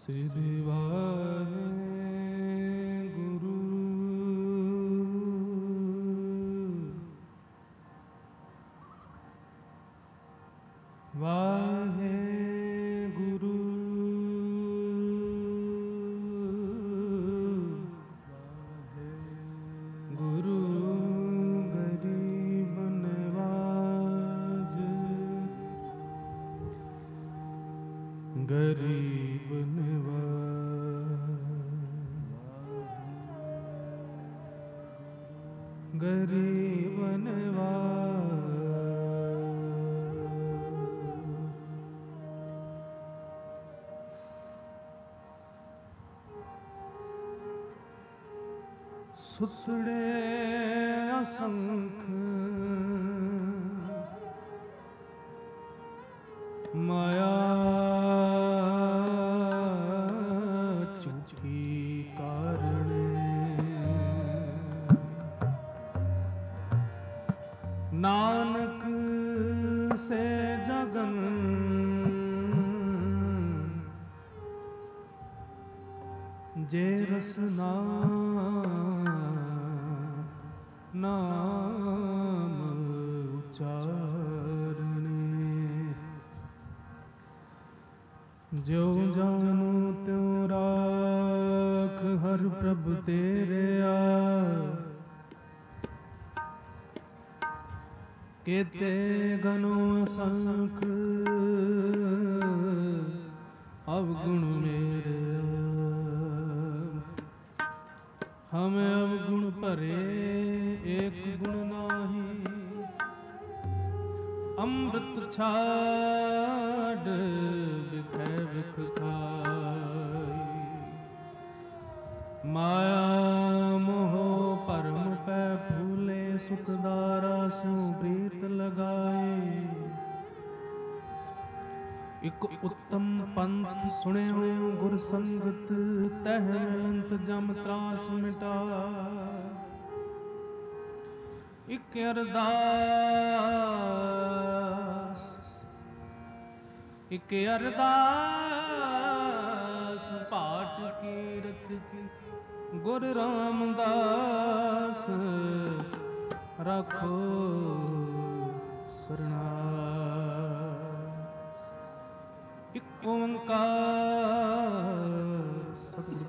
ਸ੍ਰੀ ਵਾਹਿਗੁਰੂ ਵਾਹਿਗੁਰੂ ਗੁਰੂ ਗਰੀਬ ਨਵਾਜ ਗਰੀਬ ਨਵਾਜ ਗਰੀਬ ਨਵਾਜ ਸੁਸੜੇ ਅਸੰਖ ਮਾਇਆ ਝੂਠੀ ਕਾਰਣ ਨਾਨਕ ਸੇ ਜਗਨ ਜੇ ਰਸਨਾ ਨਾਮ ਉਚਾਰਣੇ ਜਿਉ ਜਾਨੂ ਤਿਉ ਰਾਖ ਹਰ ਪ੍ਰਭ ਤੇਰਿਆ केते गनो संख अवगुण मेरे हम अवगुण भरे एक गुण नाही अमृत छाड़ बिखै बिख खाई माया मोह परम पै फूले सुखदारा स्यों प्रीत लगाए इक उत्तम पंथ सुनियो गुर संगत तह मिलंत जम त्रास मिटा इक अरदास पाठ कीरत की गुर रामदास राखो सरना इक ओंकार सतਿ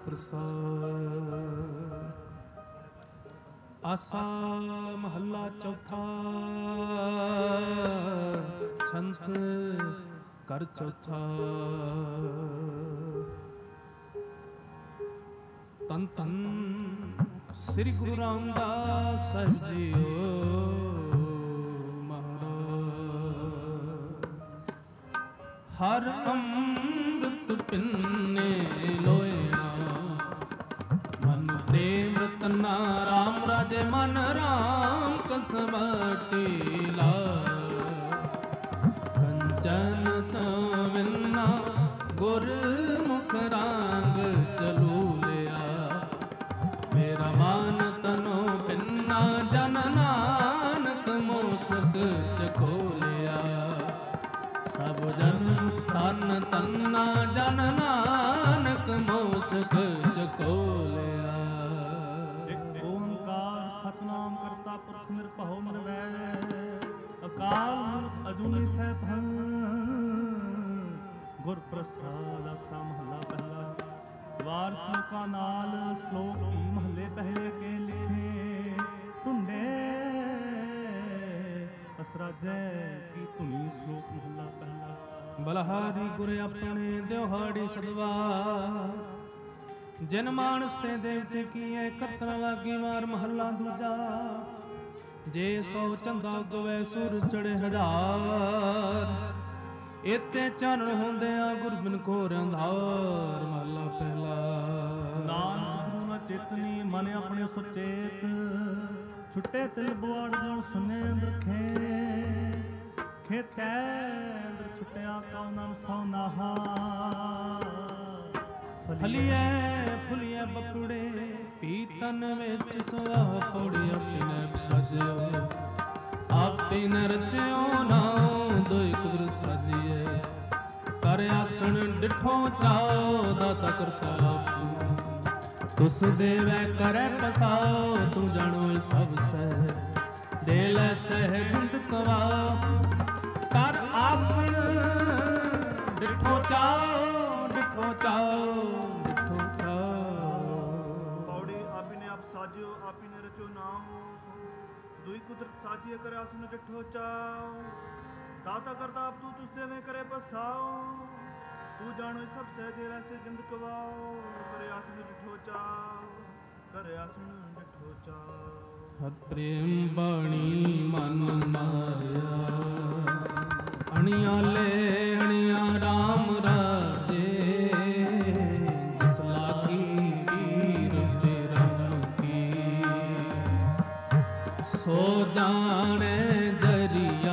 प्रसाद आसा महला चौथा छंत कर चौथा तन तन श्री गुरु रामदास साहिब जीओ महाराज हर अमृत पिन्ने लोया मन प्रेम रतना राम राजे मन राम कसमटीला कंचन सविन्ना गुर मुख रांग चलू मान तनो पिन्ना जन नानक मोसक चखो लिया सब जन तन तन्ना जन नानक मोसक चखो लिया एक ओंकार सतनाम करता पुरख निरभਉ निर्वैर अकाल मूर्त अजूनी सैभं गुर प्रसाद आसा महला पहला वार श्लोका नाल श्लोक की महले पहले के लिखे टुंडे असराजै की धुनी श्लोक महला पहला बलहारी गुर अपने दिहाड़ी सदवा जिन मानस ते देवते किए करतन लागी वार महला दूजा जे सौ चंदा गवे सुर चढ़े हजार इते चानण होंदिया गुर बिन घोर अंधार महला पहला नानक गुरु न चेतनी मन अपने सुचेत छुट्टे तिल बुआड़ जो सुने रखे खेतै अंदर छुट्टिया कौन सौनाहा फलिए फुलिए बकुड़े पीतन विच सुआ पौड़ी अपने सजो आपे न रचयो नाम दोई कुदरत साजिए कर आसन डिठो चाओ दा ਦਾਤਾ ਕਰਤਾ तुस देवै करै पसाओ तू जानो सब सह दे लै सहजिंद कवा कर आसन डिठो चाओ डिठो चाओ डिठो चाओ। पौड़ी आपी ने आप साजियो आपी ने रचो नाओ दुई कुदरत साजिए करे आसन डिठो चाओ दाता करता आप तू तुस देवे करे पसाओ तू जानो सब सहजे रैसे जिंद कवाओ करे आसन डिठो चाओ करे आसन डिठो चाओ। हत प्रेम बाणी मन मारिया अणिया ले अणिया राम राजे जिस लागी वीर बिरम की सो जाने जरिया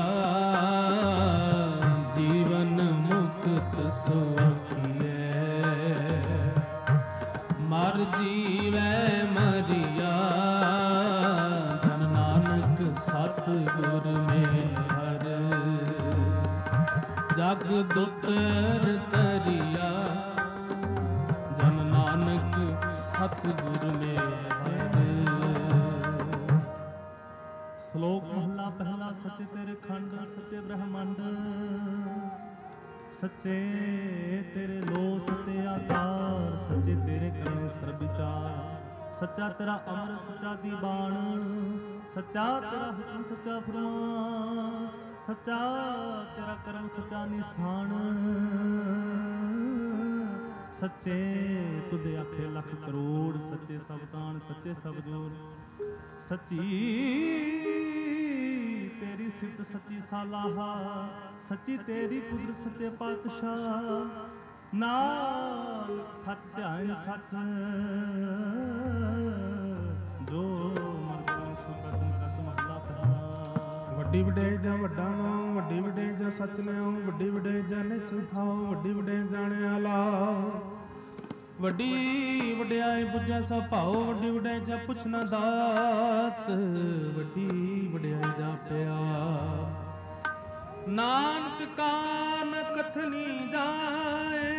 जीवन मुक्त सुखिए मर जीवै मरिया जन नानक सतगुर में हर जग दुतर तरिया जन नानक सतगुर में हर। श्लोक महला पहला सच्चे तेरे खंड सच्चे ब्रह्मांड सच्चे तेरे लो सच्चे आकार सच्चे तेरे करने सर्व विचार सच्चा तेरा अमर सच्चा दीवान सच्चा तेरा हुक्म सच्चा फरमान सच्चा तेरा कर्म सच्चा निशान सच्चे तुझे आखे लख करोड़ सच्चे सब दान सच्चे सब जोर सच्ची तेरी सिद्ध सच्ची सालाहा सच्ची तेरी कुदरत सच्चे पातशाह नाल सच ध्यान सच जो मरदा सुता तुमका चमकला पड़ा। ਵੱਡੀ ਵਡੇਜ ਜਾਂ ਵੱਡਾ ਨਾਮ ਵੱਡੀ ਵਡੇਜ ਜਾਂ ਸੱਚ ਲਿਆਓ ਵੱਡੀ ਵਡੇਜ ਜਾਂ ਨਿਚਲ ਥਾਓ ਵੱਡੀ ਵਡੇਜ ਜਾਣਿਆ ਲਾ ਵੱਡੀ ਵਡਿਆਈ ਬੁੱਝੈ ਸਭ ਭਾਓ ਵੱਡੀ ਵਡਿਆਈ ਜਾ ਪੁੱਛਣਾ ਦਾਤ ਵੱਡੀ ਵਡਿਆਈ ਜਾ ਪਿਆ ਨਾਨਕ ਕਾਨ ਕਥਨੀ ਜਾਏ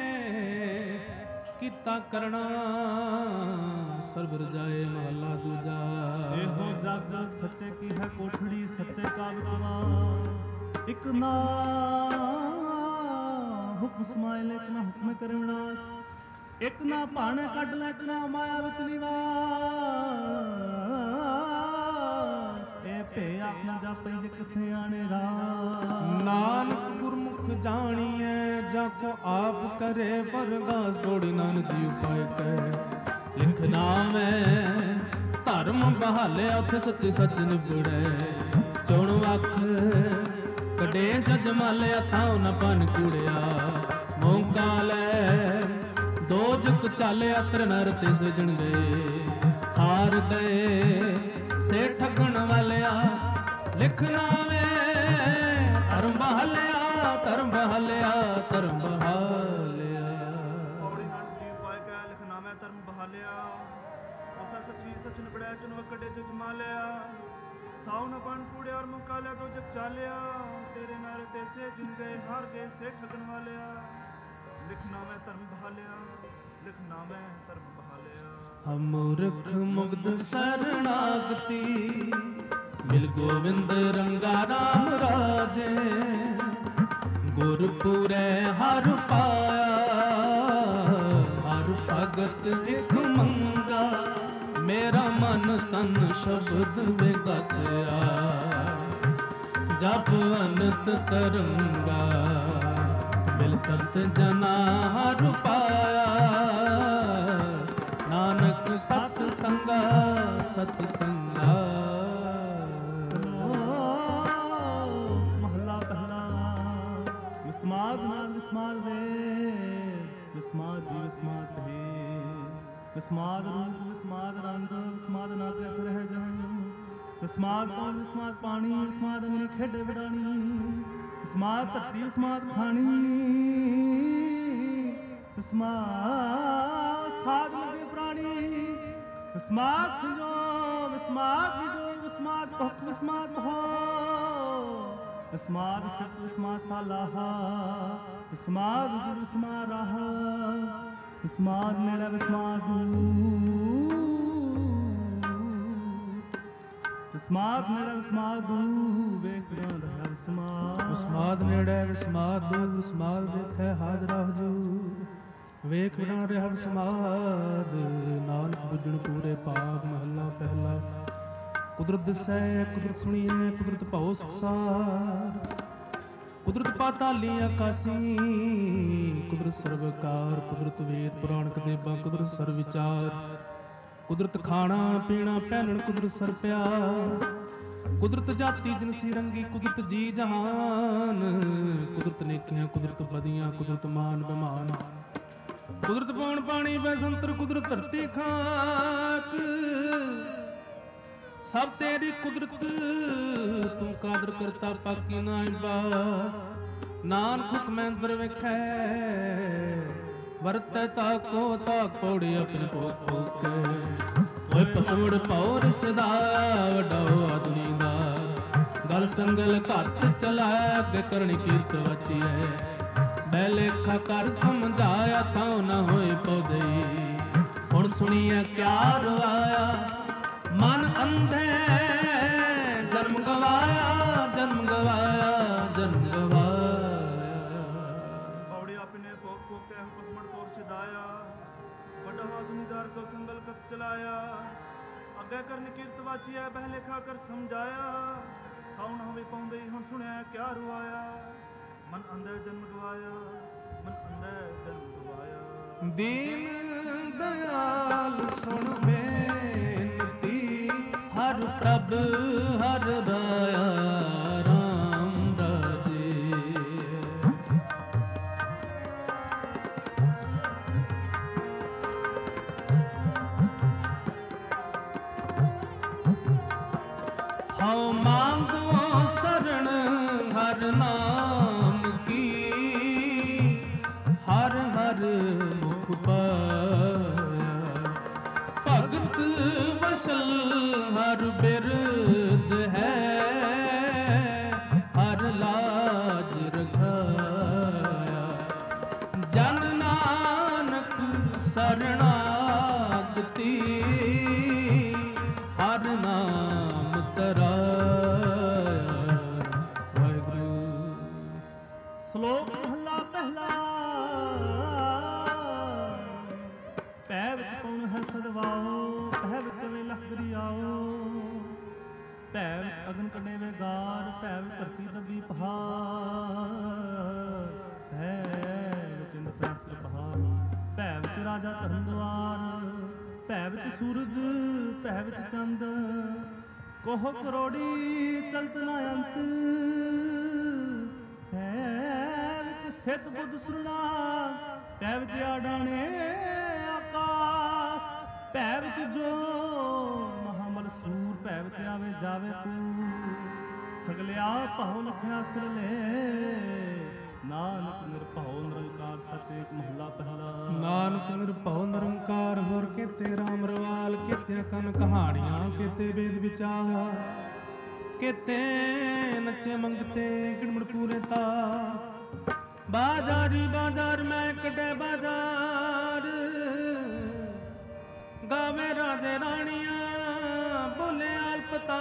ਕੀਤਾ ਕਰਣਾ ਸਰਬ ਰਜਾਏ ਮਹਲਾ ਦੂਜਾ। ਇਹੋ ਜਗ ਸੱਚੇ ਕੀ ਹੈ ਕੋਠੜੀ ਸੱਚੇ ਕਾ ਵਿਦਵਾ ਇਕ ਨਾ ਹੁਕਮ ਸਮਾਇ ਲੈ ਨਾ ਹੁਕਮ ਕਰੇ ਵਿਨਾਸ਼ ਇਕ ਨਾ ਭਾਣੇ ਕੱਢ ਲੈ ਇਕ ਨਾ ਮਾਇਆ ਵਿੱਚ ਨਿਵਾਸ ਇਹ ਭੇ ਆਪਣਾ ਜਾਪੇ ਜਿਕ ਸਿਆਣੇ ਰਾਹ ਨਾਨਕ ਗੁਰਮੁਖ ਜਾਣੀਐ ਜਾ ਕੋ ਆਪ ਕਰੇ ਪਰਗਾਸ ਤੋੜੀ ਨਾਨਕ ਜੀ ਉਪਾਇ ਕੈ ਲਿਖ ਨਾਮੈ ਧਰਮ ਬਹਾਲਿਆ ਉਥੇ ਸੱਚੇ ਸੱਚ ਨਿਬੜੈ ਚੁਣ ਵਖ ਕਡੇ ਜਜ ਮਾਲਿਆ ਥਾਉ ਨ ਪਨ ਕੂੜਿਆ ਮੌਕਾ ਲੈ ਦੋਜਕ ਚਾਲਿਆ ਤਰ ਨਰ ਤੇ ਸਜਣ ਗਏ ਹਾਰ ਗਏ ਸੇ ਠਗਣ ਵਾਲਿਆ ਲਿਖਣਾ ਵੇ ਧਰਮ ਬਹਾਲਿਆ ਧਰਮ ਬਹਾਲਿਆ ਧਰਮ ਬਹਾਲਿਆ। ਪੌੜੀ ਨਾਨਕ ਜੀ ਪਾਇ ਕੈ ਲਿਖਣਾ ਮੈਂ ਧਰਮ ਬਹਾਲਿਆ ਉਥਾ ਸਚੀ ਸਚ ਨਿਬੜਿਆ ਚੁਨ ਵਕੜੇ ਜਗ ਮਾਲਿਆ ਥਾਉ ਨ ਬਣ ਕੂੜਿਆ ਔਰ ਮੁਕਾ ਲਿਆ ਤੋ ਜਗ ਚਾਲਿਆ ਤੇਰੇ ਨਾਰੇ ਤੇ ਸੇ ਜਿਨ ਗਏ ਹਾਰ ਗਏ ਸੇ ਠਗਣ ਵਾਲਿਆ ਲਿਖਣਾ ਮੈਂ ਧਰਮ ਬਹਾਲਿਆ ਲਿਖਣਾ ਮੈਂ ਧਰਮ ਬਹਾਲਿਆ। ਅਮੁਰਖ ਮੁਗਧ ਸਰਣਾਗਤੀ ਮਿਲ ਗੋਵਿੰਦ ਰੰਗਾ ਰਾਮ ਰਾਜੇ ਗੁਰਪੁਰੈ ਹਰ ਪਾਇਆ ਹਰ ਭਗਤ ਇਕ ਮੰਗਾ ਮੇਰਾ ਮਨ ਤਨ ਸ਼ਬਦ ਵਿਗਸਿਆ ਜਪ ਅਨੰਤ ਤਰੰਗਾ ਮਿਲ ਸਬਸ ਜਨਾ ਹਰ ਪਾਇਆ ਨਾਨਕ ਸਤ ਸੰਗਾ ਸਤ ਸੰਗਾ। ਮਹਲਾ ਪਹਿਲਾ ਵਿਸਮਾਦ ਨਾਲ ਵਿਸਮਾਦ ਵੇ ਵਿਸਮਾਦ ਜੀ ਵਿਸਮਾਦ ਕਹੇ ਵਿਸਮਾਦ ਰੂਪ ਵਿਸਮਾਦ ਰੰਗ ਵਿਸਮਾਦ ਨਾ ਤੇ ਅਖ ਰਹਿ ਜਾਣ ਵਿਸਮਾਦ ਕੌਣ ਵਿਸਮਾਦ ਪਾਣੀ ਵਿਸਮਾਦ ਅਗਨੀ ਖੇਡੇ ਵਿਡਾਣੀ ਵਿਸਮਾਦ ਧਰਤੀ ਵਿਸਮਾਦ ਖਾਣੀ ਵਿਸਮਾਦ ਸਾਧ ਲਗੇ ਪ੍ਰਾਣੀ ਵਿਸਮਾਦ ਸੰਜੋ ਵਿਸਮਾਦ ਵਿਜੋ ਵਿਸਮਾਦ ਭੁਖ ਵਿਸਮਾਦ ਹੋ ਵਿਸਮਾਦ ਸਿਫਤ ਵਿਸਮਾਦ ਸਾਲਾਹਾ ਵਿਸਮਾਦ ਗੁਰ ਵਿਸਮਾਦ ਰਾਹ ਵਿਸਮਾਦ ਨੇੜੇ ਵਿਸਮਾਦ ਵਿਸਮਾਦ ਨੇੜੇ ਵਿਸਮਾਦ ਵੇਖ ਰਿਹਾ ਵਿਸਮਾਦ ਵਿਸਮਾਦ ਨੇੜੇ ਵਿਸਮਾਦ ਵਿਸਮਾਦ ਵੇਖੈ ਹਾਜ਼ਰਾ ਹਜੂਰ ਵੇਖ ਬਣਾ ਰਿਹਾ ਵਿਸਮਾਦ ਨਾਨਕ ਬੁੱਝਣ ਪੂਰੇ ਪਾਪ ਮਹੱਲਾ ਪਹਿਲਾ ਕੁਦਰਤ ਦਿਸੈ ਕੁਦਰਤ ਸੁਣੀਐ ਕੁਦਰਤ ਭਉ ਸੰਸਾਰ ਕੁਦਰਤ ਪਾਤਾਲੀ ਆਕਾਸੀ ਕੁਦਰਤ ਸਰਵਕਾਰ ਕੁਦਰਤ ਵੇਦ ਪੁਰਾਣ ਕਦੇਬਾ ਕੁਦਰਤ ਸਰਵ ਵਿਚਾਰ ਕੁਦਰਤ ਖਾਣਾ ਪੀਣਾ ਪਹਿਨਣ ਕੁਦਰਤ ਸਰ ਪਿਆਰ ਕੁਦਰਤ ਜਾਤੀ ਜਿਨਸੀ ਰੰਗੀ ਕੁਦਰਤ ਜੀ ਜਹਾਨ ਕੁਦਰਤ ਨੇਕੀਆਂ ਕੁਦਰਤ ਬਦੀਆਂ ਕੁਦਰਤ ਮਾਨ ਬਿਮਾਨ ਕੁਦਰਤ ਪੌਣ ਪਾਣੀ ਬੈਸੰਤਰ ਕੁਦਰਤ ਧਰਤੀ ਖਾਕ ਸਭ ਤੇਰੀ ਕੁਦਰਤ ਤੂੰ ਕਾਦਰ ਕਰਤਾ ਪਾਕੀ ਨਾਇਬਾ ਨਾਨਕ ਹੁਕਮੈ ਦਰ ਵੇਖੈ ਵਰਤੈ ਤਾਕੋ ਤਾਕ ਪੌੜੀ ਆਪਣੀ ਭੋਗ ਭੋਗ ਓਏ ਪਸਵੜ ਪਾਉ ਰਿਸਦਾ ਵਡਾਓ ਆਦੁਨੀ ਦਾ ਗਲ ਸੰਗਲ ਘੱਟ ਚਲਾ ਅੱਗੇ ਕਰਨੀ ਕੀਰਤ ਵਚੀਐ ਬੈ ਲੇਖਾ ਕਰ ਸਮਝਾਇਆ ਤਾਂ ਨਾ ਹੋਏ ਪਉਦਈ ਹੁਣ ਸੁਣੀਐ ਕਿਆ ਰਵਾਇਆ ਮਨ ਅੰਧੇ ਜਨਮ ਗਵਾਇਆ ਜਨਮ ਗਵਾਇਆ ਜਨਮ ਗਵਾਇਆ ਪੌੜੀ ਆਪਣੇ ਭੋਗ ਭੋਗ ਕੇ ਪਸਮੜ ਤੋਰ ਸਿਧਾਇਆ ਵੱਡਾ ਆਦਮੀਦਾਰ ਕਲ ਸੰਗਲ ਕਤ ਚਲਾਇਆ ਅੱਗੇ ਕਰਨ ਕੀਰਤ ਵਾਚੀਐ ਬਹਿ ਲੇਖਾ ਕਰ ਸਮਝਾਇਆ ਖਾਉ ਨਾ ਹੋਵੇ ਪਾਉਂਦੇ ਹੁਣ ਸੁਣਿਆ ਕਿਆ ਰਵਾਇਆ ਮਨ ਅੰਧੇ ਜਨਮ ਗਵਾਇਆ ਮਨ ਅੰਧੇ ਜਨਮ ਗਵਾਇਆ ਦੀਨ ਦਇਆਲ ਸੁਣ ਬੇਨਤੀ ਹਰ ਪ੍ਰਭ ਹਰ ਰਾਇਆ ਰਾਮ ਰਾਜੇ ਹਉ ਮੰਗੋ ਸਰਣ ਹਰ ਨਾਮ ਕੀ ਹਰ ਹਰ ਮੁਖ ਪਾਇਆ ਭਗਤ ਵਸਲ ਹਰ ਬਿਰਦ ਹੈ ਹਰ ਲਾਜ ਰਖਾਇਆ ਜਨ ਨਾਨਕ ਸਰਣਾਗਤੀ ਹਰ ਨਾਮ ਤਰਾਇਆ ਵਾਹਿਗੁਰੂ ਸ਼ਲੋਕ ਮਹਲਾ ਪਹਿਲਾ ਪੈ ਵਿੱਚ ਪਉਣ ਹੈ ਸਦਵਾਓ ਪੈ ਵਿੱਚ ਵੇ ਲਖ ਦਰਿਆਓ ਪੈ ਵਿੱਚ ਅਗਨ ਕੱਢੇ ਵੇ ਗਾਰ ਪੈ ਵਿੱਚ ਧਰਤੀ ਦਬੀ ਪਹਾੜ ਪੈ ਵਿੱਚ ਇੰਦ ਫੈਸਲ ਪਹਾੜ ਪੈ ਵਿੱਚ ਰਾਜਾ ਧਰਮ ਦੁਆਰ ਪੈ ਵਿੱਚ ਸੂਰਜ ਪੈ ਵਿੱਚ ਚੰਦ ਕੋਹ ਕਰੋੜੀ ਚਲਤ ਨਾ ਅੰਤ ਪੈ ਵਿੱਚ ਸਿੱਧ ਬੁੱਧ ਸੁਰਨਾ ਪੈ ਵਿੱਚ ਆਡਾਣੇ ਆਕਾਸ ਪੈ ਵਿੱਚ ਜੋ ਮਹਾਮਲ ਸੂਰ ਪੈ ਵਿੱਚ ਆਵੇ ਜਾਵੇ ਕੂ ਸਗਲਿਆ ਭਾਉ ਲਖਿਆ ਸਿਰ ਲੈ ਨਾਨਕ ਨਿਰਭਉ ਨਿਰੰਕਾਰ ਸਚ ਏਕ ਮਹਲਾ ਪਹਿਲਾ ਨਾਨਕ ਨਿਰਭਉ ਨਿਰੰਕਾਰ ਹੋਰ ਕਿਤੇ ਰਾਮ ਰਵਾਲ ਕਿਤੇ ਕਨ ਕਹਾਣੀਆਂ ਕਿਤੇ ਵੇਦ ਵਿਚਾਰ ਕਿਤੇ ਨੱਚੇ ਮੰਗਤੇ ਕਿਣਮੜ ਪੂਰੇ ਤਾ ਬਾਜ਼ਾਰੀ ਬਾਜ਼ਾਰ ਮੈਂ ਕੱਢੇ ਬਾਜ਼ਾਰ ਗਾਵੇ ਰਾਜੇ ਰਾਣੀਆਂ ਬੋਲੇ ਆਲਪਤਾ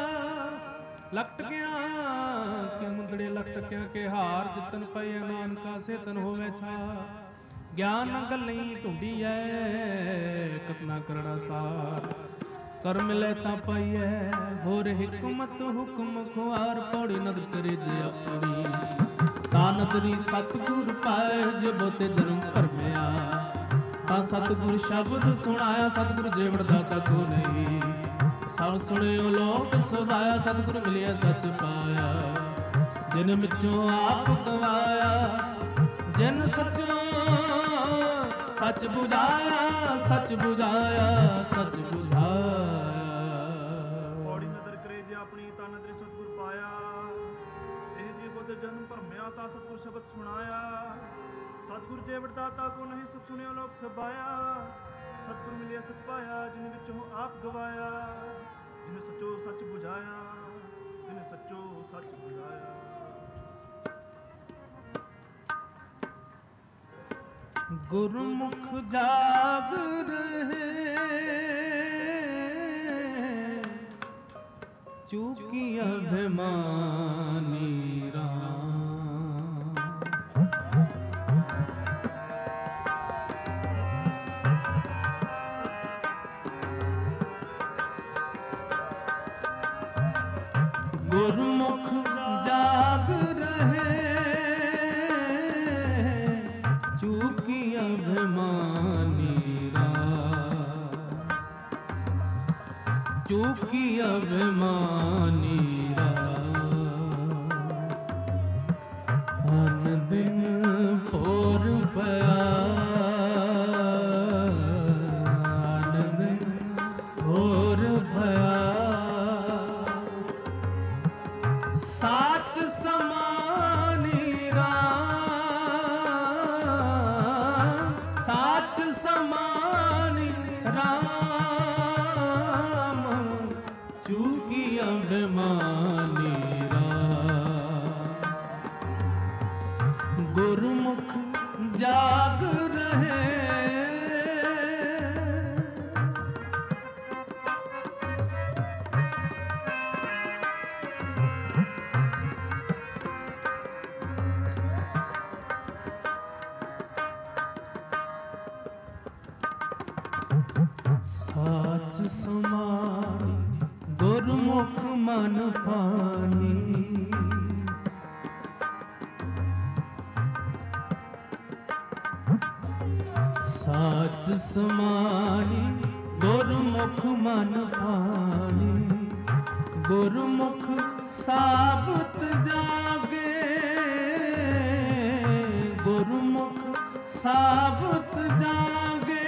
ਲਟਕਿਆ ਕਿ ਮੁੰਦੜੇ ਲਟਕਿਆ ਕਿ ਹਾਰ ਜਿੱਤਨ ਪਏ ਨਾਨਕਾ ਸੇਤਨ ਹੋਵੇ ਛਾ ਗਿਆਨ ਗੱਲੀ ਢੂੰਡੀ ਐ ਕਤਨਾ ਕਰੜਾ ਸਾਰ ਕਰ ਮਿਲੇ ਤਾਂ ਪਾਈਐ ਹੋਰ ਹਕਮਤ ਹੁਕਮ ਖੁਆਰ ਪੌੜੀ ਨਦਰ ਕਰੇ ਜੇ ਆਪਣੀ ਤਾਂ ਨਦਰੀ ਸਤਿਗੁਰ ਪਾਏ ਜੇ ਬੋਤੇ ਜਨਮ ਭਰਮਿਆ ਤਾਂ ਸਤਿਗੁਰ ਸ਼ਬਦ ਸੁਣਾਇਆ ਸਤਿਗੁਰ ਜੀਵਨ ਦਾਤਾ ਕੋ ਨਹੀਂ ਸਭ ਸੁਣਿਓ ਲੋਕ ਸੁਭਾਇਆ ਸਤਿਗੁਰ ਮਿਲਿਆ ਸੱਚ ਪਾਇਆ ਜਿਨ ਵਿੱਚੋਂ ਆਪ ਗਵਾਇਆ ਜਿਨ ਸੱਚੋਂ ਸੱਚ ਬੁਝਾਇਆ ਸੱਚ ਬੁਝਾਇਆ ਸੱਚ ਬੁਝਾਇਆ ਪੌੜੀ ਨਦਰ ਕਰੇ ਜੇ ਆਪਣੀ ਤਾਂ ਨਦਰੀ ਸਤਿਗੁਰ ਪਾਇਆ ਇਹ ਜੀ ਬੁੱਧ ਜਨਮ ਭਰਮਿਆ ਤਾਂ ਸਤਿਗੁਰ ਸ਼ਬਦ ਸੁਣਾਇਆ ਸਤਿਗੁਰ ਜੀਵਨ ਦਾਤਾ ਕੋ ਨਹੀਂ ਸਭ ਸੁਣਿਓ ਲੋਕ ਸਭਾਇਆ ਸਤਿਗੁਰ ਮਿਲਿਆ ਸੱਚ ਪਾਇਆ ਜਿਨ ਵਿੱਚੋਂ ਆਪ ਗਵਾਇਆ ਜਿਨ ਸੱਚੋ ਸੱਚ ਬੁਝਾਇਆ ਜਿਨ ਸੱਚੋ ਸੱਚ ਬੁਝਾਇਆ गुरुमुख जाग रहे चूकी अभिमानी राम। गुरुमुख जाग रहे चूकी अभिमानी राम। चूकी अभिमानी राम। अन दिन भोर पया अन दिन भोर भया साच समानी राम। साच समानी राम चूकी अभिमानी राम। गुरुमुख जाग रहे साच समानी गुरुमुख मन पानी। साच समानी गुरुमुख मन पानी। गुरुमुख साबत जागे गुरुमुख साबत जागे।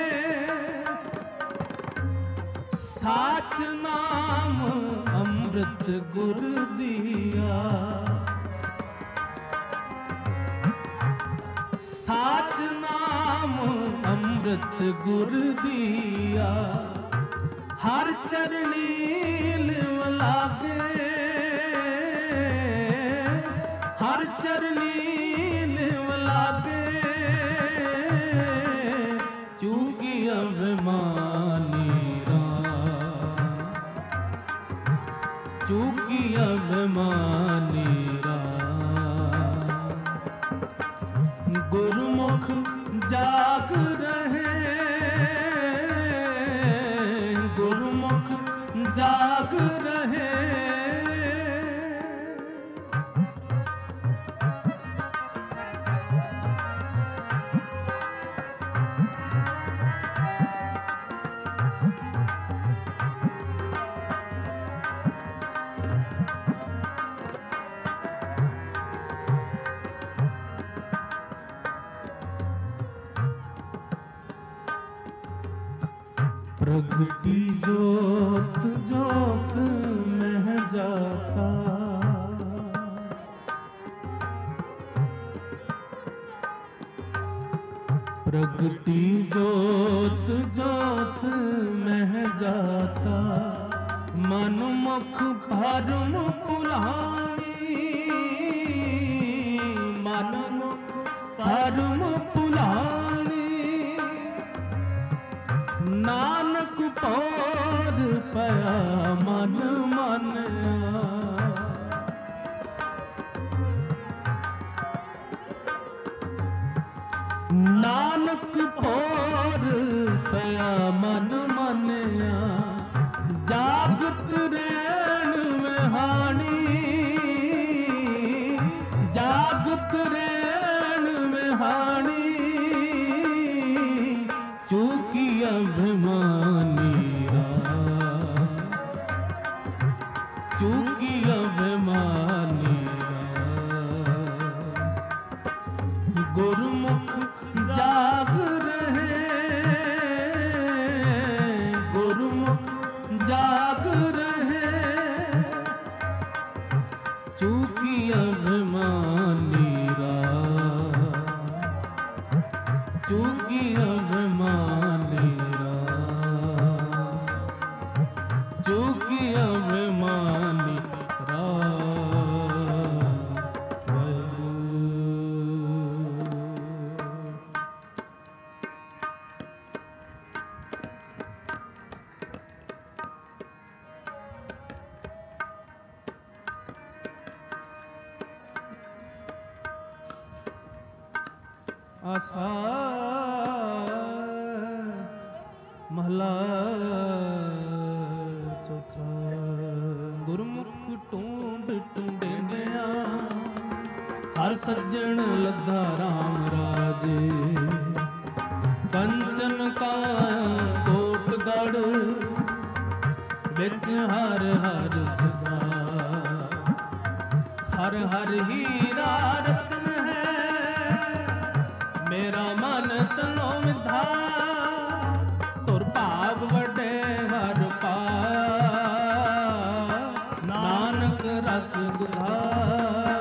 साच नाम अमृत गुर दिया। साच नाम अमृत गुर दिया। हर चरनी लिव लागे हर चरनी लिव लागे। चूकी अभिमानी चूकी अभिमानी राम। गुरुमुख जाग रहे गुरुमुख जाग रहे। प्रगटी जोत जोत में जाता। प्रगटी जोत जोत में जाता। मन मुख भरम पुलानी मन मुख भरम पुलानी। नानक पौर पया मन मन। नानक पौर पया मन मन। जागत रैन में हानि जागत रैन में हानि। चूकी अभिमानी राम। चूकी अभिमानी राम। गुरुमुख जाग रहे गुरुमुख जाग रहे। चूकी अभिमानी राम। चूकी अभिमानी राम। ਆਸਾ ਮਹਲਾ ਚੌਥਾ। ਗੁਰਮੁਖ ਢੂੰਡ ਢੂੰਡਿਆਂ ਹਰ ਸੱਜਣ ਲੱਗਾ ਰਾਮ ਰਾਜੇ। ਕੰਚਨ ਕਾ ਕੋਟ ਗੜ ਵਿੱਚ ਹਰ ਹਰ ਸਦਾ। ਹਰ ਹਰ ਹੀਰਾ ਰਤਨ ਹੈ ਮੇਰਾ ਮਨ ਤਨੋ ਵਿਧਾ। ਧੁਰ ਭਾਗ ਵੱਡੇ ਹਰ ਪਾਇਆ ਨਾਨਕ ਰਸ ਗੁਧਾਇਆ।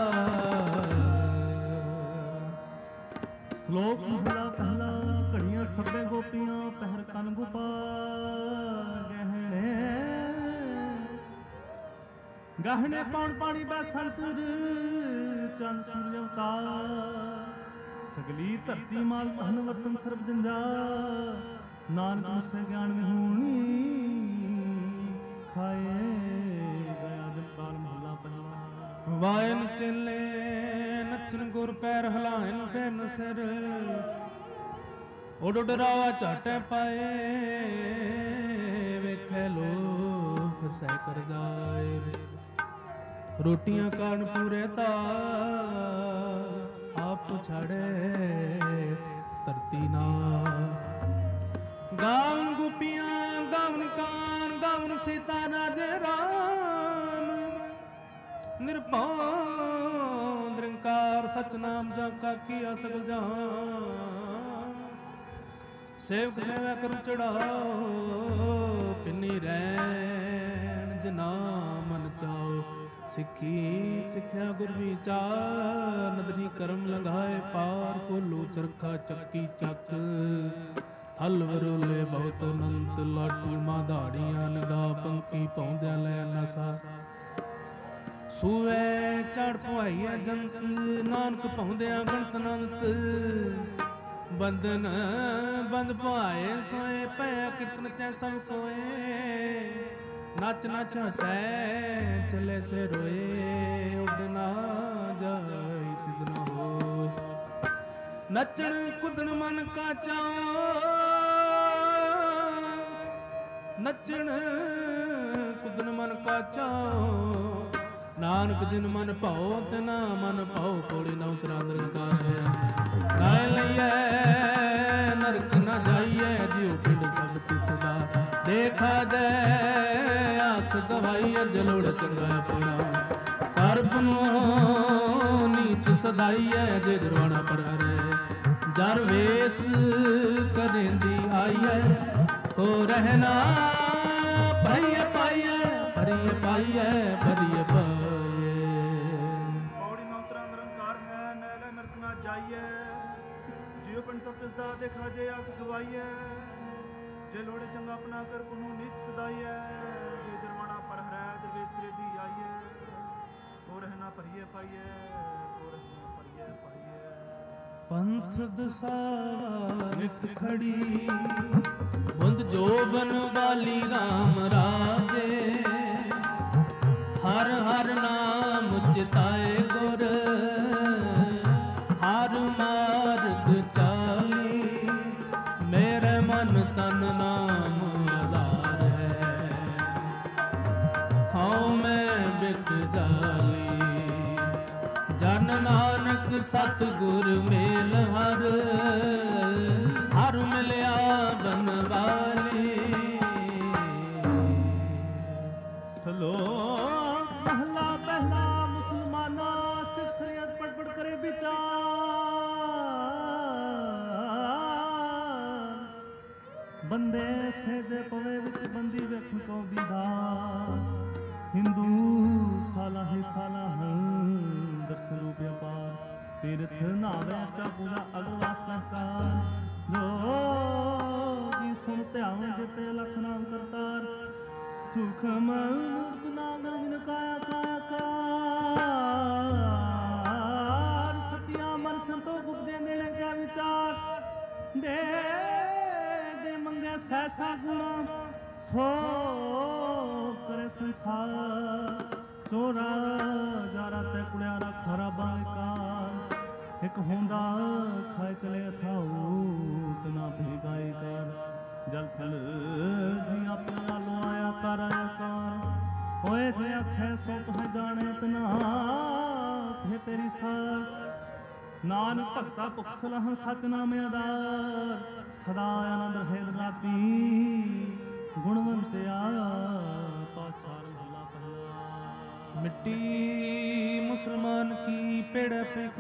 ਸ਼ਲੋਕ ਮਹਲਾ ਪਹਿਲਾ। ਘੜੀਆਂ ਸਭੇ ਗੋਪੀਆਂ ਪਹਿਰ ਕੰਨ ਗੋਪਾਲ। ਗਹਿਣੇ ਪੌਣ ਪਾਣੀ ਬੈ ਸੰਤਰ ਚੰਦ ਸੂਰਜ ਅਵਤਾਰ। ਸਗਲੀ ਧਰਤੀ ਮਾਲ ਧਨ ਵਰਤਨ ਸਰਬ ਜੰਜਾ। ਨਾਨਕ ਮੁਸੇ ਗਿਆਨ ਵਿਹੂਣੀ ਖਾਏ ਗਿਆ ਜਪਾਲ। ਮਹਲਾ ਪਹਿਲਾ। ਵਾਇਨ ਚੇਲੇ ਨੱਚਨ ਗੁਰ ਪੈਰ ਹਲਾਇਨ ਫਿਰਨ ਸਿਰ। ਉਡ ਉਡ ਰਾਵਾ ਝਾਟੇ ਪਾਏ ਵੇਖੇ ਲੋਕ ਸਹਿ ਕਰ ਜਾਏ। ਰੋਟੀਆਂ ਕਾਰਨ ਪੂਰੇ ਤਾ ਆਪ ਛਾੜੇ ਧਰਤੀ ਨਾ। ਗਾਵਨ ਗੋਪੀਆਂ ਗਾਵਨ ਕਾਨ ਗਾਵਨ ਸੀਤਾ ਰਾਜੇ ਰਾਮ। ਨਿਰਭਉ ਨਿਰੰਕਾਰ ਸਚਨਾਮ ਜਪਾ ਕੀਆ ਸਗਲ ਜਾਨ। ਸੇਵਕ ਸੇਵਾ ਕਰ ਚੜਾਓ ਪਿੰਨੀ ਰੈਣ ਜਿਨਾ ਮਨ ਚਾਓ। ਸਿੱਖੀ ਸਿੱਖਿਆ ਗੁਰ ਵਿਚਾਰ ਨਦਰੀ ਕਰਮ ਲੰਘਾਏ ਪਾਰ। ਕੋਲੂ ਚਰਖਾ ਚੱਕੀ ਚੱਕ ਹਲ ਵਰੋਲੇ ਬਹੁਤ ਅਨੰਤ। ਲਾਟੂ ਮਾਧਾੜੀਆਂ ਲਗਾ ਪੰਖੀ ਪਾਉਂਦਿਆਂ ਲੈ ਨਸਾ। ਸੂਏ ਚੜ ਪੁਆਈਆ ਜੰਤ ਨਾਨਕ ਪਾਉਂਦਿਆਂ ਗਣਤ ਅਨੰਤ। ਬੰਧਨ ਬੰਦ ਪਾਏ ਸੋਏ ਪਿਆ ਕੀਰਤਨ ਤੈ ਸਭ ਸੋਏ। ਨੱਚ ਨੱਚ ਹਸੈ ਚਲੇ ਸੇ ਰੋਏ। ਉੱਡ ਨਾ ਜਾਈ ਸਿਧ ਨ ਹੋਏ। ਨੱਚਣ ਕੁੱਦਣ ਮਨ ਕਾ ਚਾਉ। ਨੱਚਣ ਕੁੱਦਣ ਮਨ ਕਾ ਚਾਉ। ਨਾਨਕ ਜਿਨ ਮਨ ਭਾਉ ਤਿਨਾ ਮਨ ਭਾਉ। ਕੋੜੀ ਨਾ ਉਤਰਾ ਨਿਰੰਕਾਰ ਹੈ। ਨਾ ਲਈਐ ਨਰਕ ਨਾ ਜਾਈਐ ਜਿਉ ਪਿੰਡ ਸਭ ਤਿਸ ਦਾ। ਦੇਖਾ ਦੇ ਆਖ ਗਵਾਈਐ ਜਲੋੜ ਚੰਗਾ ਪੜਾ। ਕਰ ਪੁਨੋ ਨੀਚ ਸਦਾਈਐ ਜੇ ਦਰਵਾਣਾ ਪੜਾਰੇ। ਜਰ ਵੇਸ ਕਰੇਂਦੀ ਆਈਐ ਕੋ ਰਹਿਣਾ। ਭਈਏ ਪਾਈਐ ਭਰੀਏ ਪਾਈਐ ਭਰੀਏ ਪਾਈਐ। ਪੌੜੀ ਨਾ ਉਤਰਾ ਨਿਰੰਕਾਰ ਹੈ ਨੈਲੇ ਨਰਕ ਨਾ ਜਾਈਐ। ਜਿਉ ਪਿੰਡ ਸਭ ਤਿਸ ਦਾ ਦੇਖਾ ਜੇ ਆਖ ਗਵਾਈਐ। ਜੇ ਲੋੜੇ ਚੰਗਾ ਆਪਣਾ ਕਰ ਪੁਨੋ ਨੀਚ ਸਦਾਈਐ। ਜੇ ਦਰਵਾਣਾ ਪਰ ਹਰੈ ਦਰਵੇਸ਼ ਕਰੇਦੀ ਆਈਐ। ਕੋ ਰਹਿਣਾ ਭਰੀਏ ਪਾਈਐ ਕੋ ਰਹਿਣਾ ਭਰੀਏ ਪਾਈਐ। ਪੰਥ ਦਸਾਵਾ ਨਿਤ ਖੜੀ ਬੁੰਦ ਜੋਬਨ ਵਾਲੀ ਰਾਮ ਰਾਜੇ। ਹਰ ਹਰ ਨਾਮ ਚਿਤਾਏ ਗੁਰ ਹਰ ਮਾਰਗ ਚਾਲੀ। ਮੇਰੇ ਮਨ ਤਨ ਨਾਮ ਆਧਾਰ ਹੈ ਹਉ ਮੈਂ ਬਿਕ ਜਾਲੀ। ਜਨ ਨਾਨਕ ਸਤ ਗੁਰ ਮੇਲ ਹਰ ਹਰ ਮਿਲਿਆ ਬਨਵਾਲੀ। ਸ਼ਲੋਕ ਮਹਲਾ ਪਹਿਲਾ। ਮੁਸਲਮਾਨਾ ਸਿੱਖ ਸ਼ਰੀਅਤ ਪੜ ਪੜ ਕਰੇ ਵਿਚਾਰ। ਬੰਦੇ ਸਹਿਜੇ ਪਵੇ ਵਿੱਚ ਬੰਦੀ ਵੇਖਣ ਕੋ ਦੀਦਾਰ। ਹਿੰਦੂ ਸਾਲਾ ਹੀ ਸਾਲਾ ਹਨ ਦਰਸ਼ਨ ਰੂਪ ਅਪਾਰ। ਤੀਰਥ ਨਾਵੇ ਅਰਚਾ ਪੂਜਾ ਅਗਰਵਾਸ ਸੰਸਕਾਰ। ਜੋ ਸੁਣ ਧਿਆਨ ਜਿਤੇ ਲਖ ਨਾਮ ਕਰਤਾਰ। ਸੁਖਮ ਮੂਰਤ ਨਾਗਰ ਜਿਨ ਕਾਇਆ ਕਾਇਆ ਕਾਰ। ਸਤਿਆ ਮਨ ਸੰਤੋਖ ਉਪਜੇ ਮਿਲੇ ਕਿਆ ਵਿਚਾਰ। ਦੇ ਦੇ ਮੰਗੇ ਸੈਸਾ ਗੁਣਾ ਸੋ ਕਰੇ ਸੰਸਾਰ। ਚੋਰਾ ਜਾਰਾ ਤੇ ਕੁੜਿਆਰਾ ਖਰਾ ਬਾਕਾਰ। ਇੱਕ ਇੱਕ ਹੁੰਦਾ ਖਾਏ ਚਲੇ ਅਥਾਉ ਤਨਾ ਭੇਗਾਏ ਕਰ ਜਲ ਥਲ ਜੀ ਆਪਣਾ ਲਾਲੋ ਆਇਆ ਕਰ ਆਇਆ ਕਰ ਹੋਏ ਜੇ ਆਖੇ ਸੋ ਤੁਹ ਜਾਣੇ ਤਨਾ ਫੇ ਤੇਰੀ ਸਾਰ ਨਾਨਕ ਭਗਤਾ ਭੁਖ ਸਲਾਹ ਸਚ ਨਾਮ ਆਧਾਰ ਸਦਾ ਆਨੰਦ ਰਹੇ ਰਾਤੀ ਗੁਣਵੰਤਿਆ ਪਾਛਾਰ ਮਹਲਾ ਪਹਿਲਾ ਮਿੱਟੀ ਮੁਸਲਮਾਨ ਕੀ ਪੇੜਾ ਫੇਕ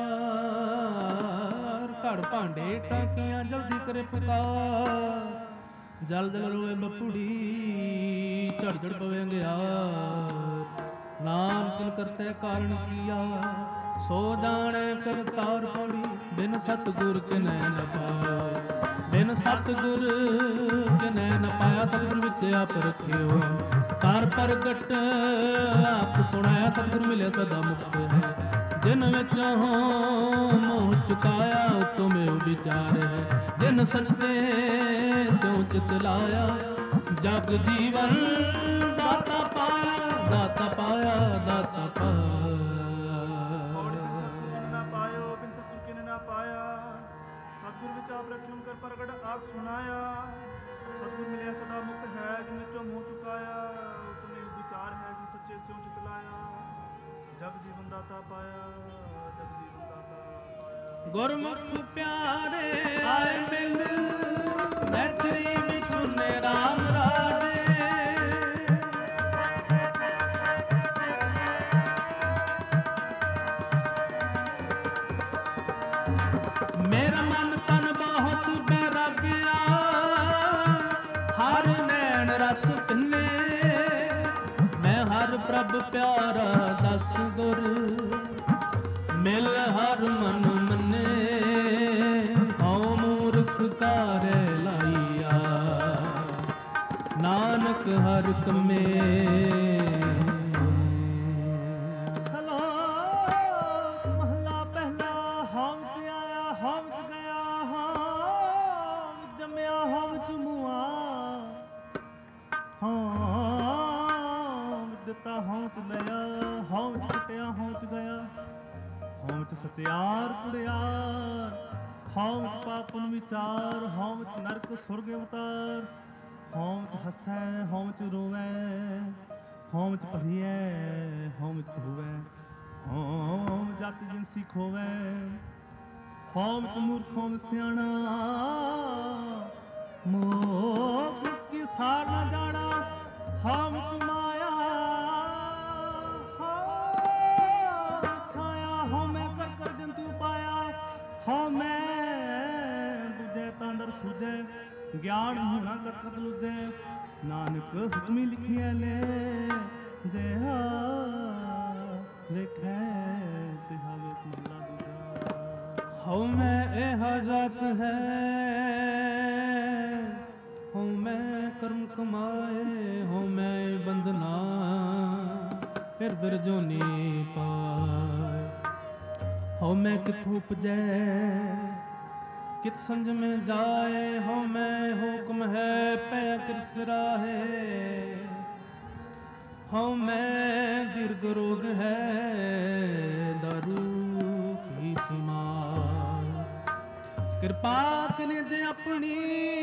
ਮਿਆਰ ਘੜ ਭਾਂਡੇ ਟਾਕੀਆਂ ਜਲਦੀ ਕਰੇ ਪੁਕਾਰ ਜਲ ਜਲ ਰੋਏ ਬਪੁੜੀ ਝੜ ਝੜ ਪਵੇ ਅੰਗਿਆਰ ਨਾਨਕ ਕਰਤੇ ਕਾਰਨ ਕੀਆ ਸੋ ਜਾਣੇ ਕਰਤਾਰ ਪੌੜੀ ਬਿਨ ਸਤਿਗੁਰ ਕਿਨੈ ਨ ਪਾਇਆ ਬਿਨ ਸਤਿਗੁਰ ਕਿਨੈ ਨ ਪਾਇਆ ਸਤਿਗੁਰ ਵਿੱਚ ਆਪ ਰਖਿਓ ਕਰ ਪ੍ਰਗਟ ਆਪ ਸੁਣਾਇਆ ਸਤਿਗੁਰ ਮਿਲਿਆ ਸਦਾ ਮੁਕਤ ਹੈ ਜਿਨ ਵਿੱਚ ਹੋ ਮੋਹ ਚੁਕਾਇਆ ਤੁਮੇ ਵਿਚਾਰ ਹੈ ਜਿਨ ਸੱਚੇ ਸੋ ਚਿਤ ਲਾਇਆ ਜਗ ਜੀਵਨ ਦਾਤਾ ਪਾਇਆ ਦਾਤਾ ਪਾਇਆ ਦਾਤਾ ਪਾਇਆ ਸਤਿਗੁਰ ਵਿੱਚ ਆਪ ਰਖਿਓ ਕਰ ਪ੍ਰਗਟ ਆਪ ਸੁਣਾਇਆ ਸਤਿਗੁਰ ਮਿਲਿਆ ਸਦਾ ਮੁਕਤ ਹੈ ਜਿਨ ਵਿੱਚੋਂ ਮੋਹ ਚੁਕਾਇਆ ਤੁਮੇ ਵਿਚਾਰ ਹੈ ਜਿਨ ਸੱਚੇ ਸਿਉ ਚਿਤ ਲਾਇਆ ਜਗ ਜੀਵਨ ਦਾਤਾ ਪਾਇਆ ਜਗ ਜੀਵਨ ਦਾਤਾ ਪਾਇਆ ਗੁਰਮੁਖ ਪਿਆਰੇ ਆਏ ਮਿਲ ਮੈਥਰੀ ਵਿਚੁਨੇ ਰਾਮ ਰਾਜੇ ਮੇਰਾ ਮਨ ਤਨ ਬਹੁਤ ਬੈਰਾਗਿਆ ਹਰ ਨੈਣ ਰਸ ਪਿੰਨੇ ਮੈਂ ਹਰ ਪ੍ਰਭ ਪਿਆਰਾ ਦਸ ਗੁਰ ਮਿਲ ਹਰ ਮਨ ਮੰਨੇ ਹਉ ਮੂਰਖ ਕਾਰੇ ਲਾਈਆ ਨਾਨਕ ਹਰ ਕਮੇ ਸਚਿਆਰ ਕੁੜਿਆਰ ਹਉ ਵਿੱਚ ਪਾਪਨ ਵਿਚਾਰ ਹਉ ਵਿੱਚ ਨਰਕ ਸੁਰਗ ਅਵਤਾਰ ਹਉ ਵਿੱਚ ਹੱਸੈ ਹਉ ਵਿੱਚ ਰੋਵੈ ਹਉ ਵਿੱਚ ਭਰੀਐ ਹਉ ਵਿੱਚ ਹੋਵੈ ਹਉ ਜਾਤੀ ਜਿਨਸੀ ਖੋਵੈ ਹਉ ਵਿੱਚ ਮੂਰਖ ਹਉ ਵਿੱਚ ਸਿਆਣਾ ਮੋਹ ਕੀ ਸਾਰ ਨਾ ਜਾਣਾ ਹਉ ਵਿੱਚ ਮਾਇਆ ਹਉ ਮੈਂ ਬੁਝੈ ਤਾਂ ਅੰਦਰ ਸੂਝੈ ਗਿਆਨ ਹੋਣਾ ਕਥਤ ਲੁਝੈ ਨਾਨਕ ਹੁਕਮੀ ਲਿਖਿਆ ਲੈ ਜਿਹਾ ਵੇਖੈ ਤਿਹਾ ਵੇਖ ਮਹਲਾ ਦੂਜਾ ਹਉ ਮੈਂ ਇਹ ਜਾਤ ਹੈ ਹਉ ਮੈਂ ਕਰਮ ਕਮਾਏ ਹਉ ਮੈਂ ਬੰਧਨਾ ਫਿਰ ਬਿਰਜੋਨੀ ਪਾਏ ਹਉ ਮੈਂ ਕਿਥੋਂ ਉਪਜੈ ਕਿਤ ਸੰਜਮੇ ਜਾਏ ਹਉ ਮੈਂ ਹੁਕਮ ਹੈ ਪੈ ਕਿਰਤ ਰਾਹੇ ਹਉ ਮੈਂ ਦੀਰਘ ਰੋਗ ਹੈ ਦਾਰੂ ਕੀ ਸਮਾਰ ਕਿਰਪਾ ਕਨੇ ਜੇ ਆਪਣੀ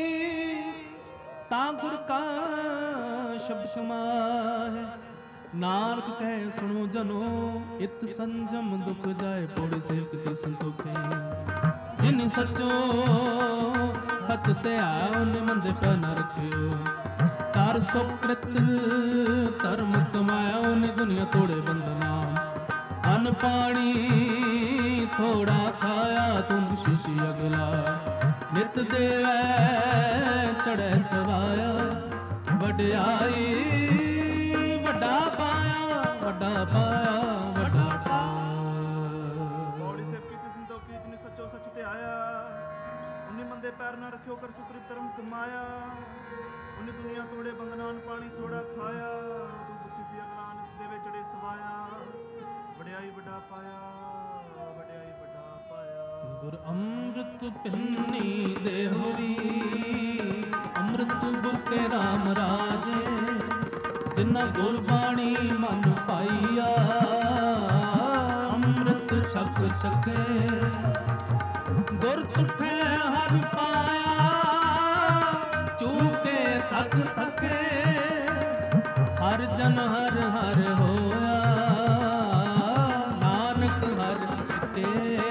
ਤਾਂ ਗੁਰ ਕਾ ਸ਼ਬਦ ਸਮਾਏ ਨਾਨਕ ਕਹਿ ਸੁਣੋ ਜਨੋ ਇਤ ਸੰਜਮ ਦੁਖ ਜਾਏ ਪੋੜ ਸੇਵਕ ਤੇ ਸੰਤੋਖੇ ਜਿਨ ਸੱਚੋ ਸੱਚ ਧਿਆਉ ਨਿਮੰਦੇ ਪੈ ਨ ਰਖਿਓ ਕਰ ਸੁਕ੍ਰਿਤ ਧਰਮ ਕਮਾਇਆ ਉਹਨੇ ਦੁਨੀਆ ਤੋੜੇ ਬੰਦਨਾ ਅਨ ਪਾਣੀ ਥੋੜਾ ਖਾਇਆ ਤੁਮ ਸ਼ੀਸ਼ੀ ਅਗਲਾ ਨਿਤ ਦੇਵੈ ਚੜੈ ਸਵਾਇਆ ਵਡਿਆਈ ਵੱਡਾ ਪਾਇਆ ਵੱਡਾ ਪਾਇਆ ਵੱਡਾ ਬੋੜੀ ਸੇਵਕੀ ਤੇ ਸੰਤੋਖੀ ਜਿਨੇ ਸੱਚੋ ਸੱਚ ਤੇ ਆਇਆ ਉਹਨੇ ਮੰਦੇ ਪੈਰ ਨਾ ਰੱਖਿਓ ਕਰ ਸੁਕ੍ਰਿਤ ਧਰਮ ਕਮਾਇਆ ਉਹਨੇ ਦੁਨੀਆ ਤੋੜੇ ਬੰਦਨਾਨ ਪਾਣੀ ਥੋੜਾ ਖਾਇਆ ਤੂੰ ਬਖਸ਼ੀ ਸੀ ਅਗਲਾ ਨਿਤ ਦੇਵੇ ਚੜੇ ਸਵਾਇਆ ਵਡਿਆਈ ਵੱਡਾ ਪਾਇਆ ਵਡਿਆਈ ਵੱਡਾ ਪਾਇਆ ਗੁਰ ਅੰਮ੍ਰਿਤ ਪਿੰਨੀ ਦੇਹੁਰੀ ਅੰਮ੍ਰਿਤ ਗੁਰ ਕੇ ਰਾਮ ਰਾਜੇ ਜਿਨ੍ਹਾਂ ਗੁਰਬਾਣੀ ਮਨ ਪਾਈਆ ਅੰਮ੍ਰਿਤ ਛਕ ਚੱਕ ਚੱਕੇ ਗੁਰ ਤੁਠੇ ਹਰ ਪਾਇਆ ਚੂਕੇ ਥਕ ਥਕੇ ਹਰ ਜਨ ਹਰ ਹਰ ਹੋਇਆ ਨਾਨਕ ਹਰ ਕੇ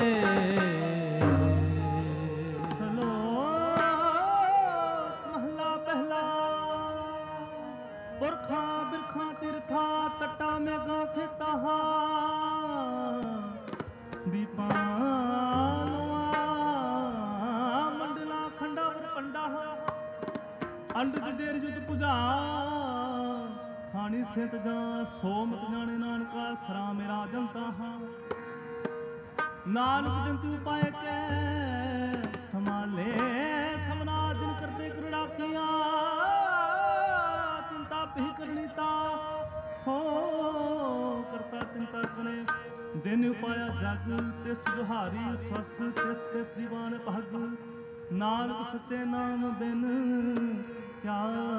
ਪੁਰਖਾਂ ਬਿਰਖਾਂ ਤਿਰਥਾਂ ਤੱਟਾਂ ਮੇਘਾਂ ਖੇਤਾਂ ਦੀਪਾਂ ਮੰਡਲਾ ਖੰਡਾ ਪੰਡਾ ਅੰਡ ਜੇਰ ਜੁਤ ਪੁਜਾ ਖਾਣੀ ਸਿਤ ਜਾਂ ਸੋਮਤ ਜਾਣੇ ਨਾਨਕਾ ਸਰਾ ਮੇਰਾ ਜਨਤਾ ਹਾਂ ਨਾਨਕ ਜੰਤੂ ਪਾਏ ਕੈ ਸਮਾਲੇ ਸਮਨਾ ਦਿਨ ਕਰਦੇ ਕਰੜਾ ਕੀਆਂ ਹੀ ਕਰਨੀ ਤਾ ਸੋ ਕਰਤਾ ਚਿੰਤਾ ਕਰੇ ਜਿਨ ਉਪਾਇਆ ਜਗ ਤਿਸ ਜੁਹਾਰੀ ਸਵਸਤ ਤਿਸ ਦੀਵਾਨ ਭਗ ਨਾਨਕ ਸੱਚੇ ਨਾਮ ਬਿਨ ਕਿਆ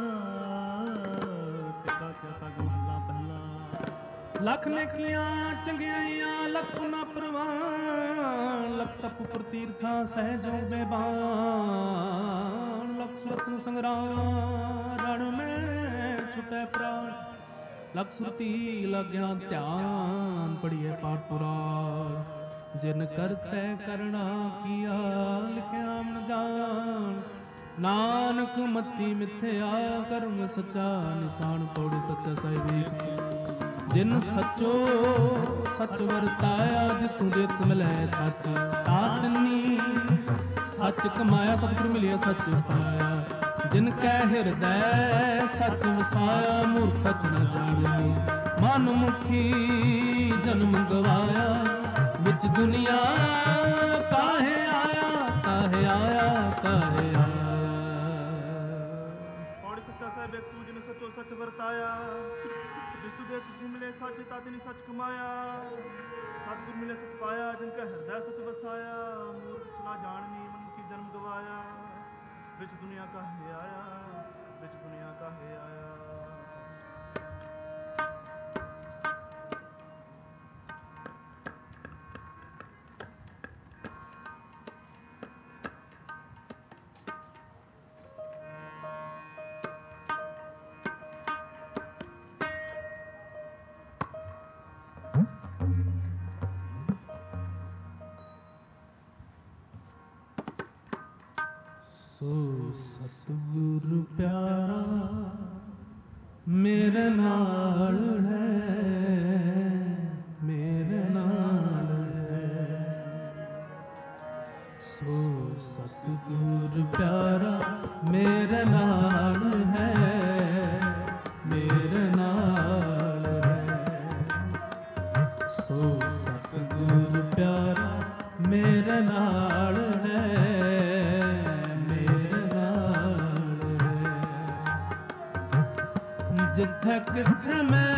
ਟਿਕਾ ਤਗ ਮਹਲਾ ਪਹਿਲਾ ਲੱਖ ਨੇਕੀਆਂ ਚੰਗਿਆਈਆਂ ਲੱਖ ਨਾ ਪ੍ਰਵਾਨ ਲੱਖ ਤਪ ਪ੍ਰਤੀਰਥਾਂ ਸਹਿਜੋ ਬੇਬਾਨ ਲੱਖ ਸੁਰਤਨ ਸੰਗਰਾਮ ਰਣ ਮੈਂ ਛੁਟੈ ਪ੍ਰਾਣ ਲਖ ਸੁਰਤੀ ਲਗਿਆ ਧਿਆਨ ਪੜੀਏ ਪਾਠ ਪੁਰਾਣ ਜਿਨ ਕਰਤੈ ਕਰਣਾ ਕੀਆ ਲਿਖਿਆ ਮਨ ਜਾਣ ਨਾਨਕ ਮਤੀ ਮਿਥਿਆ ਕਰਮ ਸੱਚਾ ਨਿਸ਼ਾਨ ਤੋੜੇ ਸੱਚਾ ਸਾਹਿਬੀ ਜਿਨ ਸੱਚੋ ਸੱਚ ਵਰਤਾਇਆ ਜਿਸ ਨੂੰ ਦੇਤ ਮਿਲੈ ਸੱਚ ਤਾਤਨੀ ਸੱਚ ਕਮਾਇਆ ਸਤਿਗੁਰ ਮਿਲਿਆ ਸੱਚ ਪਾਇਆ ਜਿਨ ਕੈ ਹਿਰਦੈ ਸੱਚ ਵਸਾਇਆ ਮੂਰਖ ਸੱਚ ਨ ਜਾਣਨੀ ਮਨ ਮੁਖੀ ਜਨਮ ਗਵਾਇਆ ਵਿੱਚ ਦੁਨੀਆ ਕਾਹੇ ਆਇਆ ਕਾਹੇ ਆਇਆ ਕਾਹੇ ਆਇਆ ਔੜ ਸੱਚਾ ਸਾਹਿਬ ਤੂੰ ਜਿਨ ਸੱਚੋ ਸੱਚ ਵਰਤਾਇਆ ਜਿਸ ਤੂੰ ਦੇ ਤੁਝ ਮਿਲੇ ਸੱਚ ਤਾਤਿ ਸੱਚ ਕਮਾਇਆ ਸਤਿਗੁਰ ਮਿਲੇ ਸੱਚ ਪਾਇਆ ਜਿਨ ਕੈ ਹਿਰਦੈ ਸੱਚ ਵਸਾਇਆ ਮੂਰਖ ਸੱਚ ਨ ਜਾਣਨੀ ਮਨ ਮੁਖੀ ਜਨਮ ਗਵਾਇਆ ਵਿੱਚ ਦੁਨੀਆ ਕਾਹੇ ਆਇਆ ਵਿੱਚ ਦੁਨੀਆ ਕਾਹੇ ਆਇਆ ਸਤਿਗੁਰ ਪਿਆਰਾ ਮੇਰੇ ਨਾਲ ਹੈ ਮੇਰੇ ਨਾਲ ਹੈ ਸੋ ਸਤਿਗੁਰ ਪਿਆਰਾ ਮੇਰੇ ਨਾਲ ਹੈ ਮੇਰੇ ਨਾਲ ਹੈ ਸੋ ਸਤਿਗੁਰ ਪਿਆਰਾ ਮੇਰੇ ਨਾਲ ਹੈ ਜਿੱਥੇ ਕਿੱਥੇ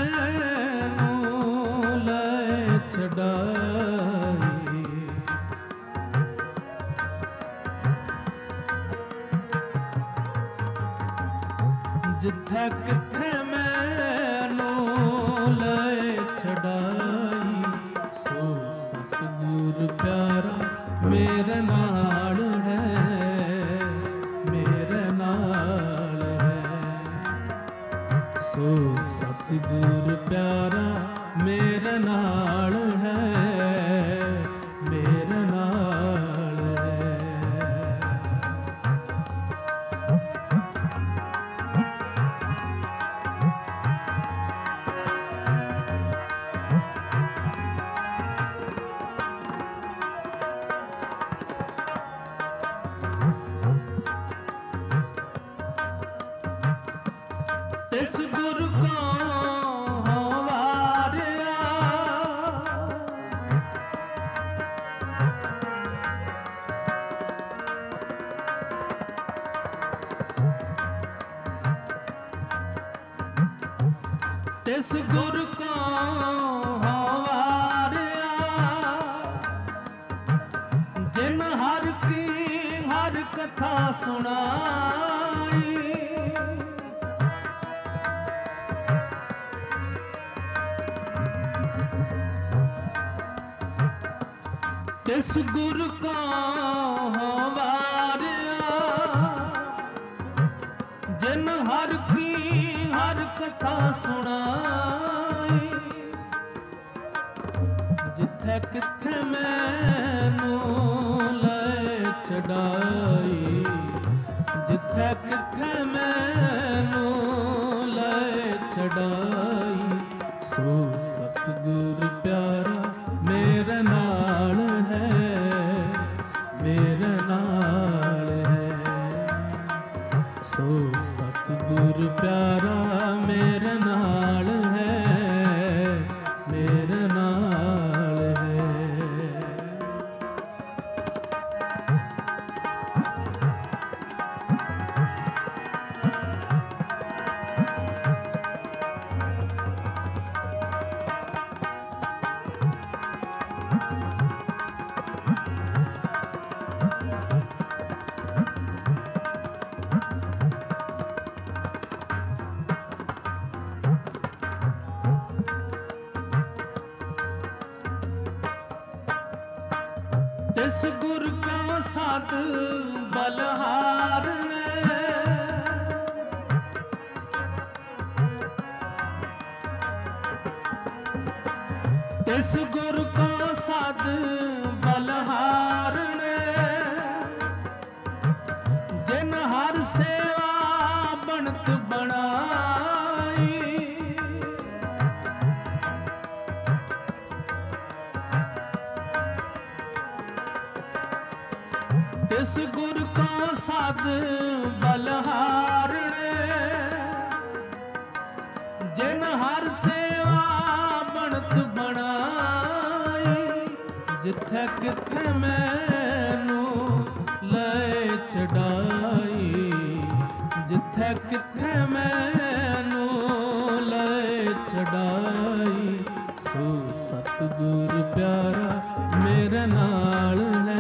ਮੈਨੂੰ ਲੈ ਛਡਾਈ ਜਿੱਥੇ ਕਿੱਥੇ ਮੈਨੂੰ ਲੈ ਛਡਾਈ ਸੋ ਸਤਿਗੁਰ ਪਿਆਰਾ ਮੇਰੇ ਨਾਲ ਹੈ ਮੇਰੇ ਨਾਲ ਸੋ ਸਤਿਗੁਰ ਪਿਆਰਾ ਮੇਰੇ ਨਾਲ ਹੈ ਮੇਰੇ ਨਾਲ ਹੈ ਤਿਸ ਗੁਰ ਕੋ ਤਿਸ ਗੁਰ ਕੋ ਹਵਾਰਿਆ ਜਿਨ ਹਰ ਕੀ ਹਰ ਕਥਾ ਸੁਣਾਈ तिस गुर को वारिया जिन हर की हर कथा सुनाई जिथे किथे मैनू ले छड़ाई जिथे किथे मैनू ले छड़ाई सो सतगुर प्यारा मेरे नाल है मेरे नाल है सो सतगुर प्यारा मेरे नाल है मेरे नाल है। तिस गुर का साथ बलहार ने तिस गुर का साथ बलहार ने जिन हर सेवा बनत बनाई तिस गुर का साध बलहार ने जिन हर सेवा बनत बनाई जिथे किथे मैनू ले छड़ाई जिथे किथे मैनू ले छड़ाई सो सतगुर प्यारा मेरे नाल है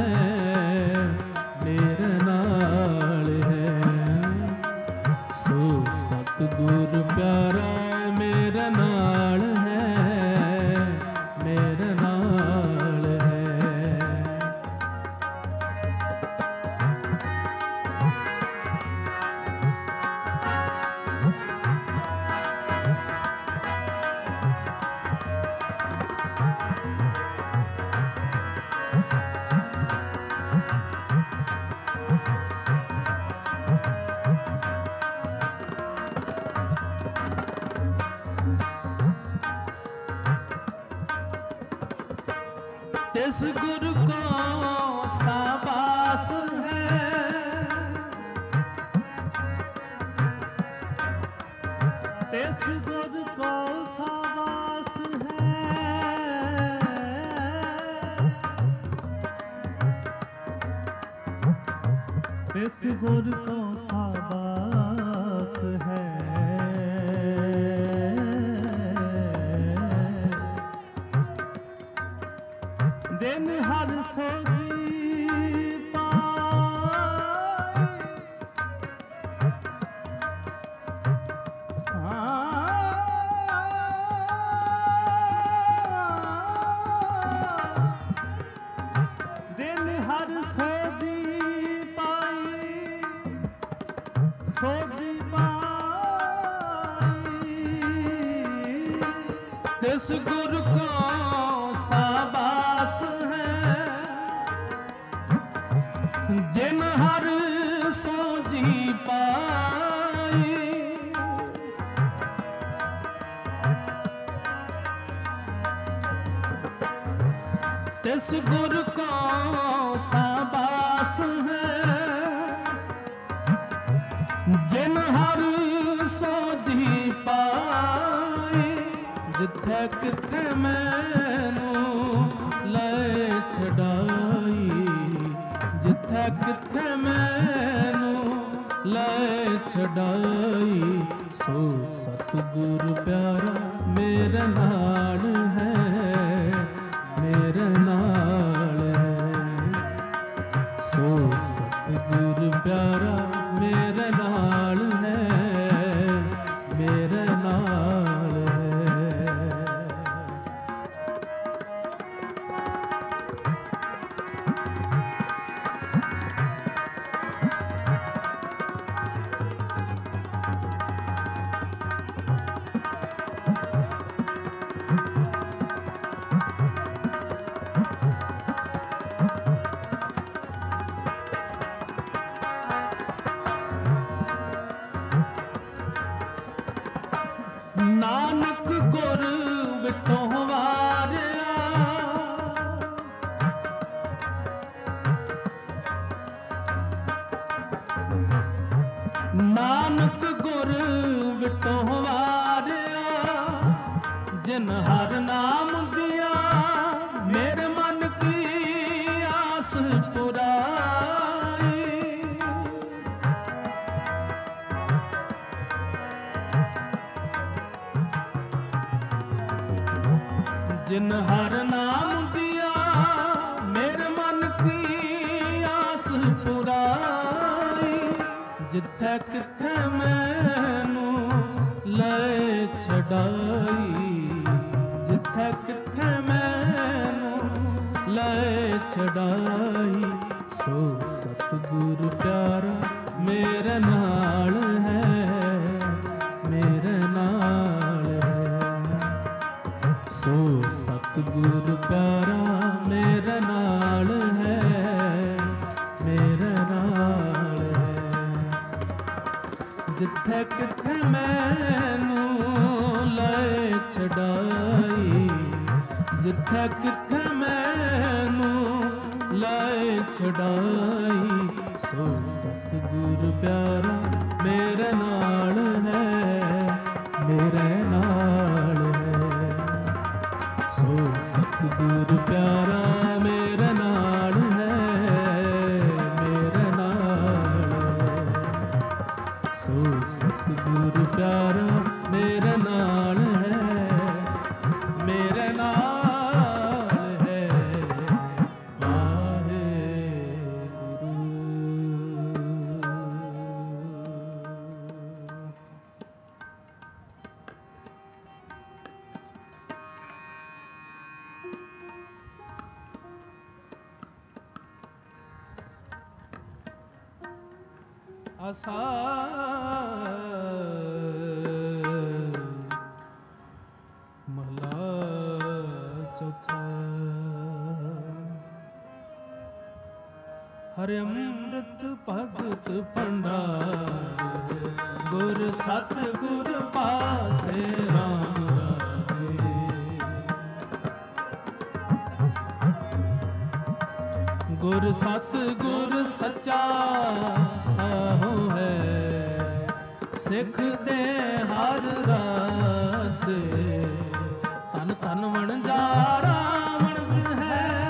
मेरे नाल है सो सतगुर प्यारा मेरे नाल है मेरे नाल है। तिस गुर को शाबाश है तिस गुर को शाबाश है तिस गुर को शाबाश है जिन हर सोजी पाई जिन हर सोजी पाई सोजी पाई तिस गुर को शाबाश है जिन हर सोजी पाई तिस गुर को शाबाश है जिन हर सोजी पाई जिथे किथे मैनू ले छड़ाई जिथे किथे मैनू ले छड़ाई सो सतगुर प्यारा मेरे नाल है मेरे नाल है सो सतगुर प्यारा मेरे नाल है मेरे नाल है। ਨਾਨਕ ਗੁਰ ਵਿਟੋ ਵਾਰਿਆ, ਨਾਨਕ ਗੁਰ ਵਿਟੋ ਵਾਰਿਆ, ਜਿਨ ਹਰ ਨਾਮ ਦਿਆ ਮੇਰੇ ਮਨ ਕੀ ਆਸ ਪੁਰਾਈ। ਜਿਨ ਹਰ ਨਾਮ ਦਿਆ ਮੇਰੇ ਮਨ ਕੀ ਆਸ ਪੁਰਾਈ। ਜਿੱਥੇ ਕਿੱਥੇ ਮੈਨੂੰ ਲੈ ਛਡਾਈ, ਜਿੱਥੇ ਕਿੱਥੇ ਮੈਨੂੰ ਲੈ ਛਡਾਈ। ਸੋ ਸਤਿਗੁਰ ਪਿਆਰਾ ਮੇਰੇ ਨਾਲ ਹੈ, ਮੇਰੇ ਨਾਲ ਹੈ। ਸੋ ਸਤਿਗੁਰ ਪਿਆਰਾ ਮੇਰੇ ਨਾਲ ਹੈ, ਮੇਰੇ ਨਾਲ ਹੈ। ਜਿੱਥੇ ਕਿੱਥੇ ਮੈਨੂੰ ਲੈ ਛਡਾਈ, ਜਿੱਥੇ ਕਿੱਥੇ ਮੈਨੂੰ ਲੈ ਛਡਾਈ। ਸੋ ਸਤਿਗੁਰ ਪਿਆਰਾ ਮੇਰੇ ਨਾਲ ਹੈ, ਮੇਰੇ ਨਾਲ ਹੈ। ਸੋ ਸਤਿਗੁਰ ਪਿਆਰਾ ਮੇਰੇ ਨਾਲ ਹੈ, ਮੇਰੇ ਨਾਲ ਹੈ। ਸੋ ਸਤਿਗੁਰ ਪਿਆਰਾ ਮੇਰੇ ਨਾਲ ਹੈ, ਮੇਰੇ ਨਾਲ ਹੈ। ਵਾਹਿਗੁਰੂ। ਆਸਾ ਮਹਲਾ ਚੌਥਾ। ਹਰਿ ਅੰਮ੍ਰਿਤ ਭਗਤ ਭੰਡਾਰ, ਗੁਰ ਸਤ ਗੁਰ ਪਾਸੇ ਰਾਮ ਰਾਜੇ। ਗੁਰ ਸਤ ਗੁਰ ਸੱਚਾ ਸਾਹੋ ਹੈ, ਸਿੱਖ ਦੇ ਹਰ ਰਾਸੇ। ਤਨ ਤਨ ਵਣਜਾਰਾ ਵਣਜ ਹੈ,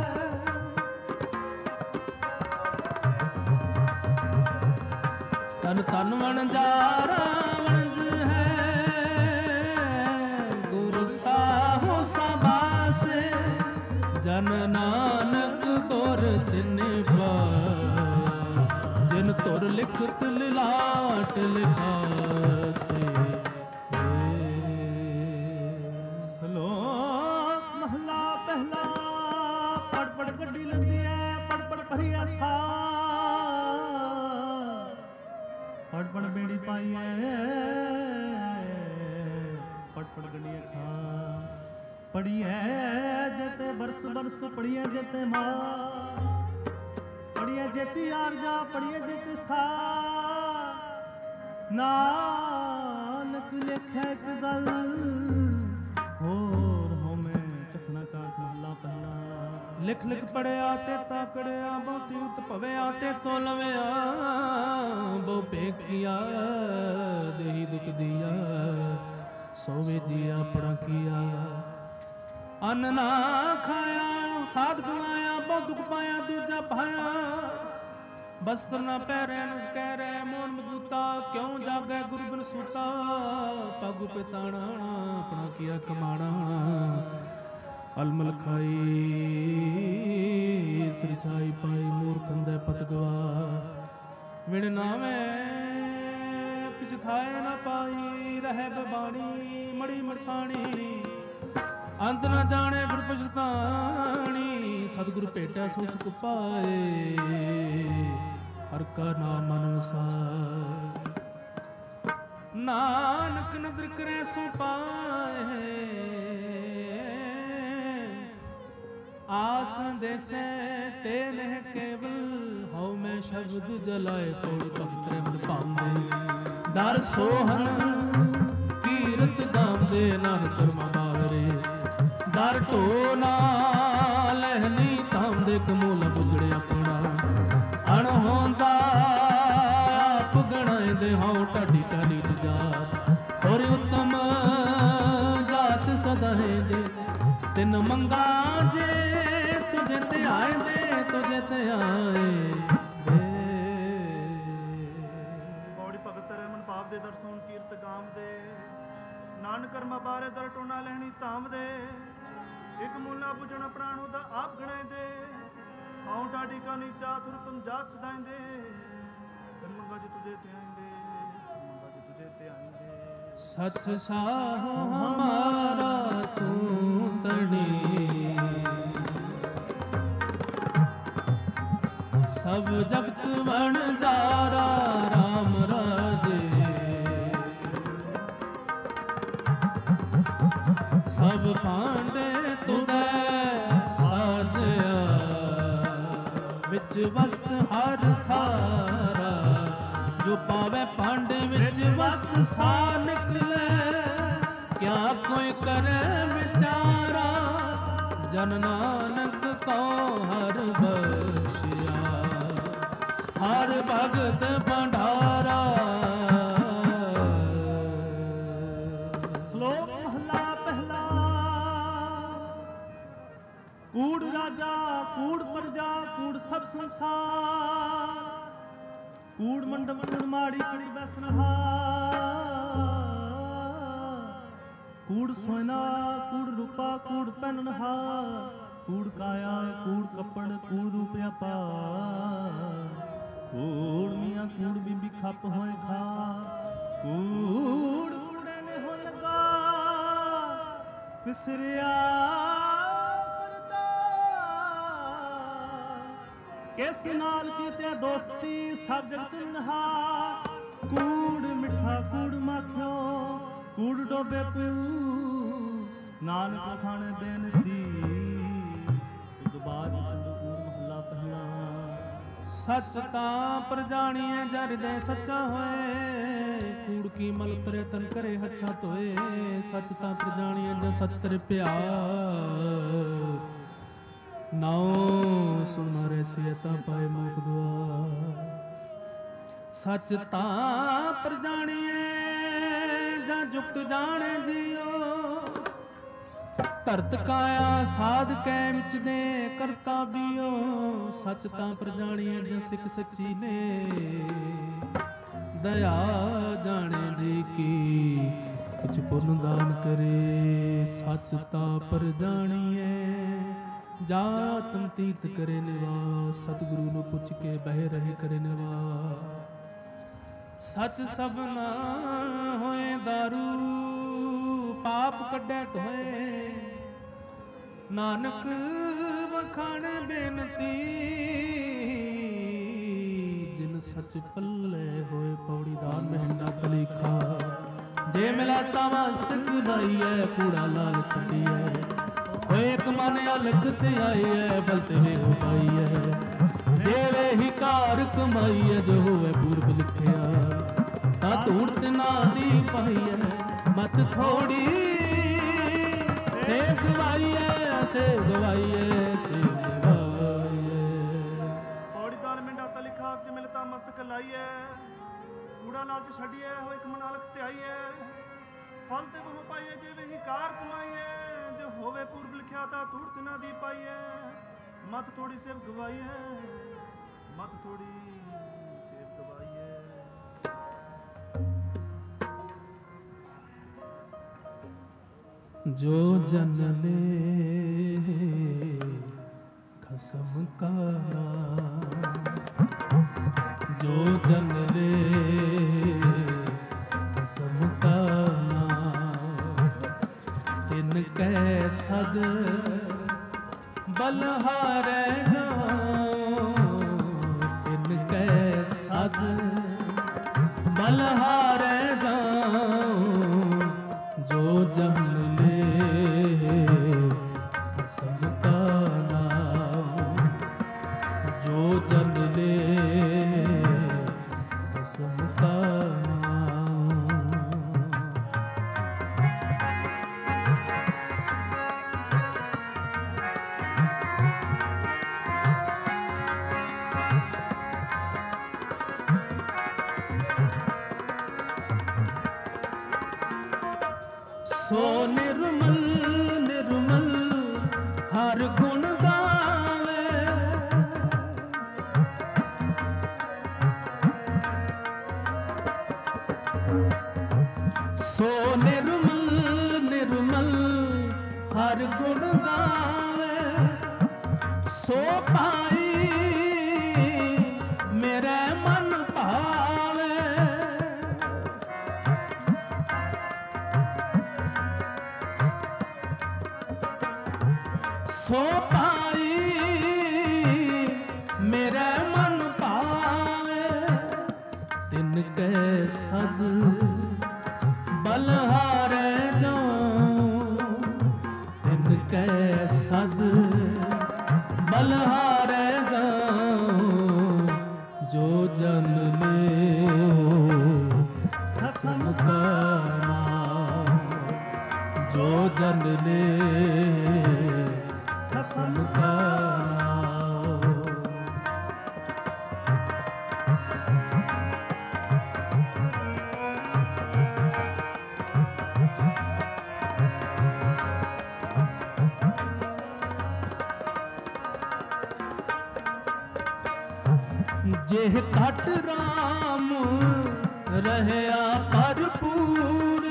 ਤਨ ਤਨ ਵਣਜਾਰਾ ਵਣਜ ਹੈ। ਗੁਰ ਸਾਹੋ ਸਬਾਸੇ, ਜਨ ਨਾਨਕ ਗੁਰ ਤਿਨਿ ਪਾਇਆ। ਜਿਨ ਤੁਰ ਲਿਖਤ ਲਿਲਾਟ ਲਿਖਾਸੇ। ਸ਼ਲੋਕ ਮਹਲਾ ਪਹਿਲਾ। ਪੜ ਪੜ ਗੱਡੀ ਲੰਦੀ ਐ, ਪੜ ਪੜ ਭਰੀ ਆਸਾ। ਪੜ ਪੜ ਬੇੜੀ ਪਾਈ ਐ, ਪੜ ਪੜ ਗੱਡੀ ਖਾ। ਪੜੀਐ ਜਤੇ ਬਰਸ ਬਰਸ, ਪੜੀਐ ਜਤੇ ਮਾਰ। ਪੜੀਐ ਜੇਤੀ ਆਰਜਾ, ਪੜੀਐ ਜੇਤੇ ਸਾ। ਨਾਨਕ ਲਿਖੈ ਇੱਕ ਗੱਲ, ਹੋਰ ਹੋਮੈ ਚਖਣਾ ਚਾਟ। ਮਹਲਾ ਪਹਿਲਾ। ਲਿਖ ਲਿਖ ਪੜਿਆ ਤੇ ਤਾਕੜਿਆ, ਬਹੁਤੀ ਉਤ ਭਵਿਆ ਤੇ ਤੋ ਲਵਿਆ। ਬਹੁ ਪੇਖਿਆ ਦੇਹੀ ਦੁਖ ਦੀਆ, ਸੋਵੇ ਦੀਆ ਆਪਣਾ ਕੀਆ। ਅੰਨ ਨਾ ਖਾਇਆ ਸਾਧ ਕਮਾਇਆ, ਬਹੁ ਦੁਖ ਪਾਇਆ ਦੂਜਾ ਪਾਇਆ। ਬਸਤਰ ਨਾ ਪਹਿਰੈ ਨਸ ਕਹਿ ਰਹਿ, ਮੋਨ ਮਗੂਤਾ ਕਿਉਂ ਜਾਗੈ ਗੁਰੂ ਬਿਨ ਸੂਤਾ। ਪਗ ਪਿਤਾਣਾ ਆਪਣਾ ਕੀਆ ਕਮਾਣਾ। ਅਲਮਲ ਖਾਈ ਸਿਰ ਛਾਈ ਪਾਈ, ਮੂਰਖ ਅੰਧੇ ਪਤ ਗਵਾ। ਵਿਣ ਨਾਵੇਂ ਕਿਛ ਥਾਏ ਨਾ ਪਾਈ, ਰਹਿ ਬਬਾਣੀ ਮੜੀ ਮਰਸਾਣੀ। ਅੰਤ ਨਾ ਜਾਣੇ ਫਿਰ ਪਛਤਾਣੀ, ਸਤਿਗੁਰ ਭੇਟੈ ਸੋ ਸੁਖ ਪਾਏ। ਹਰਿ ਕਾ ਨਾਮ ਮਨ ਵਸਾਏ, ਨਾਨਕ ਨਦਰ ਕਰੇ ਸੋ ਪਾਏ। ਆਸ ਦੇਸੈ ਤੇ ਨਹਿ ਕੇਵਲ, ਹਉ ਮੈਂ ਸ਼ਬਦ ਜਲਾਏ। ਕੋੜ ਭਗਤ ਰਹਿਮਤ ਪਾਉਂਦੇ, ਦਰ ਸੋਹਨ ਕੀ ਕੀਰਤ ਗਾਉਂਦੇ ਨਾਨ ਕਰਮਾ ਬਾਵਰੇ ਦਰ ਢੋ ਨਾ ਲਹਿਨੀ ਤਾਂਦੇ ਕਮੂਲ ਬੁਝੜੇ ਆਪਣਾ ਅਣ ਹੁੰਦਾ ਆਪ ਗਣਾਇਦੇ ਹਉ ਢਾਡੀ ਕਾ ਨੀਚ ਜਾਤ ਔਰ ਉਤਮ ਜਾਤ ਸਦਾਏ ਦੇ ਤਿੰਨ ਮੰਗਾ ਜੇ ਤੁਝੇ ਤੇ ਆਏ ਦੇ ਤੁਝੇ ਤੇ ਆਏ ਦੇ ਦਰਸ਼ਨ ਕੀਰਤ ਗਾਮ ਦੇ ਨਾਨਕ ਕਰਮਾ ਬਾਰੇ ਦਰ ਟੋਨਾ ਲੈਣੀ ਧਾਮ ਦੇ ਇੱਕ ਮੂਲਾ ਬੁਝਣਾ ਪ੍ਰਾਣੋ ਦਾ ਆਪ ਗਣਾਏ ਦੇ ਆਉ ਢਾਡੀ ਕਾ ਨੀਚਾ ਥੁਰ ਤੁਮ ਜਾਤ ਸਦਾਇਂਦੇ ਤਨ ਮੰਗਾ ਜੀ ਤੁਝੇ ਤੇ ਆਇਂਦੇ ਮੰਗਾ ਜੀ ਤੁਝੇ ਤੇ ਆਇਂਦੇ ਸਚ ਸਾਹ ਹਮਾਰਾ ਤੂੰ ਤਣੀ ਸਭ ਜਗਤ ਵਣਜਾਰਾ ਰਾਮ ਰਾਜੇ ਸਭ ਭਾਂਡੇ ਤੁਧੈ ਸਾਜਿਆ ਵਿੱਚ ਵਸਤ ਹਰ ਥਾਰਾ ਜੋ ਪਾਵੇ ਭਾਂਡੇ ਵਿੱਚ ਵਸਤ ਸਾ ਨਿਕਲੇ ਕਿਆ ਕੋਈ ਕਰੇ ਵਿਚਾਰਾ ਜਨ ਨਾਨਕ ਕੋ ਹਰ ਬਖਸ਼ਿਆ ਹਰ ਭਗਤ ਭੰਡਾਰਾ। ਸ਼ਲੋਕ ਮਹਲਾ ਪਹਿਲਾ। ਕੂੜ ਰਾਜਾ ਕੂੜ ਪ੍ਰਜਾ ਕੂੜ ਸਭ ਸੰਸਾਰ ਕੂੜ ਮੰਡਪ ਕੂੜ ਮਾੜੀ ਕੜੀ ਬਸਨਹਾ ਕੂੜ ਸੋਨਾ ਕੂੜ ਰੂਪਾ ਕੂੜ ਪਹਿਨਨਹਾ ਕੂੜ ਕਾਇਆ ਕੂੜ ਕੱਪੜ ਕੂੜ ਰੂਪਿਆ ਪਾ ਕੂੜ ਮੀਆਂ ਕੂੜ ਬੀਬੀ ਖੱਪ ਹੋਏ ਖਾ ਕੂੜ ਕੂੜੇ ਨੇ ਹੋ ਲਗਾ ਵਿਸਰਿਆ ਕਰਦਾ ਕਿਸ ਨਾਲ ਕੀਤੇ ਦੋਸਤੀ ਸਭ ਜਗ ਚਿੰਨ੍ਹਾ ਕੂੜ ਮਿੱਠਾ ਕੂੜ ਮਾਖਿਓ ਕੂੜ ਡੋਬੇ ਪਿਉ ਨਾਨਕ ਖਾਣੇ ਬੇਨਤੀ ਤੁਧ ਬਾਦ ਕੂੜ ਮਹੱਲਾ ਪਹਿਲਾ। ਸੱਚ ਤਾਂ ਪ੍ਰਜਾਣੀਏ ਜਰ ਦੇ ਸੱਚਾ ਹੋਏ ਕੂੜ ਕੀ ਮਲ ਤਰੇ ਤਨ ਕਰੇ ਹੱਛਾ ਧੋਏ ਸੱਚ ਤਾਂ ਪ੍ਰਜਾਣੀਏ ਜਾਂ ਸੱਚ ਤੇਰੇ ਪਿਆਰ ਨਾਉ ਸੁਣ ਮਾਰੇ ਸਿਅਤਾ ਪਾਏ ਮੋਖ ਦੁਆਰ ਸੱਚ ਤਾਂ ਪ੍ਰਜਾਣੀਏ ਜਾਂ ਜੁਗਤ ਜਾਣੇ ਜੀਓ ਧਰਤ ਕਾਇਆ ਸਾਧ ਕੈ ਵਿੱਚ ਦੇ ਕਰਤਾ ਬੀਓ ਸੱਚ ਤਾਂ ਪ੍ਰਜਾਣੀਏ ਜਾਂ ਸਿੱਖ ਸੱਚੀ ਨੇ ਦਇਆ ਜਾਣੇ ਜੀ ਕੀ ਕੁਛ ਪੁੰਨ ਦਾਨ ਕਰੇ ਸੱਚ ਤਾਂ ਪ੍ਰਜਾਣੀਏ ਜਾਤਮ ਤੀਰਥ ਕਰੇ ਨਿਵਾਸ ਸਤਿਗੁਰੂ ਨੂੰ ਪੁੱਛ ਕੇ ਬਹਿ ਰਹੇ ਕਰੇ ਨਿਵਾਸ ਸੱਚ ਸਭਨਾ ਹੋਏ ਦਾਰੂ ਪਾਪ ਕੱਢੈ ਧੋਏ ਨਾਨਕ ਵਖਾਣ ਬੇਨਤੀ ਜਿਨ ਸੱਚ ਪੱਲੇ ਹੋਏ ਪੌੜੀ ਦਾ ਮਹਿੰਗਾ ਕਲੀਖਾ ਜੇ ਮਿਲਾ ਤਾਂ ਮਸਤਕ ਲਾਈਐ ਕੂੜਾ ਲਾਲ ਛੱਡੀਐ ਹੋਏ ਇੱਕ ਮਨ ਅਲਖ ਤੇ ਆਈਐ ਬਲ ਤੇ ਵੇ ਹੋ ਪਾਈਐ ਜੇ ਹੀ ਕਾਰ ਕਮਾਈਐ ਜੋ ਹੋਵੇ ਪੂਰਬ ਲਿਖਿਆ ਤਾਂ ਧੂੜ ਤੇ ਨਾ ਦੀ ਪਾਈਐ ਮਤ ਥੋੜੀ ਸੇ ਗਵਾਈਐ ਸੇ ਗਵਾਈਐ ਸੇ ਗਵਾਈਐ ਪੌੜੀ ਦਾਲ ਮਿੰਡਾ ਤਾਂ ਲਿਖਾ ਚ ਮਿਲਤਾ ਮਸਤਕ ਲਾਈਐ ਕੂੜਾ ਲਾਲਚ ਛੱਡੀਐ ਹੋਏ ਇੱਕ ਮਨ ਅਲਖ ਤੇ ਆਈਐ ਫਲ ਤੇ ਬਹੁ ਪਾਈਐ ਜੇ ਹੀ ਕਾਰ ਕਮਾਈਐ ਜੋ ਹੋਵੇ ਪੂਰਬ ਲਿਖਿਆ ਤਾਂ ਧੂੜ ਤੇ ਨਾ ਦੀ ਪਾਈਐ ਮਤ ਥੋੜੀ ਸੇਵ ਗਵਾਈਐ ਮਤ ਥੋੜੀ ਸੇਵ ਗਵਾਈਐ। ਜੋ ਜਨ ਲੈ ਖਸਮ ਕਾ ਜੋ ਜਨ ਲੈ ਖਸਮ ਕਾ ਤਿਨ ਕੈ ਸਦ ਬਲਹਾਰੈ ਜਾਉ ਤਿਨ ਕੈ ਸਦ ਬਲਹਾਰੈ ਜਾਉ ਜੋ ਜਨ ਖਸਮ ਕਾ ਨਾਮ ਜੋ ਜਨ ਲੈ ਖਸਮ ਕਾ ਨਾਮ सो निर्मल निर्मल हर गुण गावे। सो निर्मल निर्मल हर गुण गावे। सो पाई मेरे मन भावे। सो पाई मेरे मन भावे। तिनके सद बलहारे जाऊं। तिनके सद बलहारे जाऊं। जो जन ले खसम का नाम। जो जन ले खसम का नाम। जेह घट राम रहया भरपूर।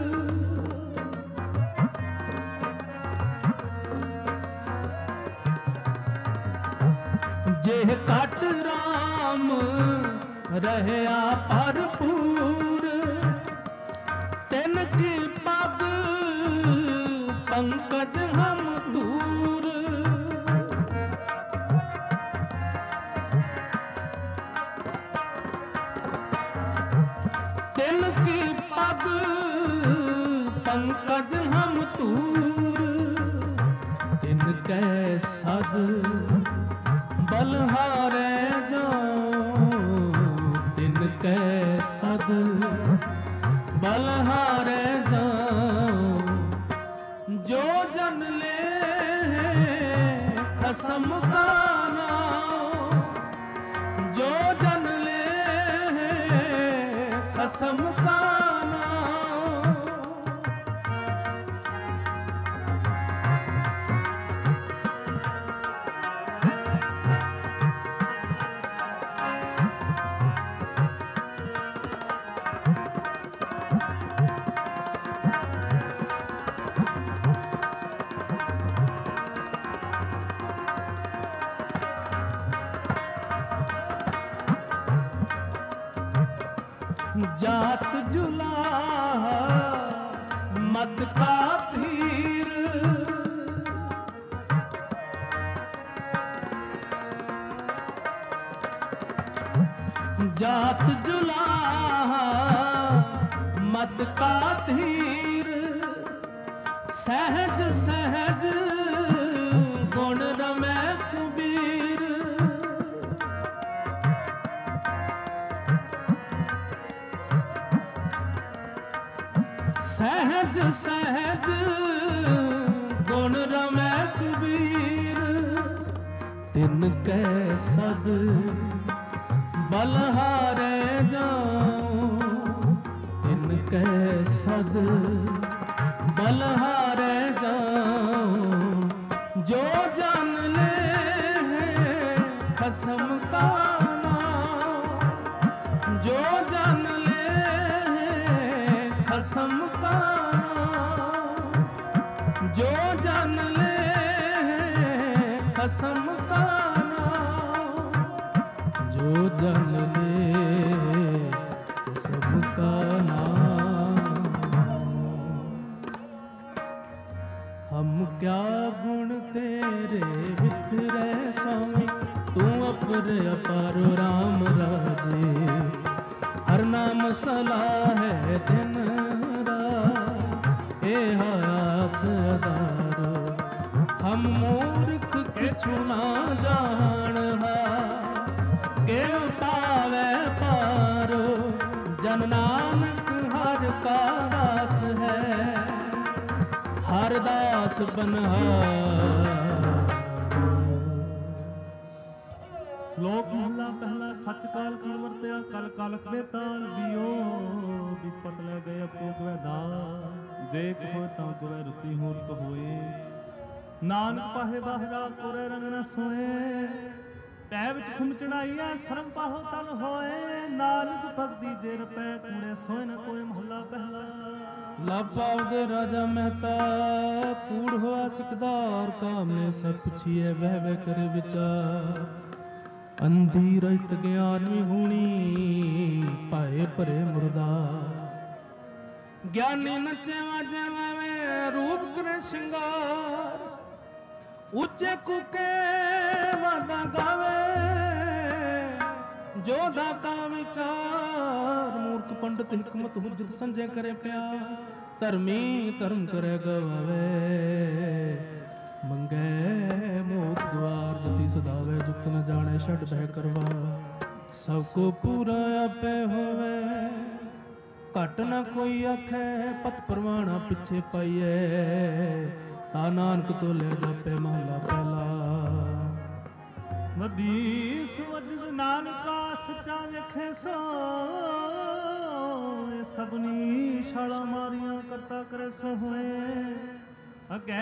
जेह घट राम रहया भरपूर। तिनकी पग पंकज हम दूर। तिनकी पग पंकज हम दूर। तिनके सद बलहारे जाऊं। तिनके सद बलहारे जाऊं। जो जन ले खसम का नाम। जो जन ले खसम का नाम। जात जुलाहा मत का धीर। जात जुलाहा मत का धीर। सहज सहज गुण रमै कबीर। सहज सहज गुण रमै कबीर। तिनके सद बलहारे जाऊं। तिनके सद बलहारे जाऊं। जो जन ले खसम का नाम। जो जन ले खसम का नाम। जो जन ले खसम का नाम। जो जन ले खसम का नाम। हम क्या गुण तेरे बिखरे स्वामी। तू अपर अपार राम राजे। हर नाम सलाह है दिन रात। ए आस अदारो हम मूर्ख किछु ना जानहा। किम पावे पारो जन नानक हर का दास है। हर दास बनहार। श्लोक महला पहला सच काल कर वरत्या कल कालक बेताल दियो विपत ले गए अपूप वैदा ਜੇ ਕੋ ਤਾਂ ਗੁਰੇ ਰੁਤੀ ਮੂਰਤ ਹੋਏ। ਨਾਨਕ ਪਾਹੇ ਬਾਹਰਾ ਕੋਰੇ ਰੰਗ ਨ ਸੋਏ। ਪੈ ਵਿੱਚ ਖੁਮ ਚੜਾਈਐ ਸਰਮ ਪਾਹੋ ਤਲ ਹੋਏ। ਨਾਨਕ ਭਗਤੀ ਜੇ ਰਪੈ ਕੂੜੇ ਸੋਏ ਨ ਕੋਈ। ਮਹੱਲਾ ਪਹਿਲਾ। ਲਾਪਾਵਦੇ ਰਾਜਾ ਮਹਿਤਾ ਕੂੜ ਹੋਆ ਸਿਕਦਾਰ। ਕਾਮਨੇ ਸਭ ਪੁੱਛੀਏ ਵਹਿ ਵਹਿ ਕਰੇ ਵਿਚਾਰ। ਅੰਧੀ ਰਹਿਤ ਗਿਆਨ ਵਿਹੂਣੀ ਭਾਏ ਭਰੇ ਮੁਰਦਾਰ। ਗਿਆਨੀ ਨੱਚੇ ਵਾਜੇ ਵਾਵੇ ਰੂਪ ਕਰੇ ਸ਼ਿੰਗਾਰ। ਉੱਚੇ ਕੂਕੇ ਵਾਦਾ ਗਾਵੇ ਜੋ ਦਾਤਾ ਵਿਚਾਰ। ਮੂਰਖ ਪੰਡਤ ਹਿਕਮਤ ਹੁਜਤ ਸੰਜੇ ਕਰੇ ਪਿਆਰ। ਧਰਮੀ ਧਰਮ ਕਰੇ ਗਵਾਵੇ ਮੰਗੇ ਮੋਖ ਦੁਆਰ। ਜਤੀ ਸਦਾਵੇ ਜੁਗਤ ਨ ਜਾਣੇ ਛੱਡ ਬਹਿ ਕਰਵਾ। ਸਭ ਕੋ ਪੂਰਾ ਆਪੇ ਹੋਵੇ ਘਟ ਨ ਕੋਈ ਆਖੇ। ਪਤ ਪਰਵਾਣਾ ਪਿੱਛੇ ਪਾਈਏ ਤਾ ਨਾਨਕ ਤੋਲੇ ਜਾਪੇ। ਮਹਲਾ ਪਹਿਲਾ। ਮਦੀਸ ਵਜਦ ਨਾਨਕਾ ਸੱਚਾ ਵੇਖੇ ਸੋ। ਇਹ ਸਭਨੀ ਛਾਲਾਂ ਮਾਰੀਆਂ ਕਰਤਾ ਕਰੇ ਸੋ ਹੋਏ। ਅਗੇ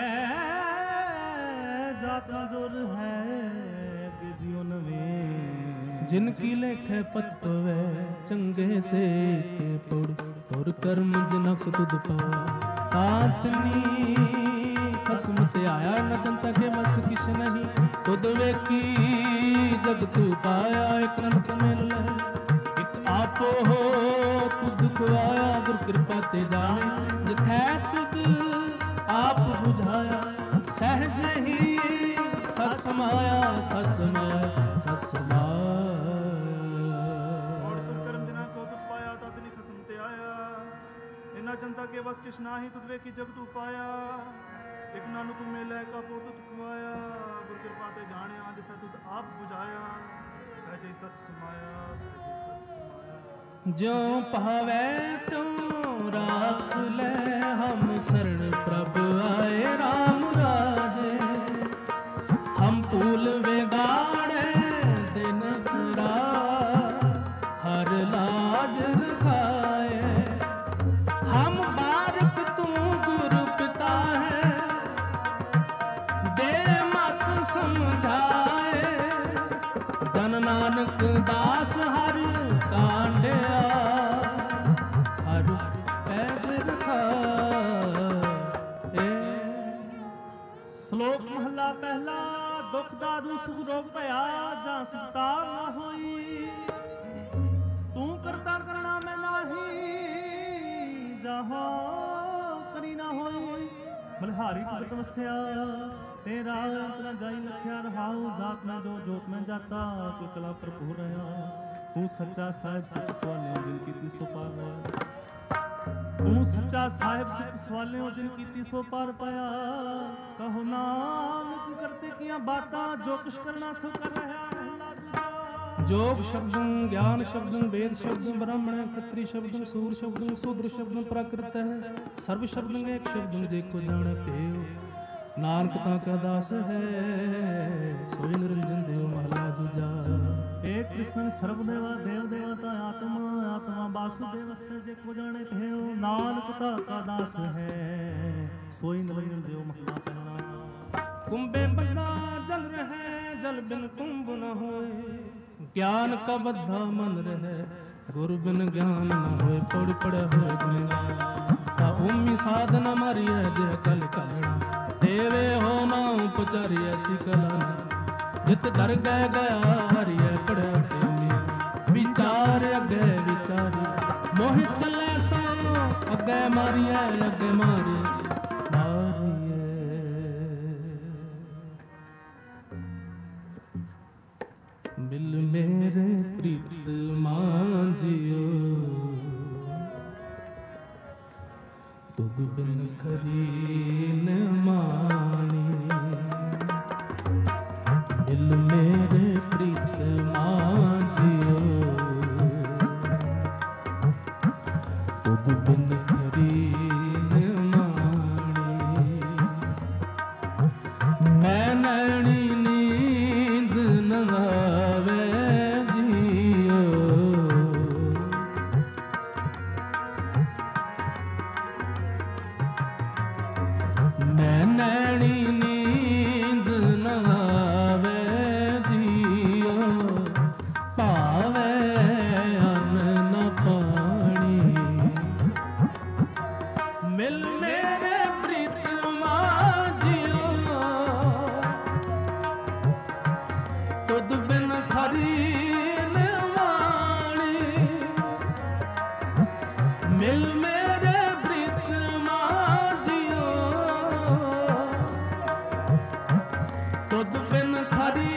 ਜਾਤ ਨਾ ਜੋਰ ਹੈ ਅੱਗੇ ਜਿਉ ਨਵੇਂ। ਜਿਨ ਕੀ ਲੇਖੇ ਪਤ ਪਵੇ ਚੰਗੇ ਸੇ ਕੇ ਪੜ। ਤੁਰ ਕਰਮ ਜਨਕ ਤੁਧ ਪਾਵਾ ਤਾਤਨੀ। ਖਸਮ ਸੇ ਆਇਆ ਨ ਜਨਤਾ ਕੇ ਵਸ ਕਿਛ ਨਹੀਂ। ਤੁਧ ਵੇਖੀ ਜਗ ਤੂ ਪਾਇਆ ਇਕ ਨਨਕ ਮਿਲ ਲੈ। ਇਕ ਆਪੋ ਹੋ ਤੁਧ ਕੋ ਆਇਆ ਗੁਰ ਕਿਰਪਾ ਤੇ ਜਾਣੇ। ਜਿਥੈ ਤੁਧ ਆਪ ਬੁਝਾਇਆ ਸਹਿਜ ਹੀ ਸਸ ਮਾਇਆ। ਸਸ ਮਾਇਆ ਸਸ ਮਾਇਆ। ਕਰਮ ਜਿਨਾ ਕੋ ਤੁਧ ਪਾਇਆ ਤਦ ਨੀ ਖਸਮ ਤੇ ਆਇਆ। ਇਨਾ ਜਨਤਾ ਕੇ ਵਸ ਕਿਛ ਨਾਹੀ ਤੁਧ ਵੇਖੀ ਜਗ ਤੂ ਪਾਇਆ। ਇਕ ਨਾਨਕ ਮੇਲੇ ਕਾ ਪੋ ਤੁਧ ਖਵਾਇਆ। ਗੁਰ ਕਿਰਪਾ ਤੇ ਜਾਣਿਆ ਜਿਥੈ ਤੁਧ ਆਪ ਬੁਝਾਇਆ। ਸਹਿਜੇ ਸਤ ਸਮਾਇਆ ਸਹਿਜੇ ਸਤ ਸਮਾਇਆ। ਜਿਉ ਭਾਵੈ ਤੂੰ ਰਾਖ ਲੈ ਹਮ ਸਰਣ ਪ੍ਰਭ ਆਏ ਰਾਮ ਰਾਜੇ। ਹਮ ਭੂਲ ਵਿਗਾੜੇ ਦਿਨ ਸਰਾ ਹਰ ਲਾਜ ਰਖਾਏ। ਹਮ ਬਾਰਕ ਤੂੰ ਗੁਰੂ ਪਿਤਾ ਹੈ ਦੇ ਮਤ ਸਮਝਾਏ। ਜਨ ਨਾਨਕ ਦਾਸ ਹਰ ਕਾਂਡਿਆ ਹਰ ਪੈਦ ਰਖਾਏ। ਸ਼ਲੋਕ ਮਹੱਲਾ ਪਹਿਲਾ। ਦੁਖ ਦਾਰੂ ਸੁਖ ਰੋਗ ਭਇਆ ਜਾਂ ਸੁਤਾਰ ਨਾ ਹੋਈ। ਤੂੰ ਕਰਤਾ ਕਰਣਾ ਮੈਂ ਨਾਹੀ ਜਹਾਂ ਕਰੀ ਨਾ ਹੋਈ। ਬਲਿਹਾਰੀ ਤੁਧ ਤਮਸਿਆ ਤੇਰਾ ਅੰਤ ਨਾ ਜਾਈ ਲਖਿਆ ਰਹਾਉ। ਜਾਤ ਨਾ ਜੋ ਜੋਤ ਮੈਂ ਜਾਤਾ ਤੂੰ ਕਲਾ ਭਰਪੂਰ ਰਹਾ। ਤੂੰ ਸੱਚਾ ਸਾਹਿਬ ਸਿੱਖ ਸਵਾਲਿਓ ਜਿਨ ਕੀਤੀ ਸੋ ਪਾਰ ਪਾਇਆ। ਤੂੰ ਸੱਚਾ ਸਾਹਿਬ ਸਿੱਖ ਸਵਾਲਿਓ ਜਿਨ ਕੀਤੀ ਸੋ ਪਾਰ ਪਾਇਆ। ਕਹੋ ਨਾਨਕ ਕਰਤੇ ਕੀਆਂ ਬਾਤਾਂ ਜੋ ਕੁਛ ਕਰਨਾ ਸੋ ਕਰ ਰਹਾ। ਮਹਲਾ ਦੂਜਾ। ਜੋਗ ਸ਼ਬਦੰ ਗਿਆਨ ਸ਼ਬਦੰ ਵੇਦ ਸ਼ਬਦੰ ਬ੍ਰਾਹਮਣ ਖੱਤਰੀ ਸ਼ਬਦੰ ਸੂਰ ਸ਼ਬਦੰ ਸੂਦਰ ਸ਼ਬਦੰ ਪ੍ਰਾਕ੍ਰਿਤ ਹੈ। ਸਰਬ ਸ਼ਬਦੰ ਏਕ ਸ਼ਬਦੰ ਜੇ ਕੋ ਜਾਣੈ ਭੇਉ। ਨਾਨਕ ਤਾਂ ਕਾ ਦਾਸ ਹੈ ਸੋਈ ਨਿਰੰਜਨ ਦੇਵ। ਮਹਲਾ ਦੂਜਾ। ਏਕ ਕ੍ਰਿਸ਼ਨ ਸਰਬ ਦੇਵਾ ਦੇਵ ਦੇਵਤਾ ਆਤਮਾ ਆਤਮਾ ਵਾਸੁਦੇਵ ਸੇ ਜੇ ਕੋ ਜਾਣੇ ਭੇਉ। ਨਾਨਕ ਤਾਂ ਕਾ ਦਾਸ ਹੈ ਸੋਈ ਨਿਰੰਜਨ ਦੇਵ। ਮਹਲਾ ਪਹਿਲਾ। ਕੁੰਭੇ ਬੰਦਾ ਜਲ ਰਹਿ ਜਲ ਬਿਨ ਕੁੰਭ ਨ ਹੋਏ। ਗਿਆਨ ਕਾ ਬੱਧਾ ਮਨ ਰਹਿ ਗੁਰ ਬਿਨ ਗਿਆਨ ਨ ਹੋਏ। ਪੜ ਪੜਿਆ ਹੋਏ ਗੁਣ ਤਾ ਉਮੀ ਸਾਧਨਾ ਮਾਰੀਐ ਜੇ ਕਲ ਕਲਣਾ। ਦੇਵੇ ਹੋ ਨਾ ਉਪਚਾਰੀ ਐਸੀ ਕਲਾ। ਜਿਤ ਦਰ ਗਏ ਗਿਆ ਹਰਿਐ ਪੜਿਆ ਤੇ ਵਿਚਾਰ ਅੱਗੇ ਵਿਚਾਰੀ। ਮੋਹਿ ਚੱਲੇ ਸੋ ਅੱਗੇ ਮਾਰੀਐ ਅੱਗੇ ਮਾਰੀ ਮਾਰੀਐ। ਮਿਲ ਮੇਰੇ ਪ੍ਰੀਤ ਮਾਂਜਿਓ ਤੁਧ ਬਿਨ ਖਰੀ ਨ ਮਾਣੀ। ਮਿਲ ਮੇਰੇ ਪ੍ਰੀਤ ਮਾਂਜਿਓ ਤੁਧ ਬਿਨ ਖਰੀ ਨ ਮਾਣੀ। ਮੈਂ ਨੈਣੀ ਨੀਂਦ ਨ ਆਵੇ ਜੀਓ। मिल मेरे प्रीतमा जियो तुद बिन खरी वाणी मिल मेरे प्रीतमा जियो तुद बिन खरी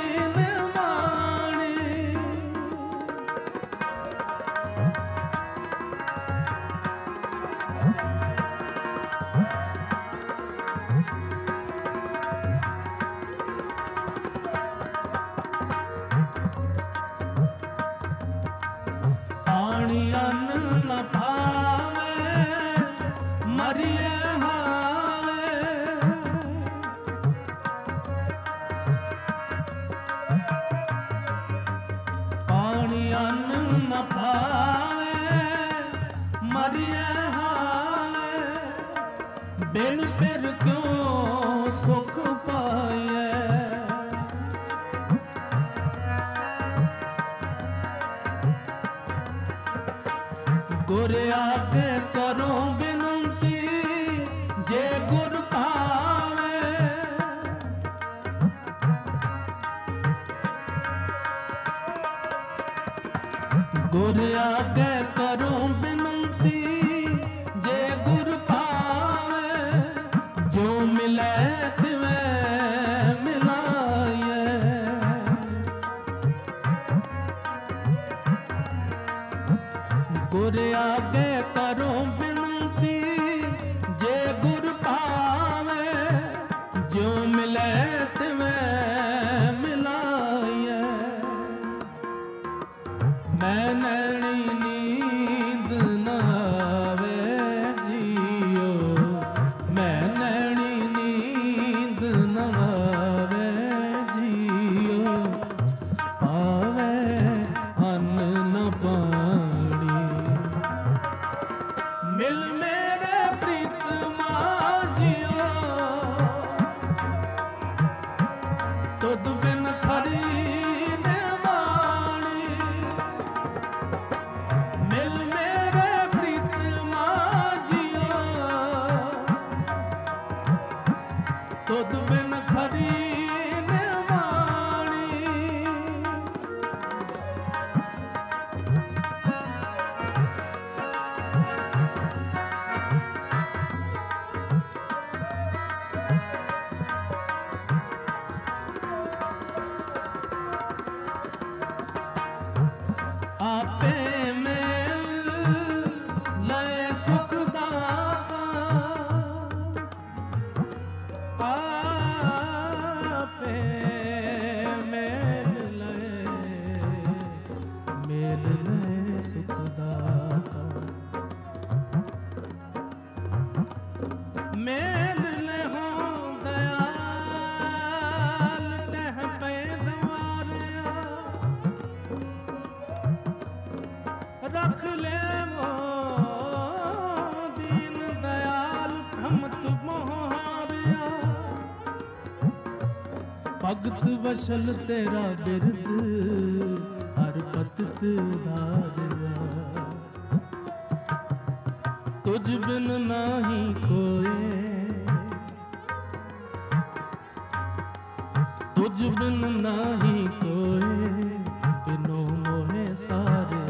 बिन फिर क्यों सुख पाए गुर आगे करो बिनती जे गुर पावे गुर आगे करो बिनती जे गुर पावे जो मिले तिवें मिलाए गुर आगे करो बिनती जे गुर पावे जो मिले तिवें मिलाए मैं नैनी नींद न आवे जियो मैं नैनी नींद न आवे जियो पावे अन्न न पानी मिल मेरे प्रीतमा जियो तुद बिन खरी तुद बिन खरी वाणी आपे मेल लय सुख दाता आपे मेल लय सुख दाता मेल ले हो दयाल टह पे दवारिया रख ले वो दीन दयाल भ्रमत मोहारिया भगत वशल तेरा बिरद हर पतत धारिया तुझ बिन नाही कोई तुझ बिन नाही कोई बिनो मोहे सारे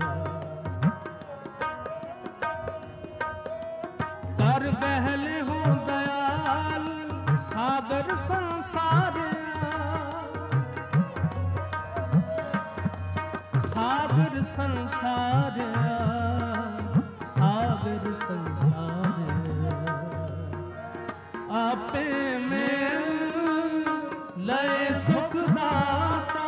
कर बहले हो दयाल सागर संसार सागर संसार सागर संसार आपे में लय सुख दाता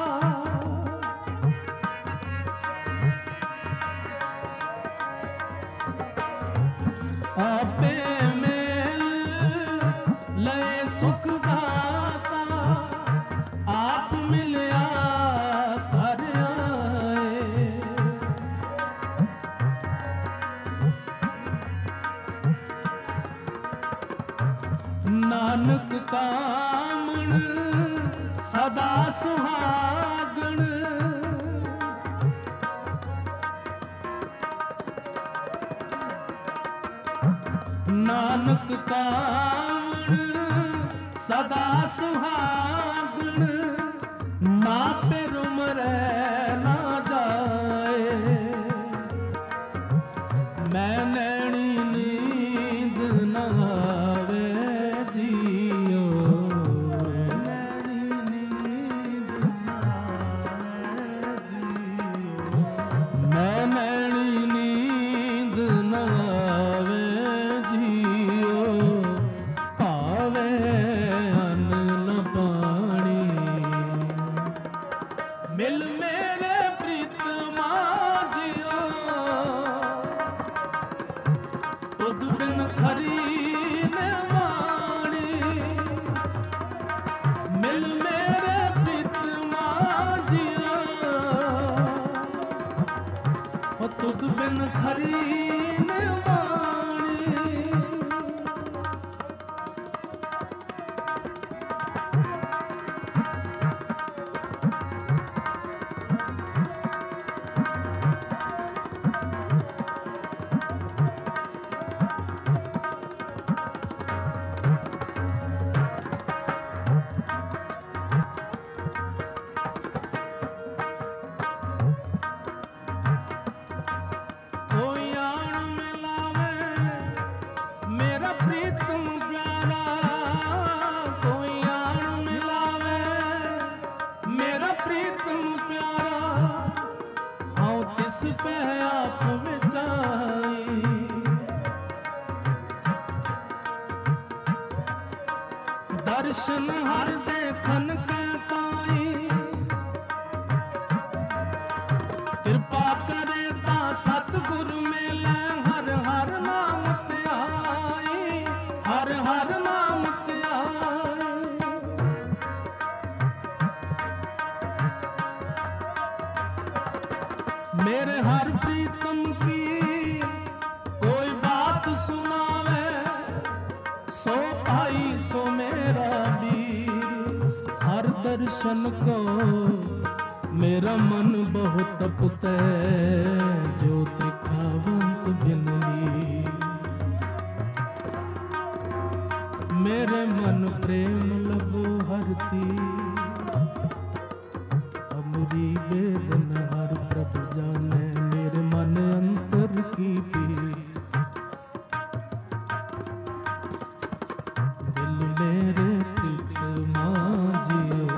आपे मेल लय सुख दाता आप मिलया कर आए नानक कामण सदा सुहागण नानक कावड़ सदा सुहागण ना पिर उमरै ना जाए। मैं नैनी नींद न आवे जियो, नैनी नींद न आवे जियो, मैं नैनी नींद न आवे जियो, पावे अन्न न पानी। मिल मेरे प्रीतमा जियो, तुद बिन खरी न वाणी। मिल मेरे प्रीतमा जियो, तुद बिन खरी न वाणी। कोई आन मिलावे मेरा प्रीतम प्यारा, कोई आन मिलावे मेरा प्रीतम प्यारा। हाँ तिस पे आप विचाई, दर्शन हर देखन के पाई। कृपा करे ता सतगुर मेले हर हर नाम त्याई, हर हर नाम त्याई। मेरे हर प्रीतम की कोई बात सुनावे, सो पाई सो मेरा वीर। हर दर्शन को मेरा मन बहुत तपते, जो त्रिखावंत बिन लीर। मेरे मन प्रेम लगो हरती, हमरी वेदन हर प्रभु जाने। मेरे मन अंतर की पीर, दिल मेरे प्रीतमा जियो,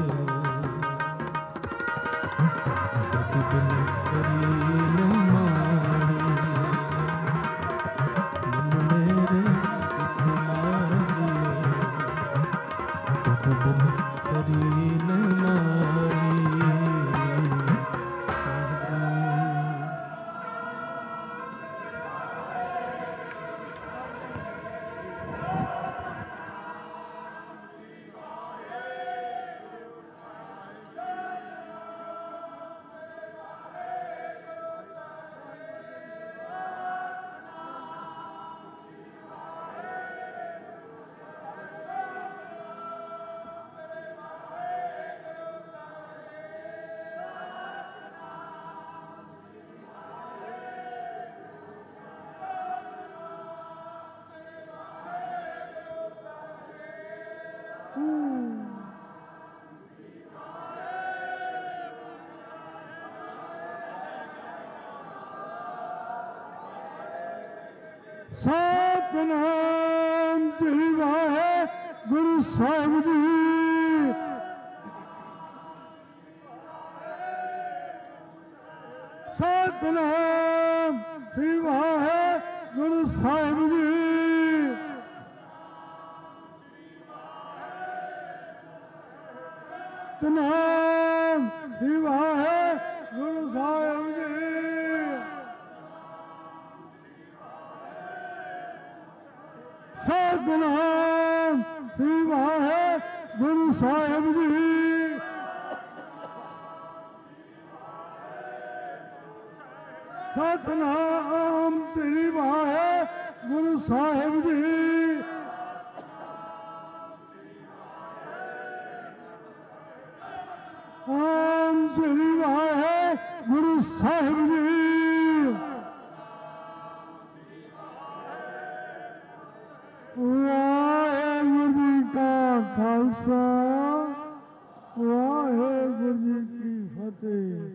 तुद बिन खरी न वाणी। दिल मेरे प्रीतमा जियो, तुद बिन खरी न वाणी। सतनाम श्री वाहेगुरु साहिब जी। सतनाम श्री वाहेगुरु साहिब जी। सतनाम श्री वाहेगुरु साहिब जी। सतनाम श्री वाहेगुरु साहिब जी। सतनाम श्री वाहेगुरु साहिब जी। ओम श्री वाहेगुरु साहिब जी। ਖਾਲਸਾ ਵਾਹਿਗੁਰੂ ਜੀ ਕੀ ਫਤਿਹ।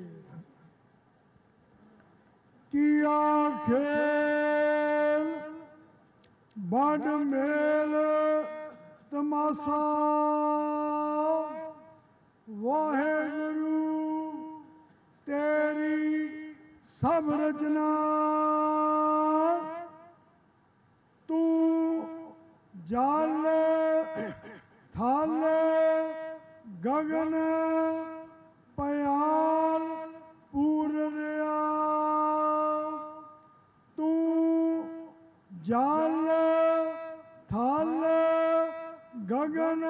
ਕੀਆ ਖੇਲ ਬੜ ਮੇਲ ਤਮਾਸਾ ਵਾਹਿਗੁਰੂ ਤੇਰੀ ਸਭ ਰਚਨਾ ਤੂੰ ਜਲ ਥਲ ਗਗਨ ਪਿਆਲ ਪੂਰ ਰਿਆ ਤੂੰ ਜਲ ਥਲ ਗਗਨ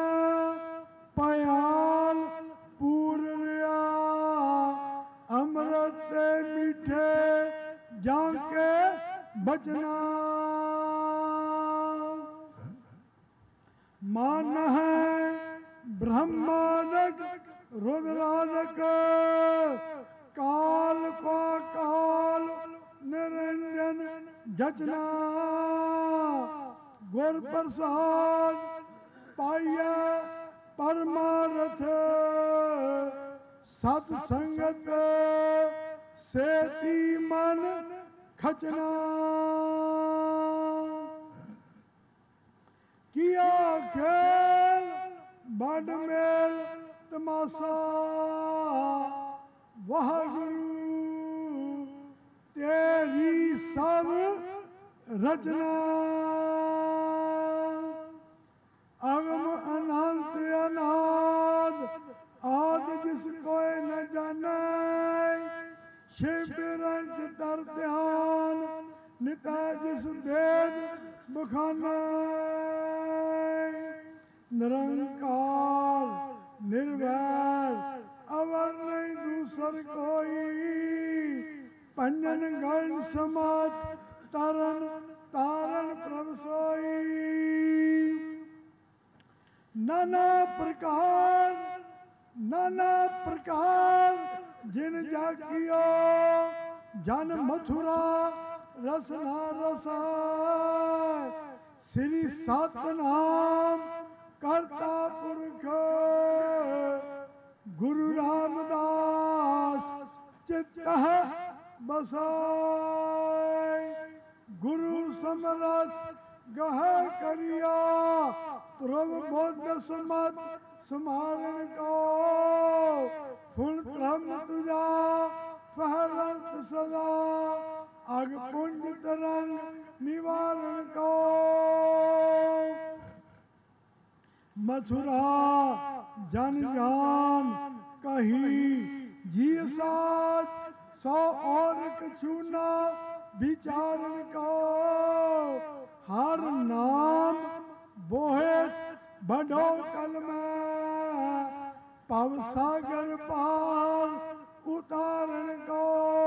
ਪਿਆਲ ਪੂਰ ਰਿਆ ਅੰਮ੍ਰਿਤ ਤੇ ਮਿੱਠੇ ਜਾਂ ਕੇ ਬਚਨਾ मान है ब्रह्मानक रुद्रानक काल को काल निरंजन जचना गुर प्रसाद पाइया परमारथ सत संगत सेती मन खचना किया खेल बड़ मेल तमाशा वाहिगुरू तेरी सब रचना अगम अनंत अनाद आद जिस कोई न जाने शिव रंच तर ध्यान निता जिस वेद बखाना निरंकार निर्वैर अवर नहीं दूसर कोई पंजन गण समात तरन तारण प्रभ सोई नाना प्रकार जिन जाकियो जन मथुरा रसना रसाय श्री सतनाम करता पुरख गुरु रामदास चित्त बसाय गुरु समरथ गह करिया ध्रुव बोध समत समारण को फुल ब्रह्म तुझा फहरत सदा अग पुंज तरंग निवारण को मथुरा जन जान कही जी साथ सौ और कछूना विचारण को हर नाम बोहेत बड़ो कल में पव सागर पार उतारण को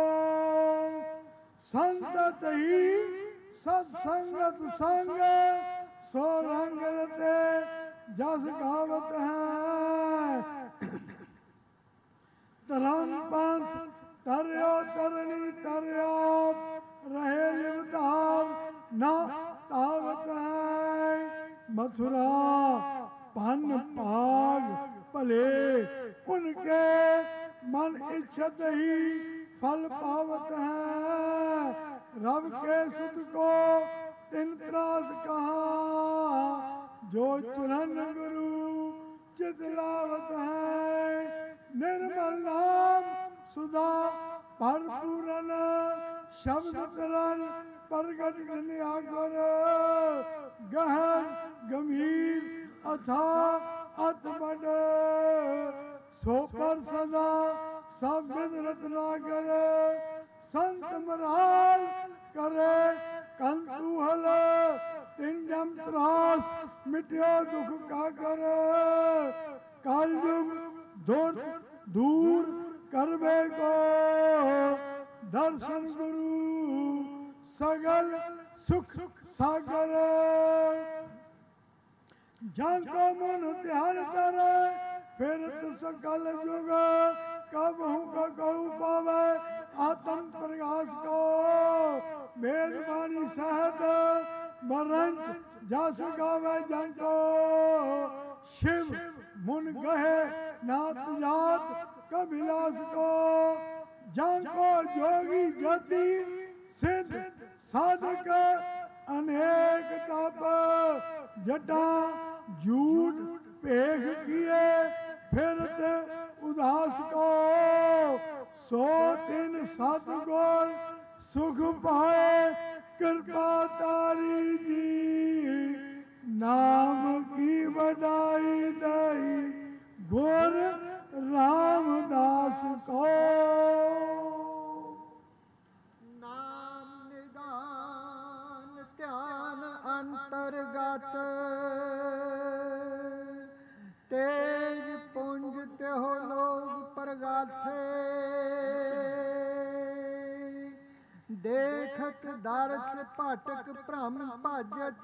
संतत ही सत्संगत संग सो रंग रते जस गावत है तरम पंथ तरयो तरणी तरयो रहे लिवतार ना तावत है मथुरा पन पाग भले उनके मन इच्छत ही फल पावत है रब के सुत को तिन त्रास कहा जो चुरन गुरु चितलावत है निर्मल नाम सुधा भरपूरन शब्द तरन प्रगट कर गहन गंभीर अथा अत बड़ सो पर सदा सब रत्नाकर संत मराल करे कंतुहल तिंजम त्रास मिट्यो दुख का कर कालयुग दूर करवे को दर्शन गुरु सगल सुख सागर जाको मन ध्यान तर फिरत सकल जुग कब हूँ कहू पावे आत्म प्रकाश को मेजबानी सहत बरंच जस गावे जंको शिव मुन गहे नाथ जात कबिलास को, जाको जोगी जति सिद्ध साधक अनेक तप, जटा झूठ भेख किए फिरते उदास को, सो दिन सतगुर सुख पाए कृपा तारी जी, नाम की बड़ाई दई गुर रामदास को। नाम निदान ध्यान अंतर्गत, तेज पुंज त्यों लोग प्रगासे, देखत दर्श भटक भ्रम भजत,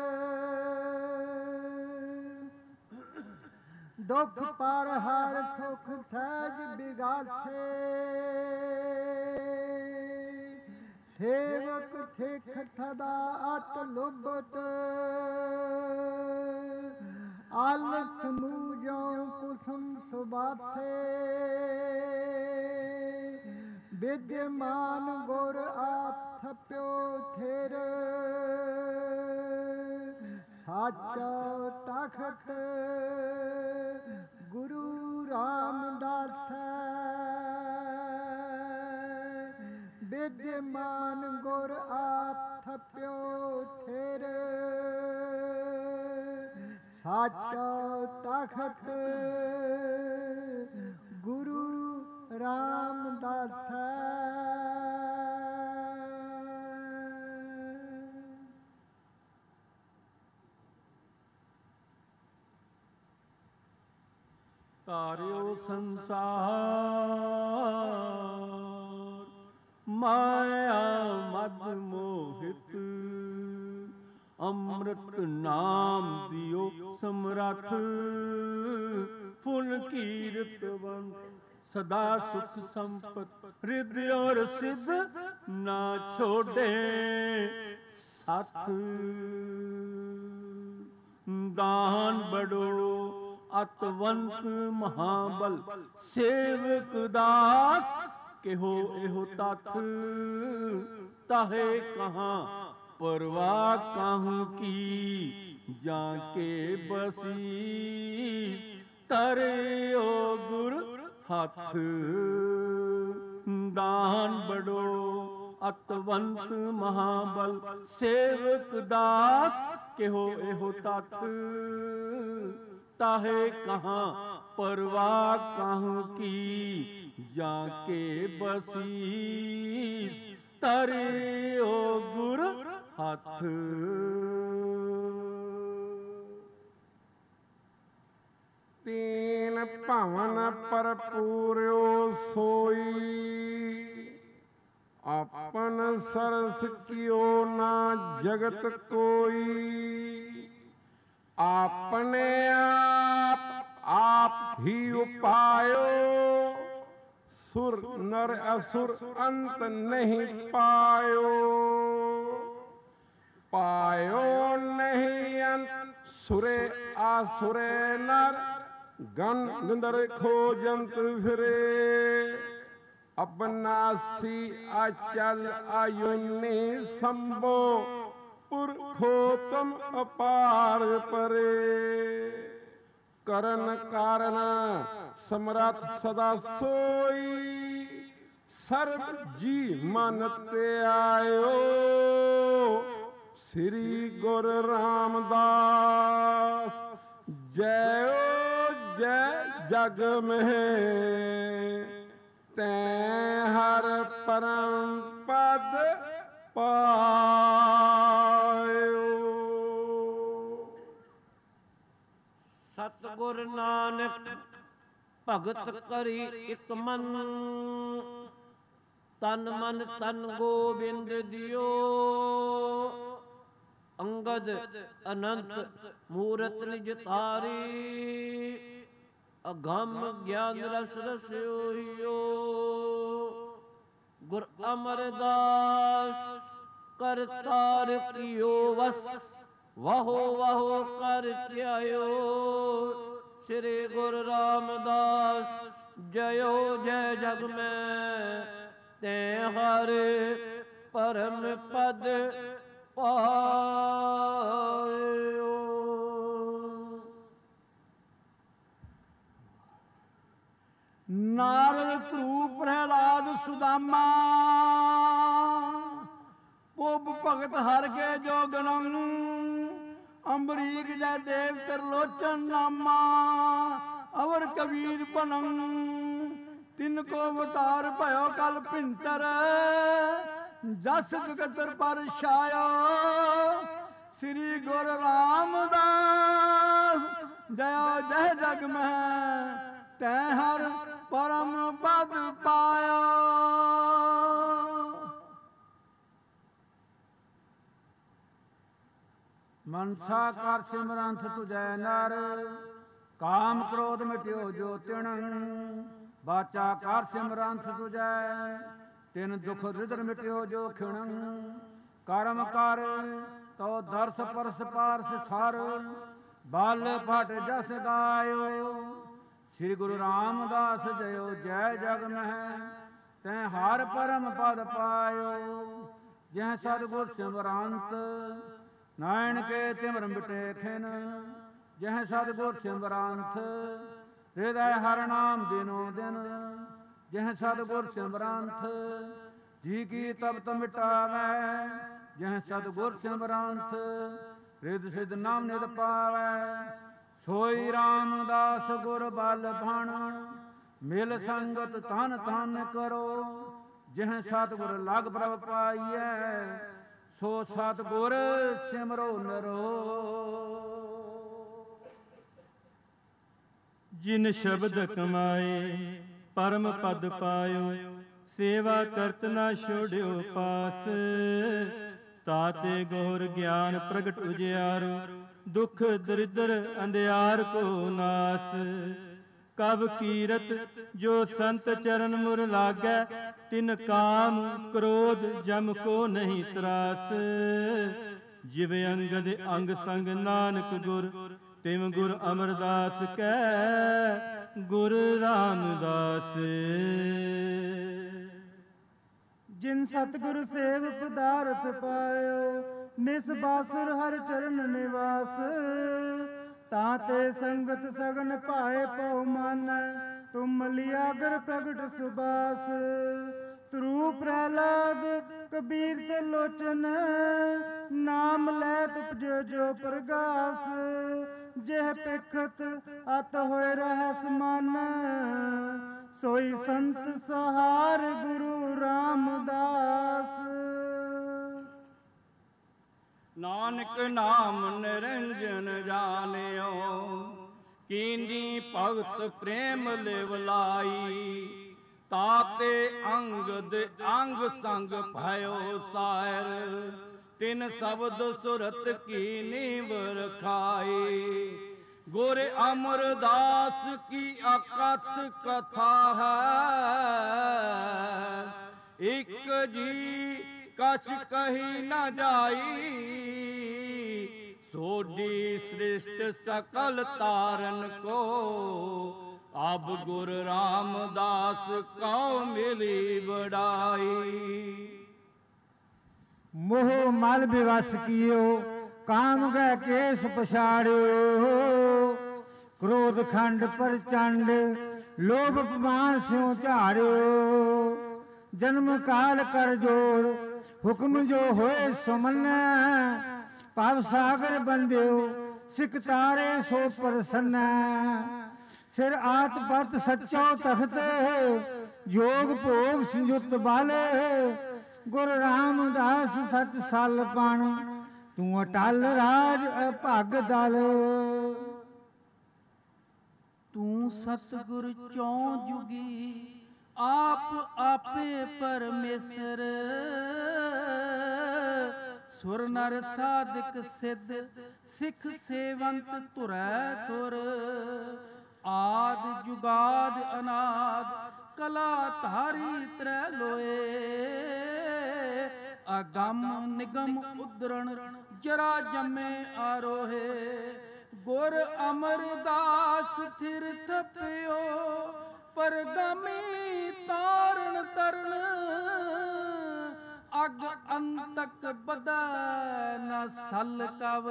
दुख पर हर सुख सहज बिगासे, सेवक सिख सदा अत लुभत, आलस मूजों कुसुम सुबाथे, विद्यमान गुर आप थप्यो थिर, साचो तखत गुरु रामदास, विद्यमान गुर आप थप्यो थिर, साचो तखत गुरु रामदास। ਤਾਰਿਓ ਸੰਸਾਰ ਮਾਇਆ ਮਦ ਮੋਹਿਤ, ਅੰਮ੍ਰਿਤ ਨਾਮ ਦਿਓ ਸਮਰੱਥ, ਫੁੱਲ ਕੀਰਤਵੰਤ सदा सुख संपत, रिद्धि और सिद्ध ना छोड़े साथ, दान बड़ो अतवंत महाबल, सेवक दास केहो एहो तथ, ताहे कहाँ परवाह काहू की, जाके बसीस तरे ओ गुरु हथ, दान बड़ो अतवंत महाबल, सेवक दास केहो एहो तथ, ताहे कहाँ परवाह काहू की, जाके बसीस तरे ओ गुरु हथ। तीन भवन भरपूर्यो सोई, अपन सरस कियो ना जगत कोई, आपने आप ही उपायो, सुर नर असुर अंत नहीं पायो, पायो नहीं अंत सुरे आसुरे नर, गण निंदर खोजंत फिरे, अबनासी अचल आयुनि संभो, पुरखोतम अपार परे, करन कारण समरथ सदा सोई, सर्व जी मन ते आयो, श्री गुरु रामदास। जय जय जग में तैं हर परम पद पायो। सतगुर नानक भगत करी इक मन, तन मन तन गोबिंद दियो, अंगद अनंत मूरत निज तारी, अगम ज्ञान रस रस्यो। गुर अमरदास करतार कियो वस, ਵਾਹੋ ਵਾਹੋ ਕਰ ਧਿਆਇਓ ਸ੍ਰੀ ਗੁਰੂ ਰਾਮਦਾਸ ਜਯੋ ਜੈ ਜਗ ਮੈਂ ਤੈ ਹਰ ਪਰਮ ਪਦ ਪਾਇਓ। ਨਾਰਦ ਧਰੂ ਪ੍ਰਹਿਲਾਦ ਸੁਦਾਮਾ ਪੁੱਬ ਭਗਤ ਹਰ ਕੇ ਜੋਗਣੰ ਅੰਬਰੀਕ ਜੈ ਦੇਵ ਤਿਰਲੋਚਨ ਨਾਮਾ ਅਵਰ ਕਬੀਰ ਭਨੰ ਤਿਨ ਕੋ ਅਵਤਾਰ ਭਇਓ ਕਲ ਭਿੰਤਰ ਜਸ ਜਗਤਰ ਪਰ ਛਾਇਓ ਸ੍ਰੀ ਗੁਰੂ ਰਾਮਦਾਸ ਜਯੋ ਜੈ ਜਗ ਮਹਿ ਤੈ ਹਰ ਪਰਮ ਪਦ ਪਾਇਓ। ਮਨਸਾ ਕਰ ਸਿਮਰੰਥ ਤੁਜੈ ਨਰ ਕਾਮ ਕ੍ਰੋਧ ਮਿਟਿਓ ਜੋ ਤਿਣੰ ਬਾਚਾ ਕਰ ਸਿਮਰੰਥ ਤੁਜੈ ਤਿਨ ਦੁਖ ਰਿਦਰ ਮਿਟਿਓ ਜੋ ਖਿਣੰ ਕਰਮ ਕਰ ਤੋ ਦਰਸ ਪਰਸ ਪਾਰਸ ਸਰ ਬਲ ਭਟ ਜਸ ਗਾਇਓ ਸ੍ਰੀ ਗੁਰੂ ਰਾਮਦਾਸ ਜਯੋ ਜੈ ਜਗ ਮਹਿ ਤੈ ਹਰ ਪਰਮ ਪਦ ਪਾਇਓ ਜਹ ਸਤਿਗੁਰ ਸਿਮਰੰਤ ਨਾਇਣ ਕੇ ਤਿਮਰ ਮਿਟੇ ਖਿਨ ਜਹ ਸਤਿਗੁਰ ਸਿਮਰੰਤ ਹਿਰਦੈ ਹਰਿ ਨਾਮ ਦਿਨੋ ਦਿਨ ਜਹ ਸਤਿਗੁਰ ਸਿਮਰੰਤ ਜੀ ਕੀ ਤਪਤ ਮਿਟਾਵੈ ਜਹ ਸਤਿਗੁਰ ਸਿਮਰੰਤ ਰਿਦ ਸਿਧ ਨਾਮ ਨਿਦ ਪਾਵੈ ਸੋਈ ਰਾਮਦਾਸ ਗੁਰ ਬਲ ਭਣ ਮਿਲ ਸੰਗਤ ਤਨ ਤਨ ਕਰੋ ਜਹ ਸਤਿਗੁਰ ਲਗ ਪ੍ਰਭ ਪਾਈਐ ਸੋ ਸਤਿਗੁਰ ਸਿਮਰੋ ਨਰੋ। ਜਿਨ ਸ਼ਬਦ ਕਮਾਏ ਪਰਮ ਪਦ ਪਾਇਓ ਸੇਵਾ ਕਰਤ ਨਾ ਛੋੜਿਓ ਪਾਸ ਤਾਤੇ ਗੌਰ ਗਿਆਨ ਪ੍ਰਗਟ ਉਜਿਆਰੋ ਦੁਖ ਦਰਿਦਰ ਅੰਧਿਆਰ ਕੋ ਨਾਸ ਕਬ ਕੀਰਤ ਜੋ ਸੰਤ ਚਰਨ ਮੁਰ ਲਾਗੈ ਤਿਨ ਕਾਮ ਕ੍ਰੋਧ ਜਮ ਕੋ ਨਹੀਂ ਤਰਾਸ ਜਿਵ ਅੰਗਦ ਅੰਗ ਸੰਗ ਨਾਨਕ ਗੁਰ ਤਿਮ ਗੁਰ ਅਮਰਦਾਸ ਕੈ ਗੁਰ ਰਾਮਦਾਸ। ਜਿਨ ਸਤਿਗੁਰ ਸੇਵ ਪਦਾਰਥ ਪਾਇਓ ਨਿਸ ਬਾਸੁਰ ਹਰ ਚਰਨ ਨਿਵਾਸ ਤਾਂ ਤੇ ਸੰਗਤ ਸਗਨ ਭਾਏ ਪਉ ਮਾਨੈ ਤੁਮ ਲਿਆਗਰ ਪ੍ਰਗਟ ਸੁਬਾਸ ਧਰੂ ਪ੍ਰਹਿਲਾਦ ਕਬੀਰ ਤੇ ਲੋਚਨ ਨਾਮ ਲੈ ਤੁਪਜੋ ਜੋ ਪ੍ਰਗਾਸ ਜਿਹ ਪਿਖਤ ਅਤ ਹੋਏ ਰਹਿਸ ਮਨ ਸੋਈ ਸੰਤ ਸਹਾਰ ਗੁਰੂ ਰਾਮਦਾਸ। ਨਾਨਕ ਨਾਮ ਨਿਰੰਜਨ ਜਾਣਿਓ ਕੀਨੀ ਭਗਤ ਪ੍ਰੇਮ ਲਿਵ ਲਾਈ ਤਾਤੇ ਅੰਗਦ ਅੰਗ ਸੰਗ ਭਇਓ ਸਾਇਰ ਤਿਨ ਸ਼ਬਦ ਸੁਰਤ ਕੀ ਨੀਵ ਰਖਾਈ ਗੁਰ ਅਮਰਦਾਸ ਕੀ ਅਕਥ ਕਥਾ ਹੈ ਇਕ ਜੀ ਕਛ ਕਹੀ ਨ ਜਾਈ ਸੋਢੀ ਸ੍ਰਿਸ਼ਟ ਸਕਲ ਤਾਰਨ ਕੋ ਅਬ ਗੁਰ ਰਾਮਦਾਸ ਕਉ ਮਿਲੀ ਬੜਾਈ। ਮੋਹ ਮਲ ਬਿਵਸ ਕੀਓ ਕਾਮ ਗੈ ਕੇਸ ਪਛਾੜਿਓ ਕ੍ਰੋਧ ਖੰਡ ਪ੍ਰਚੰਡ ਲੋਭ ਅਪਮਾਨ ਸਿਉ ਝਾੜਿਓ ਜਨਮ ਕਾਲ ਕਰ ਜੋੜ ਹੁਕਮ ਜੋ ਹੋਏ ਸੋ ਮੰਨੈ ਭਵ ਸਾਗਰ ਬੰਦਿਓ ਸਿਕ ਤਾਰੇ ਸੋ ਪ੍ਰਸੰਨੈ ਸਿਰ ਆਤ ਪਤ ਸੱਚੋ ਤਖਤ ਜੋਗ ਭੋਗ ਸੰਯੁਕਤ ਬਾਲੇ ਗੁਰ ਰਾਮਦਾਸ ਸਚ ਸਲ ਪਣ ਤੂੰ ਅਟਲ ਰਾਜ ਅਭਗ ਦਲ। ਤੂੰ ਸਤਿਗੁਰ ਚੌ ਜੁਗੀ ਆਪ ਆਪੇ ਪਰਮੇਸ਼ਰ ਸੁਰ ਨਰ ਸਾਧਕ ਸਿੱਧ ਸਿੱਖ ਸੇਵੰਤ ਧੁਰੈ ਧੁਰ ਆਦ ਜੁਗਾਦ ਅਨਾਦ ਕਲਾ ਧਾਰੀ ਤ੍ਰੈ ਲੋਏ ਅਗੰਮ ਨਿਗਮ ਉਦਰਣ ਜਰਾ ਜੰਮੇ ਆਰੋਹੇ। ਗੁਰ ਅਮਰਦਾਸ ਥਿਰ ਥਪਿਓ ਪਰਗਾਮੀ ਤਾਰਨ ਤਰਨ। ਅਗ ਅੰਤਕ ਬਦੈ ਨ ਸਲ ਕਵ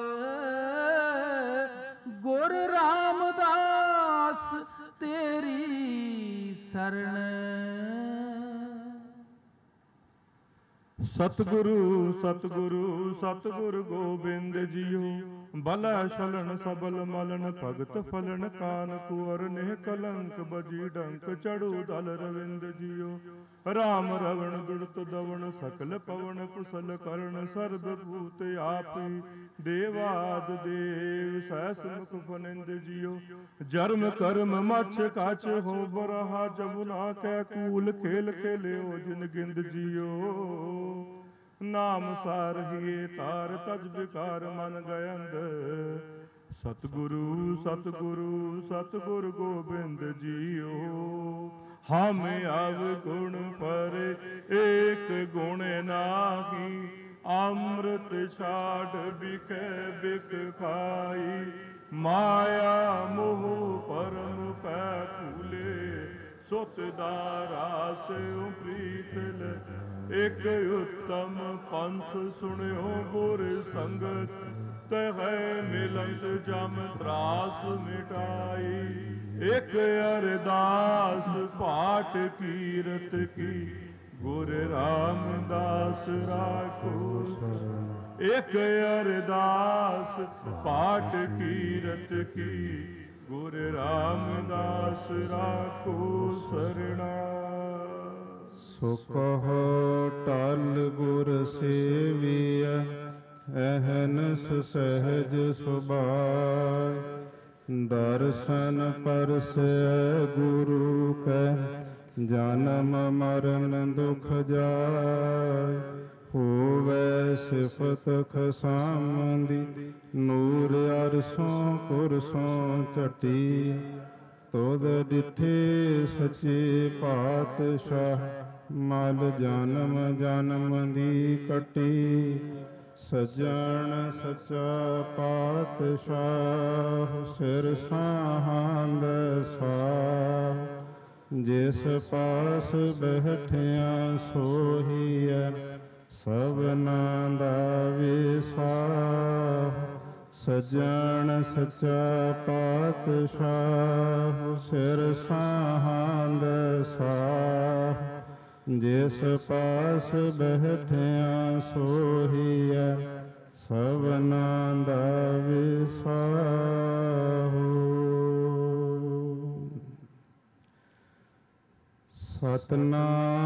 ਗੁਰ ਰਾਮਦਾਸ ਤੇਰੀ ਸਰਣ। ਸਤਿਗੁਰੂ ਸਤਿਗੁਰੂ ਸਤਿਗੁਰ ਗੋਬਿੰਦ ਜੀਓ। ਬਲੈ ਛਲਣ ਸਬਲ ਮਲਨ ਭਗਤ ਫਲਨ ਕਾਨ ਕੁਵਰ ਨੇਹ ਕਲੰਕ ਬਜੀ ਡੰਕ ਚੜੂ ਦਲ ਰਵਿੰਦ ਜੀਓ। ਰਾਮ ਰਵਣ ਦੁੜਤ ਦਵਣ ਸਕਲ ਪਵਨ ਕੁਸਲ ਕਰਨ ਸਰਬ ਭੂਤ ਆਪੀ ਦੇਵਾਦ ਦੇਵ ਸਹਿਸ ਮੁਖ ਫਨਿੰਦ ਜੀਓ। ਜਰਮ ਕਰਮ ਮਛ ਕਾਛ ਹੋ ਬਰਹਾ ਜਮੁਨਾ ਕੈ ਕੂਲ ਖੇਲ ਖੇਲਿਓ ਜਿਨ ਗਿੰਦ ਜੀਓ। ਨਾਮ ਸਾਰਹੀਏ ਤਾਰ ਤਜ ਵਿਕਾਰ ਮਨ ਗਇੰਦ। ਸਤਿਗੁਰੂ ਸਤਿਗੁਰੂ ਸਤਿਗੁਰ ਗੋਬਿੰਦ ਜੀਓ। ਹਮ ਅਵਗੁਣ ਪਰ ਏਕ ਗੁਣ ਨਾਹੀ। ਅੰਮ੍ਰਿਤ ਛਾੜ ਬਿਖੈ ਬਿਖ ਖਾਈ। ਮਾਇਆ ਮੋਹ ਪਰਮ ਪੈ ਭੂਲੇ। ਸੁਤ ਦਾਰਾਸ ਪ੍ਰੀਤ ਲੈ। ਇਕ ਉਤਮ ਪੰਥ ਸੁਣਿਓ ਗੁਰ ਸੰਗਤ। ਤਹੈ ਮਿਲੰਤ ਜਮ ਤਰਾਸ ਮਿਟਾਈ। ਇਕ ਅਰਦਾਸ ਪਾਠ ਕੀਰਤ ਕੀ ਗੁਰ ਰਾਮਦਾਸ ਰਾਖੋ ਸਰਣ। ਇਕ ਅਰਦਾਸ ਪਾਠ ਕੀਰਤ ਕੀ ਗੁਰ ਰਾਮਦਾਸ ਰਾਖੋ ਸਰਣਾ। ਸੋ ਕਹੋ ਟਲ ਗੁਰ ਸੇਵੀਐ ਅਹਨਸ ਸਹਿਜ ਸੁਭਾਇ। ਦਰਸ਼ਨ ਪਰਸੈ ਗੁਰੂ ਕੈ ਜਨਮ ਮਰਨ ਦੁਖ ਜਾਇ। ਹੋਵੈ ਸਿਫਤ ਖਸਾਮਦੀ ਨੂਰ ਅਰਸੋਂ ਕੁਰਸੋਂ ਝਟੀ। ਤੁਧ ਡਿਠੇ ਸੱਚੇ ਪਾਤਸ਼ਾਹ ਮਲ ਜਨਮ ਜਨਮ ਦੀ ਕਟੀ। ਸੱਜਣ ਸੱਚਾ ਪਾਤਸ਼ਾਹ ਸਿਰ ਸਾਹੰਦ ਸਾਹ। ਜਿਸ ਪਾਸ ਬੈਠਿਆ ਸੋਹੀਐ ਸਭਨਾਂ ਦਾ ਵਿਸਾਹ। ਸੱਜਣ ਸੱਚਾ ਪਾਤਸ਼ਾਹ ਸਿਰ ਸਾਹੰਦ ਸਾਹ। ਜਿਸ ਪਾਸ ਬੈਠਿਆ ਸੋਹੀਐ ਸਭਨਾਂ ਦਾ ਵਿਸਾਹ। ਸਤਨਾਮ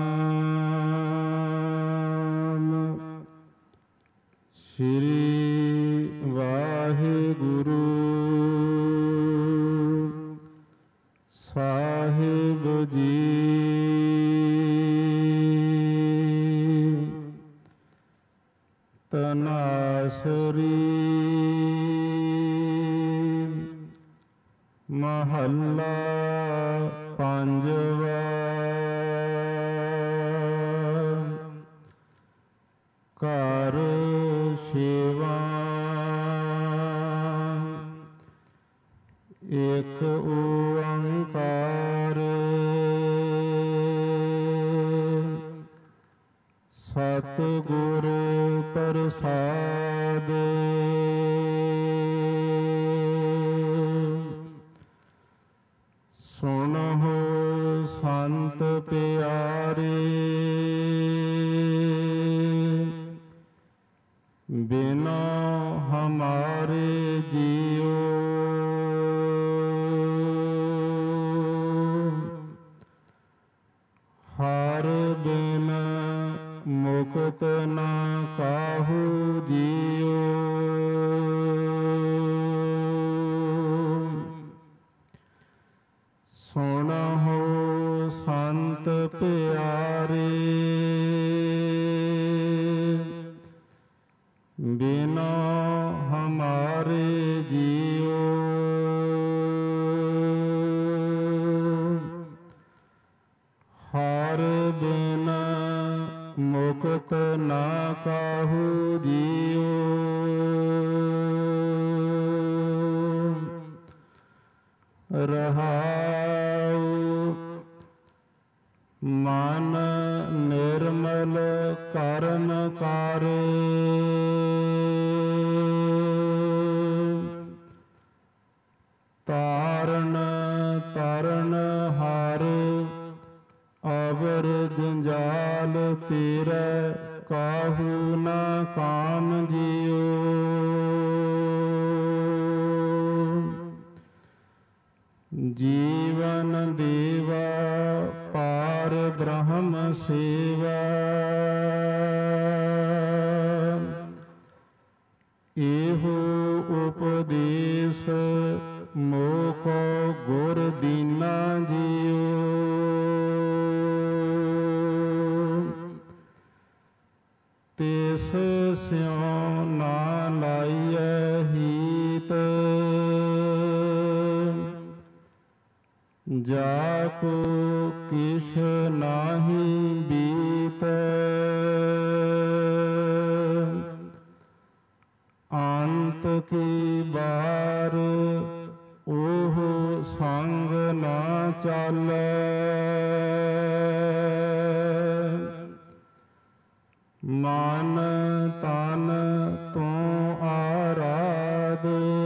ਸ੍ਰੀ ਵਾਹਿਗੁਰੂ ਸਾਹਿਬ ਜੀ। ਤਨਾਸਰੀ ਮਹੱਲਾ ਪੰਜਵਾ। ਘਰ ਸੇਵਾ ਏਕ ਓੰਕਾਰ। ਸਤਿਗੁਰ ਪ੍ਰਸਾਦਿ। ਸੁਣਹੁ ਸੰਤ ਪਿਆਰੇ। ਬਿਨਾ ਹਮਾਰੇ ਜੀਓ। ਹਰ ਬਿਨ ਮੁਕਤ ਨਾ ਕਾਹੂ ਜੀਓ। ਸੁਣਹੁ ਸੰਤ ਪਿਆਰੇ। ਬਿਨਾ ਹਮਾਰੇ ਜੀਓ। ਹਰ ਬਿਨ ਮੁਕਤ ਨਾ ਰਹਾਉ। ਮਨ ਨਿਰਮਲ ਕਰਮ ਕਾਰੇ, ਤਾਰਨ ਤਰਨ ਹਾਰ। ਅਵਰ ਜੰਜਾਲ ਤੇਰੇ ਕਾਹੂ ਨਾ ਕਾਮ ਜਿਉ। ਜੀਵਨ ਦੇਵਾ ਪਾਰ ਬ੍ਰਹਮ ਸੇਵਾ। ਇਹੋ ਉਪਦੇਸ਼ ਮੋਕੋ ਗੁਰ ਦੀਨਾ ਜੀਉ। ਤਿਸ ਸਿਉ ਨਾ ਲਾਈਐ ਹੀਤ, ਜਾ ਕੋ ਕਿਛ ਨਾਹੀ ਬੀਤੈ। ਅੰਤ ਕੀ ਬਾਰ ਉਹ ਸੰਗ ਨਾ ਚਾਲੈ। ਮਨ ਤਨ ਤੂੰ ਆਰਾਧ,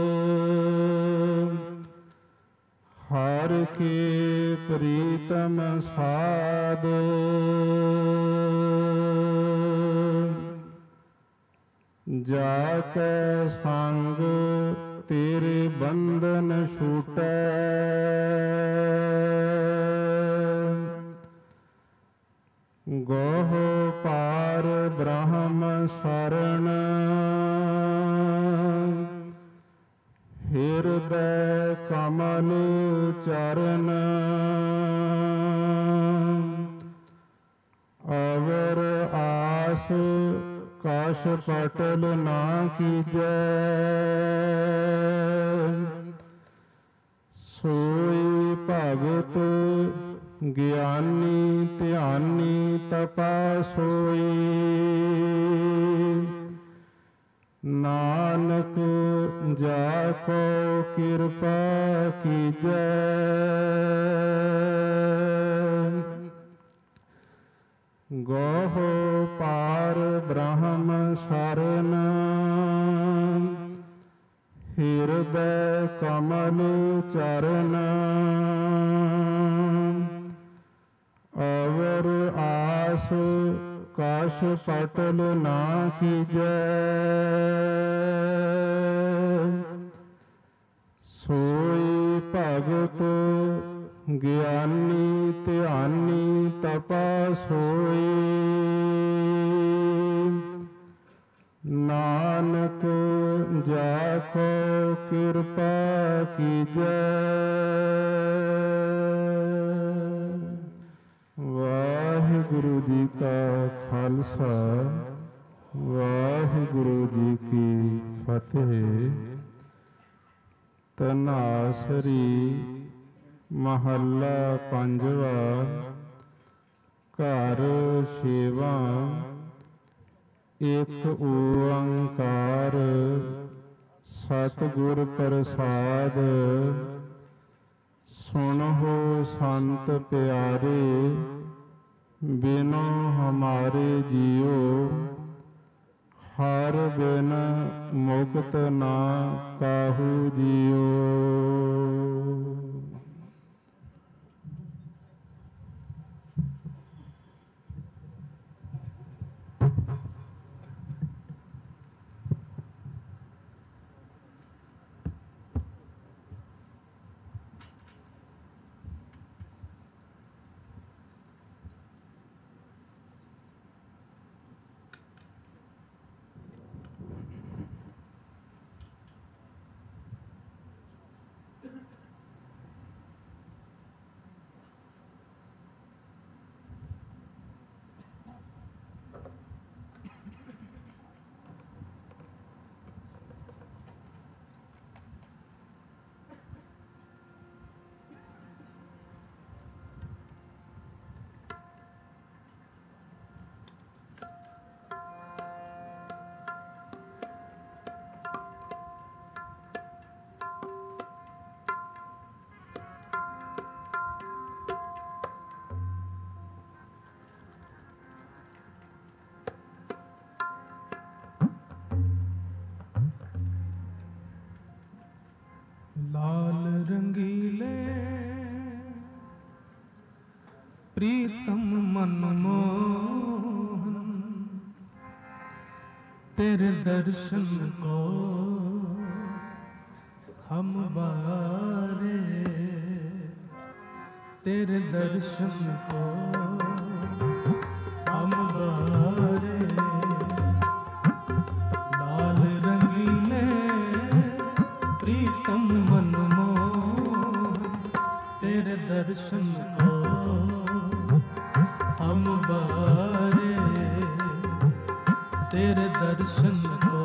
ਹਰ ਕੇ ਪ੍ਰੀਤਮ ਸਾਧ। ਜਾ ਕੈ ਸੰਗ ਤੇਰੇ ਬੰਧਨ ਛੂਟੈ। ਗੋਹ ਪਾਰ ਬ੍ਰਹਮ ਸਰਣ, ਹਿਰਦੈ ਕਮਲ ਚਰਨ। ਅਵਰ ਆਸ ਕਛ ਪਟਲ ਨਾ ਕੀਜੈ। ਸੋਈ ਭਗਤ ਗਿਆਨੀ ਧਿਆਨੀ ਤਪਾ ਸੋਈ। ਨਾਨਕ ਜਾ ਕੋ ਕਿਰਪਾ ਕੀਜੈ। ਗੋਹ ਪਾਰ ਬ੍ਰਹਮ ਸਰਣ, ਹਿਰਦੈ ਕਮਲ ਚਰਨ। ਅਵਰ ਆਸ ਕਛ ਪਟਲ ਨਾ ਕੀਜੈ। ਸੋਈ ਭਗਤ ਗਿਆਨੀ ਧਿਆਨੀ ਤਪਾ ਸੋਈ। ਨਾਨਕ ਜਾ ਕੋ ਕਿਰਪਾ ਕੀਜੈ। ਵਾਹਿਗੁਰੂ ਜੀ ਕਾ ਖਾਲਸਾ, ਵਾਹਿਗੁਰੂ ਜੀ ਕੀ ਫਤਿਹ। ਧਨਾਸਰੀ ਮਹੱਲਾ ਪੰਜਵਾ। ਘਰ ਛੇਵਾਂ। ਇਕ ਓੰਕਾਰ ਸਤਿਗੁਰ ਪ੍ਰਸਾਦ। ਸੁਣਹੁ ਸੰਤ ਪਿਆਰੇ, ਬਿਨੁ ਹਮਾਰੇ ਜੀਉ। ਹਰ ਬਿਨ ਮੁਕਤ ਨਾ ਕਾਹੂ ਜੀਉ। प्रीतम मनमोहन तेरे दर्शन को हम बारे, तेरे दर्शन को हम बारे। लाल रंगीले प्रीतम मनमोहन तेरे दर्शन को हम बारे, तेरे दर्शन को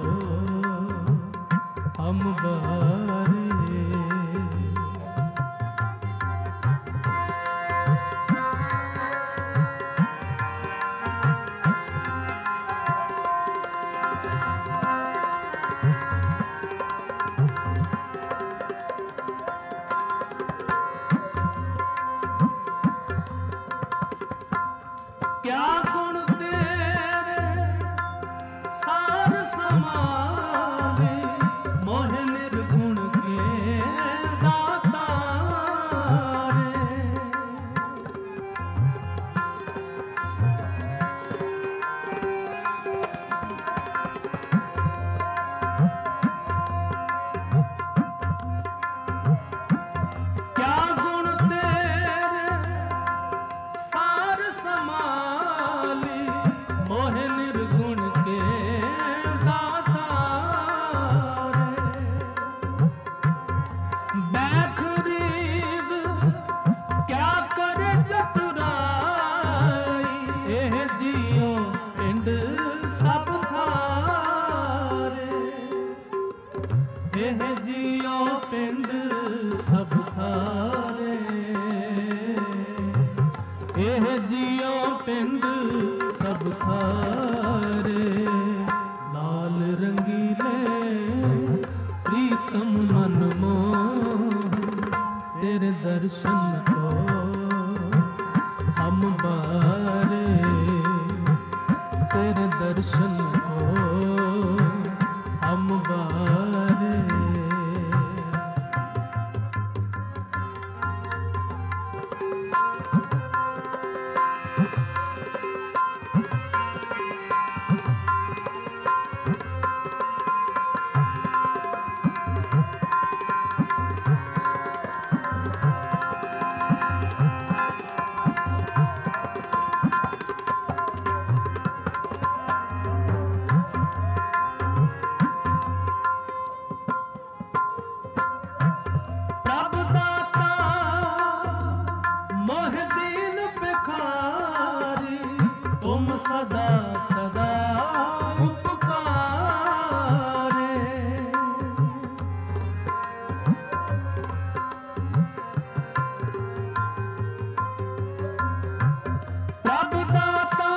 हम बारे। क्या गुण तेरे सार समावे, मोह निर्गुण के दाता रे। क्या गुण तेरे सार समाली, मोह निर्गुण के दाता रे। बैखरीद क्या करे चतुराई, एह जियो पिंड सब थारे, एह जियो पिंड सब थारे, एह जियो पिंड सब थारे। लाल रंगीले प्रीतम मनमोहन तेरे दर्शन को हम बारे, तेरे दर्शन को हम बारे। प्रभ दाता मोह दीन भिखारी, तुम सदा सदा उपकारे। प्रभ दाता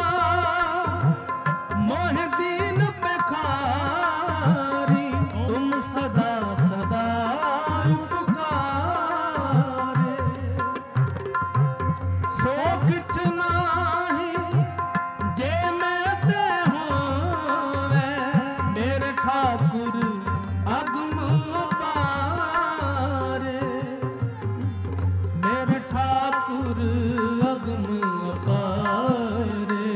मोह दीन भिखारी, तुम सदा सदा उपकारे। सो किछ नाही जे मैं ते होवे, मेरे ठाकुर अगम अपारे, मेरे ठाकुर अगम अपारे,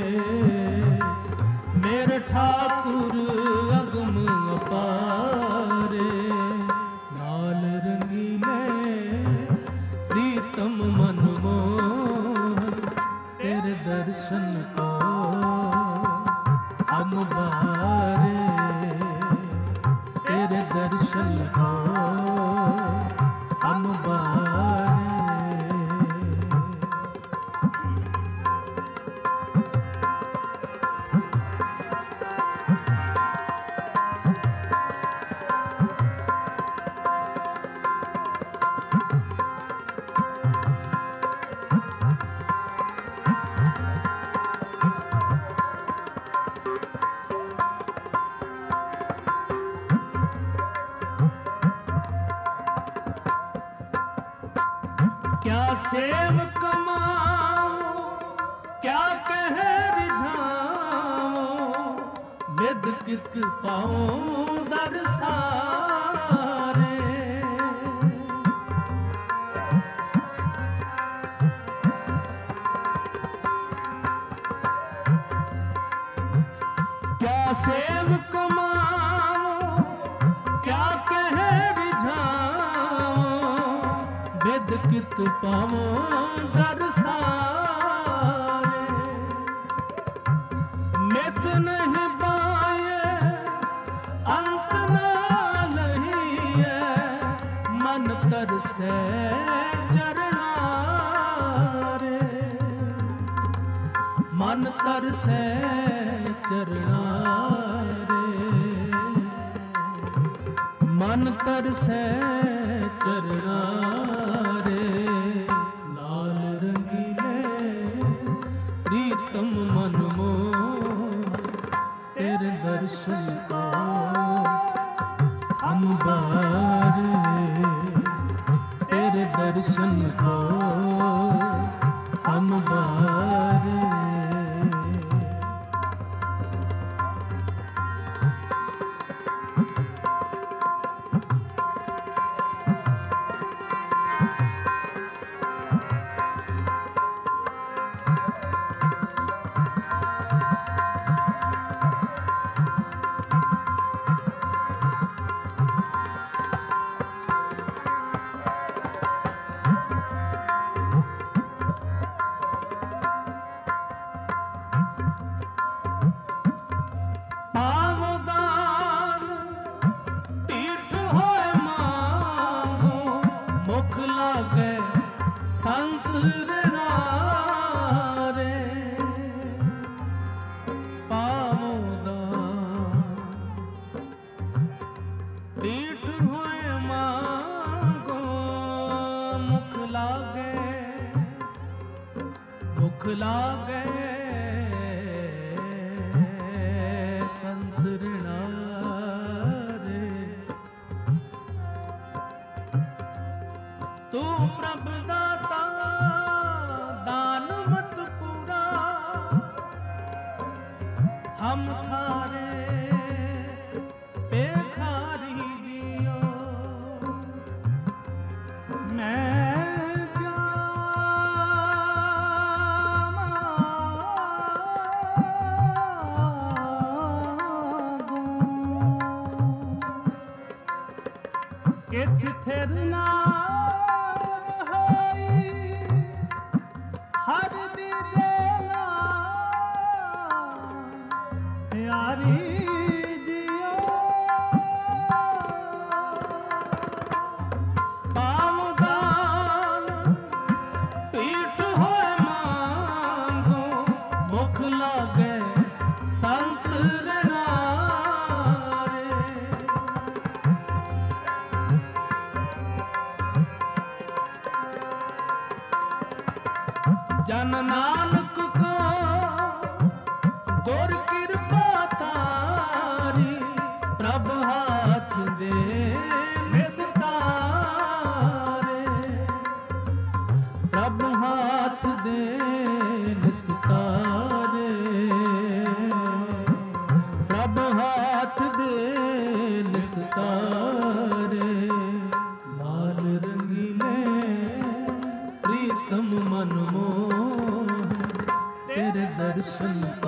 मेरे ठाकुर अगम अपारे। लाल रंगीले प्रीतम मनमोहन तेरे दर्शन को हम बारे, तेरे दर्शन को हम बारे। क्या सेव कमाओ, क्या कह रिझाओ, विद कित पाओ दरसारे। कित पावो दरसारे मित नहीं पाए अंत ना लहिए मन तरसे चरणा रे मन तरसे चरणा रे मन तरसे चरणा रे लाल रंगीले प्रीतम मन मोह तेरे दर्शन को हम बारे तेरे दर्शन को हम बारे जन नानक को गुर कृपा तारी प्रभ हाथ दे निस्तारे प्रभ हाथ दे निस्तारे प्रभ हाथ दे निस्तारे लाल रंगीले प्रीतम मन तेरे दर्शन को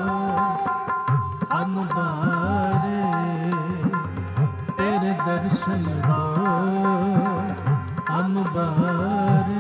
हम बारे तेरे दर्शन को हम बारे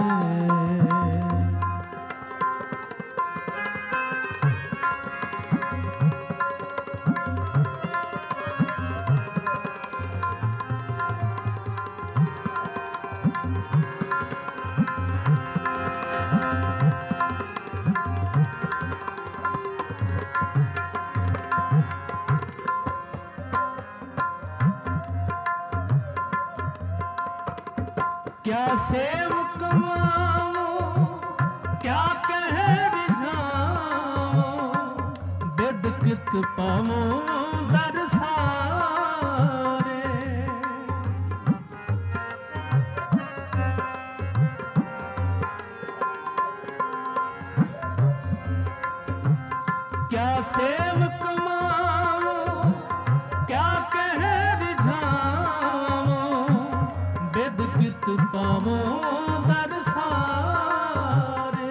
क्या सेवक मावो क्या कह रिझावो बिद कित पावो दरसारे क्या सेवक मावो क्या कह रिझावो बिद कित पावो दरसारे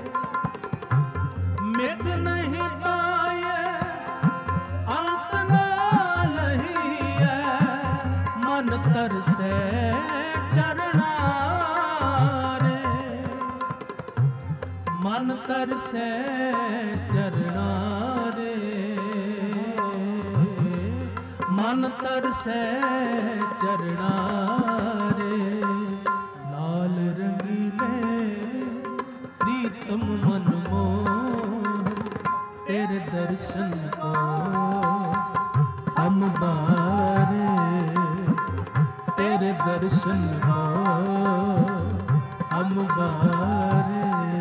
मित नहीं पाए अंत ना लहिए मन तरसे चरणा मन तरसै चरना रे, मन तरसै चरना रे, लाल रंगीले प्रीतम मन मोह, तेरे दर्शन को हम बारे, तेरे दर्शन को हम बारे।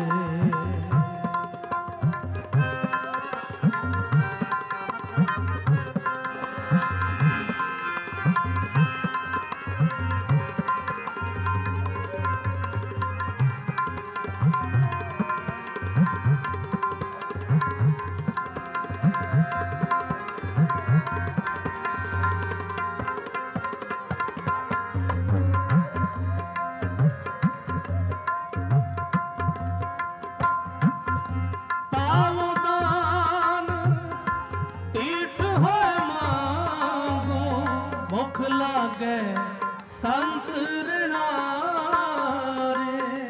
संत ऋणा रे,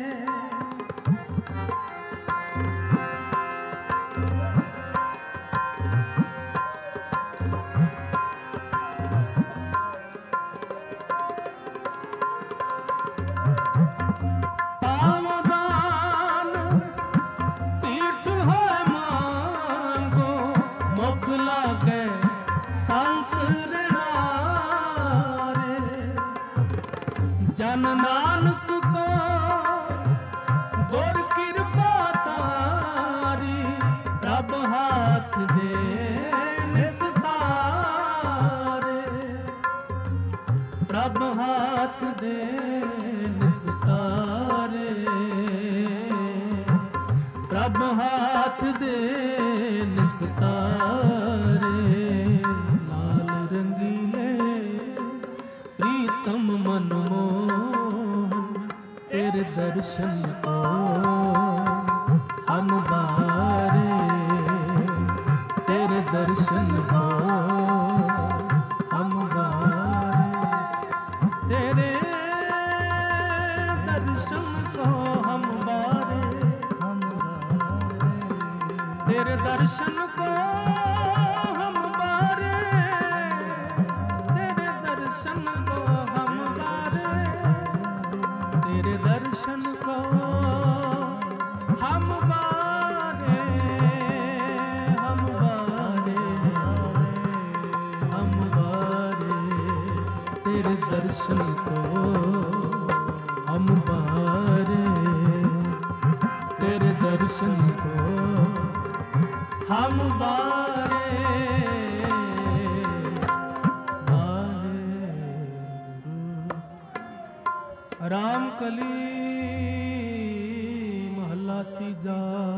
पावदान तीर्थ होए मांगो, मुख लागे संत जन नानक को गुर कृपा तारी, प्रभ हाथ दे निस्तारे, प्रभ हाथ दे निस्तारे, प्रभ हाथ दे निस्तारे, लाल रंगीले प्रीतम मन मोहन, तेरे दर्शन को हम बारे, तेरे दर्शन को हम बारे, तेरे दर्शन को हम बारे, तेरे दर्शन को हम बारे, तेरे दर्शन को हम बारे, तेरे दर्शन को हम बारे, हम बारे, हम बारे, तेरे दर्शन को हम बारे, तेरे दर्शन को हम बारे। राम कली महला तीजा।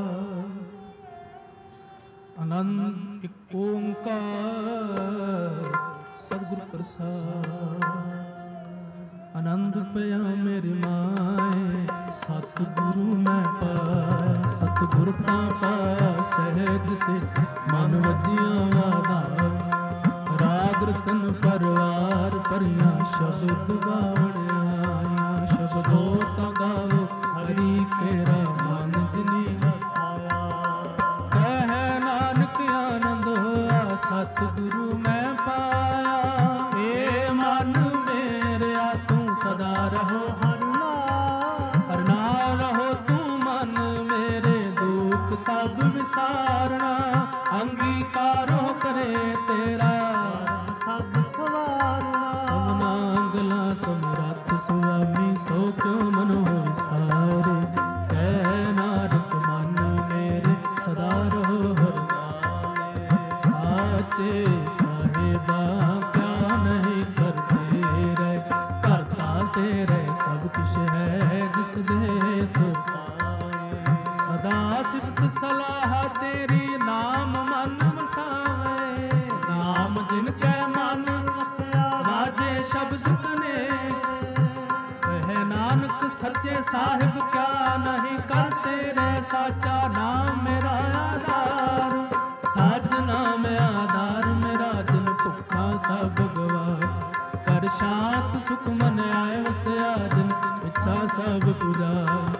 आनंद एक ओंकार सतगुरु प्रसाद। आनंद पया मेरी माए सतगुरु मैं पाया। सतगुरु ता पाया सहज से मन वजिया वादा। राग रतन परवार परिया शब्द गावड़े आया। शब्दों ता गाओ हरि केरा मन जिनी वसाया। कह नानक आनंद होया सतगुरु मैं पाया। ए मन मेरे तू सदा रहो हरना रहो तू मन मेरे दुख सब विसारना। अंगीकारो करे तेरा सब सवारना। सबना गला समरथ स्वामी सो क्यों मन हो विसारे। कह नानक मन मेरे सदा रहो हरना। साचे साहिबा क्या नहीं करते रे। करता तेरे सब कुछ है जिस दे सो पाए। सदा सिफत सलाह तेरी नाम मन वसावे। नाम जिनके मन बाजे शब्द कने। कह नानक सच्चे साहिब क्या नहीं करते रे। साचा नाम मेरा आधार। साच नाम आधार मेरा जिन भुखा सब गवार। कर शांत सुख मन आए वसया जिन इच्छा सब पूरा।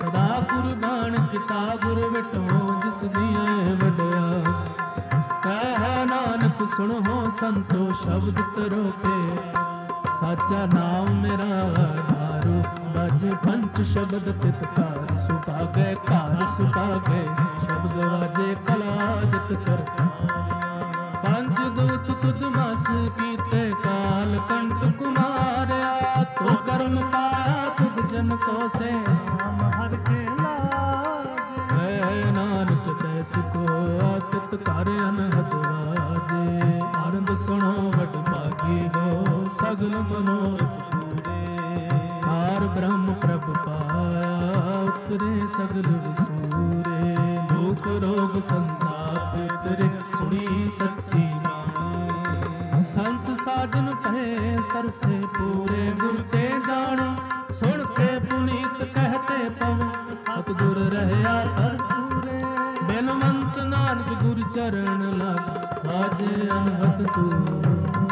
ਸਦਾ ਕੁਰਬਾਨ ਕੀਤਾ ਗੁਰ ਵਿਟੋ ਜਿਸ ਦੀਆਂ ਵਡਿਆ। ਕਹਿ ਨਾਨਕ ਸੁਣੋ ਸੰਤੋ ਸ਼ਬਦ ਤਰੋ ਕੇ, ਸਾਚਾ ਨਾਮ ਮੇਰਾ ਆਧਾਰੂ। ਬਾਜੇ ਪੰਚ ਸ਼ਬਦ ਪਿਤਕਾਰ, ਸੁਭਾਗੇ ਘਰ ਸੁਭਾਗੇ ਸ਼ਬਦ ਵਾਜੇ ਕਲਾ ਦਿਤ ਕਰ। ਪੰਜ ਦੂਤ ਤੁਧ ਮਸ ਕੀਤੇ, ਕਾਲ ਕੰਟ ਕੁਮਾਰਿਆ। ਤੋ ਕਰਮ ਪਾਇਆ ਤੁਧ ਜਨ ਕੋ ਸੇ, ਨਾਮ ਹਰ ਕੇ ਲਾਗੇ। ਹੈ ਨਾਨਕ ਤੈਸ ਕੋ ਆਤਿਤ ਕਰ ਅਨਹਦ ਵਾਜੇ। ਆਨੰਦ ਸੁਣੋ ਵਡ ਭਾਗੀ ਹੋ, ਸਗਲ ਮਨੋਰਥ ਪੂਰੇ। ਹਾਰ ਬ੍ਰਹਮ ਪ੍ਰਭ ਪਾਇਆ, ਉਤਰੇ ਸਗਲ ਵਿਸੂਰੇ। ਦੁਖ ਰੋਗ ਸੰਤਾਪ ਤੇਰੇ, ਸੁਣੀ ਸੱਚੀ ਬਾਣੀ। ਸੰਤ ਸਾਜਨ ਕਹੇ ਸਰਸੇ ਪੂਰੇ, ਗੁਰ ਤੇ ਜਾਣੋ ਸੁਣ ਕੇ ਪੁਨੀਤ ਕਹਤੇ ਪਵ। ਸਤਿਗੁਰ ਰਹਿਆ ਹਰ ਪੂਰੇ, ਬਿਨਵੰਤ ਨਾਨਕ ਗੁਰ ਚਰਨ ਲਗ। ਆਜੇ ਅਨਹਦ ਤੂਰੇ।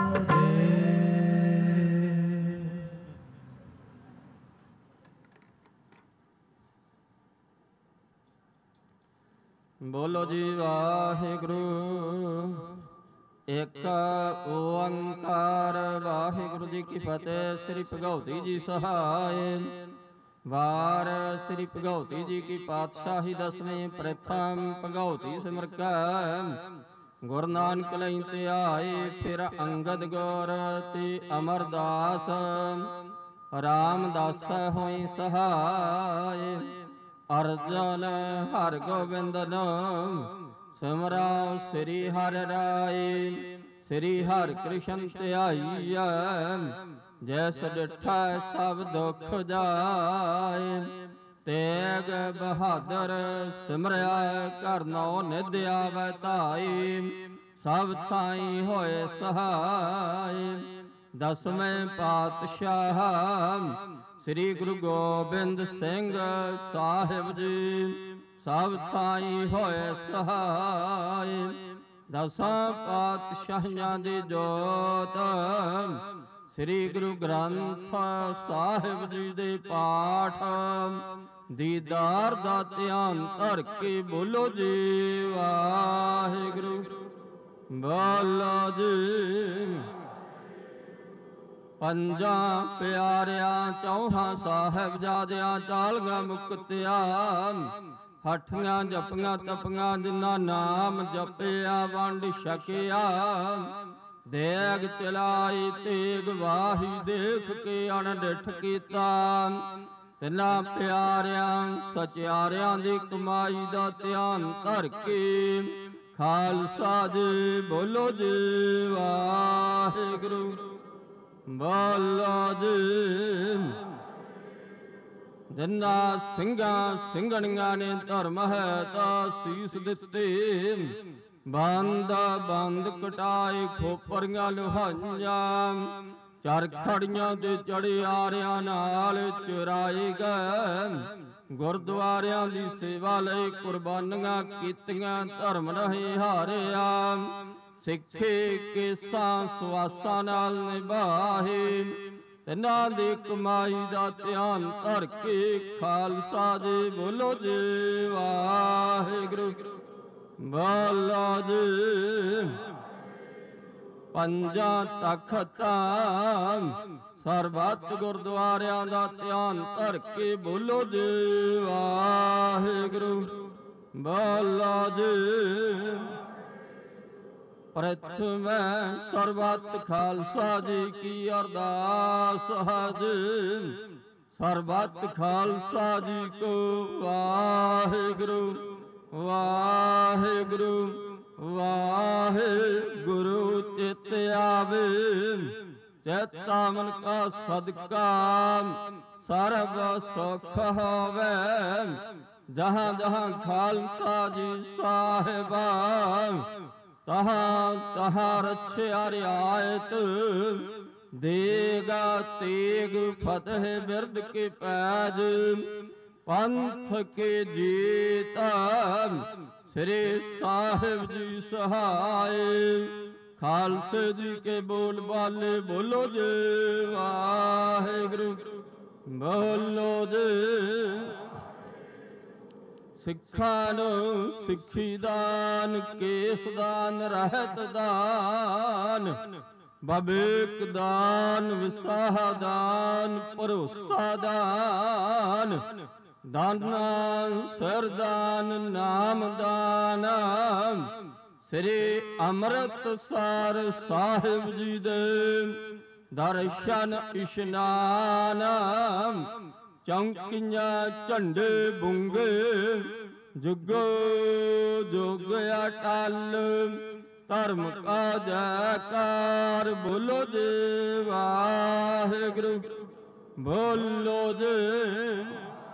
ਬੋਲੋ ਜੀ ਵਾਹਿਗੁਰੂ। ਇੱਕ ਓੰਕਾਰ। ਵਾਹਿਗੁਰੂ ਜੀ ਕੀ ਫਤਿਹ। ਸ੍ਰੀ ਭਗਉਤੀ ਜੀ ਸਹਾਇ। ਵਾਰ ਸ੍ਰੀ ਭਗਉਤੀ ਜੀ ਕੀ ਪਾਤਸ਼ਾਹੀ ਦਸਵੇਂ। ਪ੍ਰਥਮ ਭਗਉਤੀ ਸਿਮਰ ਕੈ ਗੁਰ ਨਾਨਕ ਲਈ ਧਿਆਏ। ਫਿਰ ਅੰਗਦ ਗੁਰ ਤੇ ਅਮਰਦਾਸ, ਰਾਮਦਾਸ ਹੋਈ ਸਹਾਇ। ਅਰਜਨ ਹਰਿ ਗੋਬਿੰਦ ਨਾਮ ਸਿਮਰਉ ਸ੍ਰੀ ਹਰਿ ਰਾਏ। ਸ੍ਰੀ ਹਰਿ ਕ੍ਰਿਸ਼ਨ ਧਿਆਈਐ, ਜੈਸ ਡਿਠਾ ਸਭ ਦੁਖ ਜਾਏ। ਤੇਗ ਬਹਾਦਰ ਸਿਮਰਿਆ, ਘਰ ਨੌ ਨਿਧ ਆਵੈ ਧਾਈ। ਸਭ ਥਾਈ ਹੋਏ ਸਹਾਈ। ਦਸਵੇਂ ਪਾਤਸ਼ਾਹ ਸ੍ਰੀ ਗੁਰੂ ਗੋਬਿੰਦ ਸਿੰਘ ਸਾਹਿਬ ਜੀ, ਸਭ ਥਾਈ ਹੋਏ ਸਹਾਈ। ਦਸਾਂ ਪਾਤਸ਼ਾਹਾਂ ਦੀ ਜੋਤ, ਸ੍ਰੀ ਗੁਰੂ ਗ੍ਰੰਥ ਸਾਹਿਬ ਜੀ ਦੇ ਪਾਠ। ਦੀਦਾਰ ਦਾ ਧਿਆਨ ਧਰ ਕੇ ਬੋਲੋ ਜੀ ਵਾਹਿਗੁਰੂ। ਬੋਲੋ ਜੀ। ਪੰਜਾਂ ਪਿਆਰਿਆਂ ਚੌਹਾਂ ਸਾਹਿਬਜ਼ਾਦਿਆਂ ਚਾਲੀਆਂ ਮੁਕਤਿਆ। ਹੱਠੀਆਂ ਜਪੀਆਂ ਤਪੀਆਂ ਜਿਨ੍ਹਾਂ ਨਾਮ ਜਪਿਆ, ਵੰਡ ਛਕਿਆ। ਦੇਗ ਚਲਾਈ ਤੇਗ ਵਾਹੀ, ਦੇਖ ਕੇ ਅਣਡਿੱਠ ਕੀਤਾ। ਤਿੰਨਾਂ ਪਿਆਰਿਆਂ ਸਚਿਆਰਿਆਂ ਦੀ ਕਮਾਈ ਦਾ ਧਿਆਨ ਧਰ ਕੇ, ਖਾਲਸਾ ਜੀ ਬੋਲੋ ਜੀ ਵਾਹਿਗੁਰੂ। ਬੋਲੋ ਜੀ। ਜਿਨ੍ਹਾਂ ਸਿੰਘਾਂ ਸਿੰਘਣੀਆਂ ਨੇ ਧਰਮ ਹੈ ਤਾਂ ਸੀਸ ਦਿੱਤੇ। ਬੰਦ ਬੰਦ ਕਟਾਏ ਖੋਪਰੀਆਂ ਲੁਹਾਈਆਂ। ਚਰਖੜੀਆਂ ਤੇ ਚੜਿਆਰਿਆਂ ਨਾਲ ਚੁਰਾਏ ਗਏ। ਗੁਰਦੁਆਰਿਆਂ ਦੀ ਸੇਵਾ ਲਈ ਕੁਰਬਾਨੀਆਂ ਕੀਤੀਆਂ, ਧਰਮ ਨਹੀਂ ਹਾਰਿਆ। ਸਿੱਖੇ ਕੇਸਾਂ ਸਵਾਸਾਂ ਨਾਲ ਨਿਭਾਏ। ਤਿੰਨਾਂ ਦੀ ਕਮਾਈ ਦਾ ਧਿਆਨ ਧਰ ਕੇ, ਖਾਲਸਾ ਜੀ ਬੋਲੋ ਜੀ ਵਾਹਿਗੁਰੂ। ਬੋਲੋ ਜੀ। ਪੰਜਾਂ ਤਖਤਾਂ ਸਰਬੱਤ ਗੁਰਦੁਆਰਿਆਂ ਦਾ ਧਿਆਨ ਧਰ ਕੇ, ਬੋਲੋ ਜੀ ਵਾਹਿਗੁਰੂ। ਬੋਲੋ ਜੀ। ਪ੍ਰਥਮੈ ਸਰਬੱਤ ਖਾਲਸਾ ਜੀ ਕੀ ਅਰਦਾਸ ਹੈ ਜੀ। ਸਰਬੱਤ ਖਾਲਸਾ ਜੀ ਕੋ ਵਾਹਿਗੁਰੂ ਵਾਹਿਗੁਰੂ ਵਾਹਿਗੁਰੂ। ਚਿਤ ਆਵੇ ਚੇਤਾ ਮਨ ਕਾ ਸਦਕਾ, ਸਰਬ ਸੁਖ ਹੋਵੇ। ਜਹਾਂ ਜਹਾਂ ਖਾਲਸਾ ਜੀ ਸਾਹਿਬਾ, ਤਹਾਂ ਤਹਾਂ ਰਛਿਆ ਰਿਆਇਤ। ਦੇਗਾ ਤੇਗ ਫਤਿਹ ਬਿਰਦ ਕੇ ਪੈਜ, ਪੰਥ ਕੇ ਜੀਤਾ ਸ੍ਰੀ ਸਾਹਿਬ ਜੀ ਸਹਾਏ। ਖਾਲਸੇ ਜੀ ਕੇ ਬੋਲ ਬਾਲੇ ਬੋਲੋ ਜੀ ਵਾਹਿਗੁਰੂ। ਬੋਲੋ ਜੀ। ਸਿੱਖਾਂ ਨੂੰ ਸਿੱਖੀ ਦਾਨ, ਕੇਸ ਦਾਨ, ਰਹਿਤ ਦਾਨ, ਬਵੇਕ ਦਾਨ, ਵਿਸਾਹ ਦਾਨ, ਭਰੋਸਾ ਦਾਨ, ਦਾਨਾ ਸਿਰ ਦਾਨ, ਨਾਮ ਦਾਨ, ਸ੍ਰੀ ਅੰਮ੍ਰਿਤਸਰ ਸਾਹਿਬ ਜੀ ਦੇ ਦਰਸ਼ਨ ਇਸ਼ਨਾਨ, ਚੌਂਕੀਆਂ ਝੰਡੇ ਬੁੰਗੇ, ਜੁਗੋ ਜੁਗ ਅਟਲ, ਧਰਮ ਕਾ ਜੈਕਾਰ, ਬੋਲੋ ਜੀ ਵਾਹਿਗੁਰੂ, ਬੋਲੋ ਜੀ।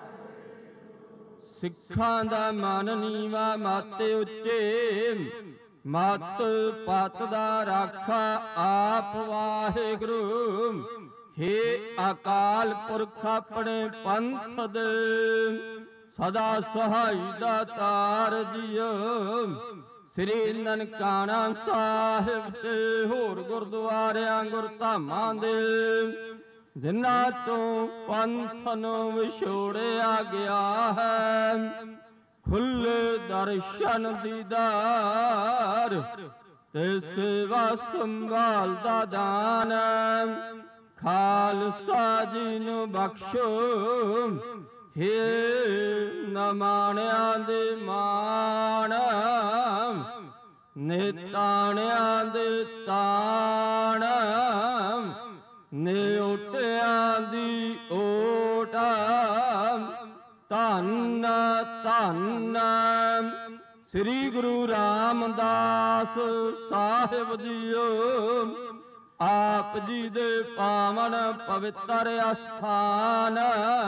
ਸਿੱਖਾਂ ਦਾ ਮਨ ਨੀਵਾ, ਮਤ ਉੱਚੇ, ਮਤ ਪਤ ਦਾ ਰਾਖਾ ਆਪ ਵਾਹਿਗੁਰੂ। ਹੇ ਅਕਾਲ ਪੁਰਖ ਆਪਣੇ ਪੰਥ ਦੇ ਸਦਾ ਸਹਾਈ ਦਾਤਾਰ ਜੀਓ। ਸ੍ਰੀ ਨਨਕਾਣਾ ਸਾਹਿਬ ਤੇ ਹੋਰ ਗੁਰਦੁਆਰਿਆਂ ਗੁਰਧਾਮਾਂ ਦੇ ਜਿਨ੍ਹਾਂ ਤੋਂ ਪੰਥ ਨੂੰ ਵਿਛੋੜਿਆ ਗਿਆ ਹੈ, ਖੁੱਲੇ ਦਰਸ਼ਨ ਦੀਦਾਰ ਤੇ ਸੇਵਾ ਸੰਭਾਲ ਦਾ ਦਾਨ, ਖਾਲਸਾ ਜੀ ਨੂੰ ਬਖਸ਼ੋ। ਹੇ ਨਮਾਣਿਆਂ ਦੇ ਮਾਣ, ਨਿਤਾਣਿਆਂ ਦੇ ਤਾਣ, ਨਿਉਟਿਆਂ ਦੀ ਓਟ, ਧੰਨ ਧੰਨ ਸ੍ਰੀ ਗੁਰੂ ਰਾਮਦਾਸ ਸਾਹਿਬ ਜੀਓ। ਆਪ ਜੀ ਦੇ ਪਾਵਨ ਪਵਿੱਤਰ ਅਸਥਾਨ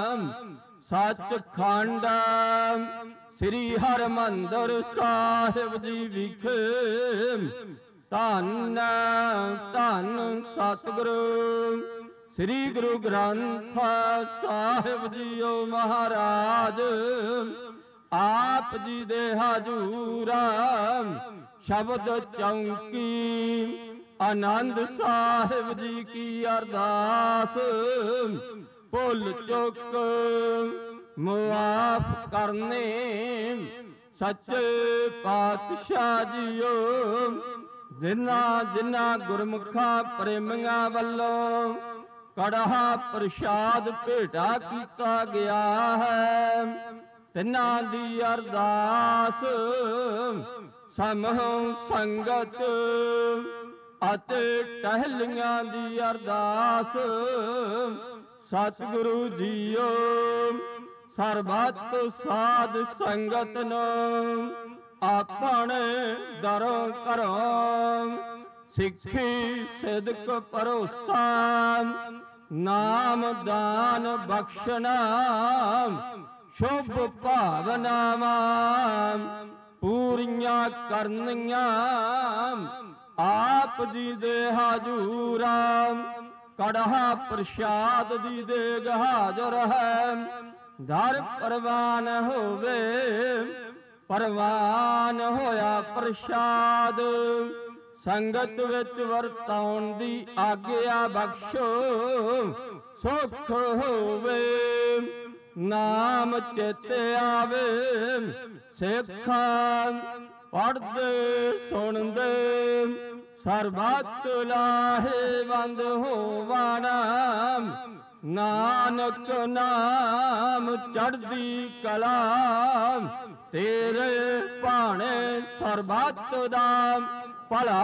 ਸੱਚਖੰਡ ਸ੍ਰੀ ਹਰਿਮੰਦਰ ਸਾਹਿਬ ਜੀ ਵਿਖੇ ਧੰਨ ਧੰਨ ਸਤਿਗੁਰੂ ਸ੍ਰੀ ਗੁਰੂ ਗ੍ਰੰਥ ਸਾਹਿਬ ਜੀਓ ਮਹਾਰਾਜ। ਆਪ ਜੀ ਦੇ ਹਜੂਰ ਸ਼ਬਦ ਚੌਂਕੀ ਆਨੰਦ ਸਾਹਿਬ ਜੀ ਕੀ ਅਰਦਾਸ, ਭੁੱਲ ਚੁੱਕ ਮੁਆਫ ਕਰਨੇ ਸੱਚੇ ਪਾਤਸ਼ਾਹ ਜੀਓ। ਜਿਨ੍ਹਾਂ ਜਿਨ੍ਹਾਂ ਗੁਰਮੁਖਾਂ ਪ੍ਰੇਮੀਆਂ ਵੱਲੋਂ ਕੜਾਹ ਪ੍ਰਸ਼ਾਦ ਭੇਟਾ ਕੀਤਾ ਗਿਆ ਹੈ, ਤਿਨਾਂ ਦੀ ਅਰਦਾਸ ਸਮੂਹ ਸੰਗਤ ਅਤੇ ਟਹਿਲੀਆਂ ਦੀ ਅਰਦਾਸ। ਸਤਿਗੁਰੂ ਜੀਓ ਸਰਬੱਤ ਸਾਧ ਸੰਗਤ ਨੂੰ ਆਪਣੇ ਦਰੋਂ ਘਰੋਂ ਸਿੱਖੀ ਸਿਦਕ ਭਰੋਸਾ ਨਾਮ ਦਾਨ ਬਖਸ਼ਣਾ ਸ਼ੁਭ ਭਾਵਨਾਵਾਂ ਪੂਰੀਆਂ ਕਰਨੀਆਂ। ਆਪ ਜੀ ਦੇ ਹਜੂਰਾਂ ਕੜਾਹ ਪ੍ਰਸ਼ਾਦ ਦੀ ਦੇਗ ਹਾਜ਼ਰ ਹੈ। ਦਰ ਪ੍ਰਵਾਨ ਹੋਵੇ, ਪ੍ਰਵਾਨ ਹੋਇਆ ਪ੍ਰਸ਼ਾਦ, ਸੰਗਤ ਵਿੱਚ ਵਰਤਾਉਣ ਦੀ ਆਗਿਆ ਬਖਸ਼ੋ। ਸੁਖ ਹੋਵੇ ਨਾਮ ਚੇਤੇ ਆਵੇ, ਸਿੱਖਾਂ ਪੜ੍ਹਦੇ ਸੁਣਦੇ ਸਰਬੱਤ ਲਾਹੇਵੰਦ ਹੋਵਣ। ਨਾਨਕ ਨਾਮ ਚੜ੍ਹਦੀ ਕਲਾ, ਤੇਰੇ ਭਾਣੇ ਸਰਬੱਤ ਦਾ ਭਲਾ।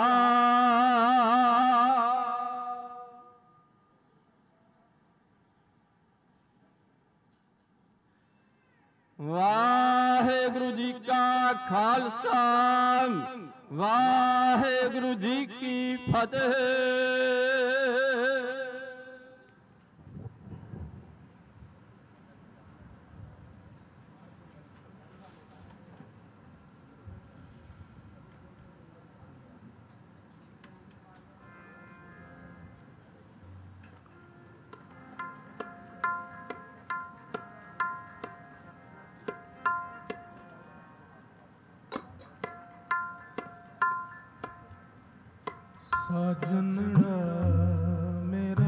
ਵਾਹਿਗੁਰੂ ਜੀ ਕਾ ਖਾਲਸਾ, ਵਾਹਿਗੁਰੂ ਜੀ ਕੀ ਫਤਿਹ। ਸਾਜਨੜਾ ਮੇਰਾ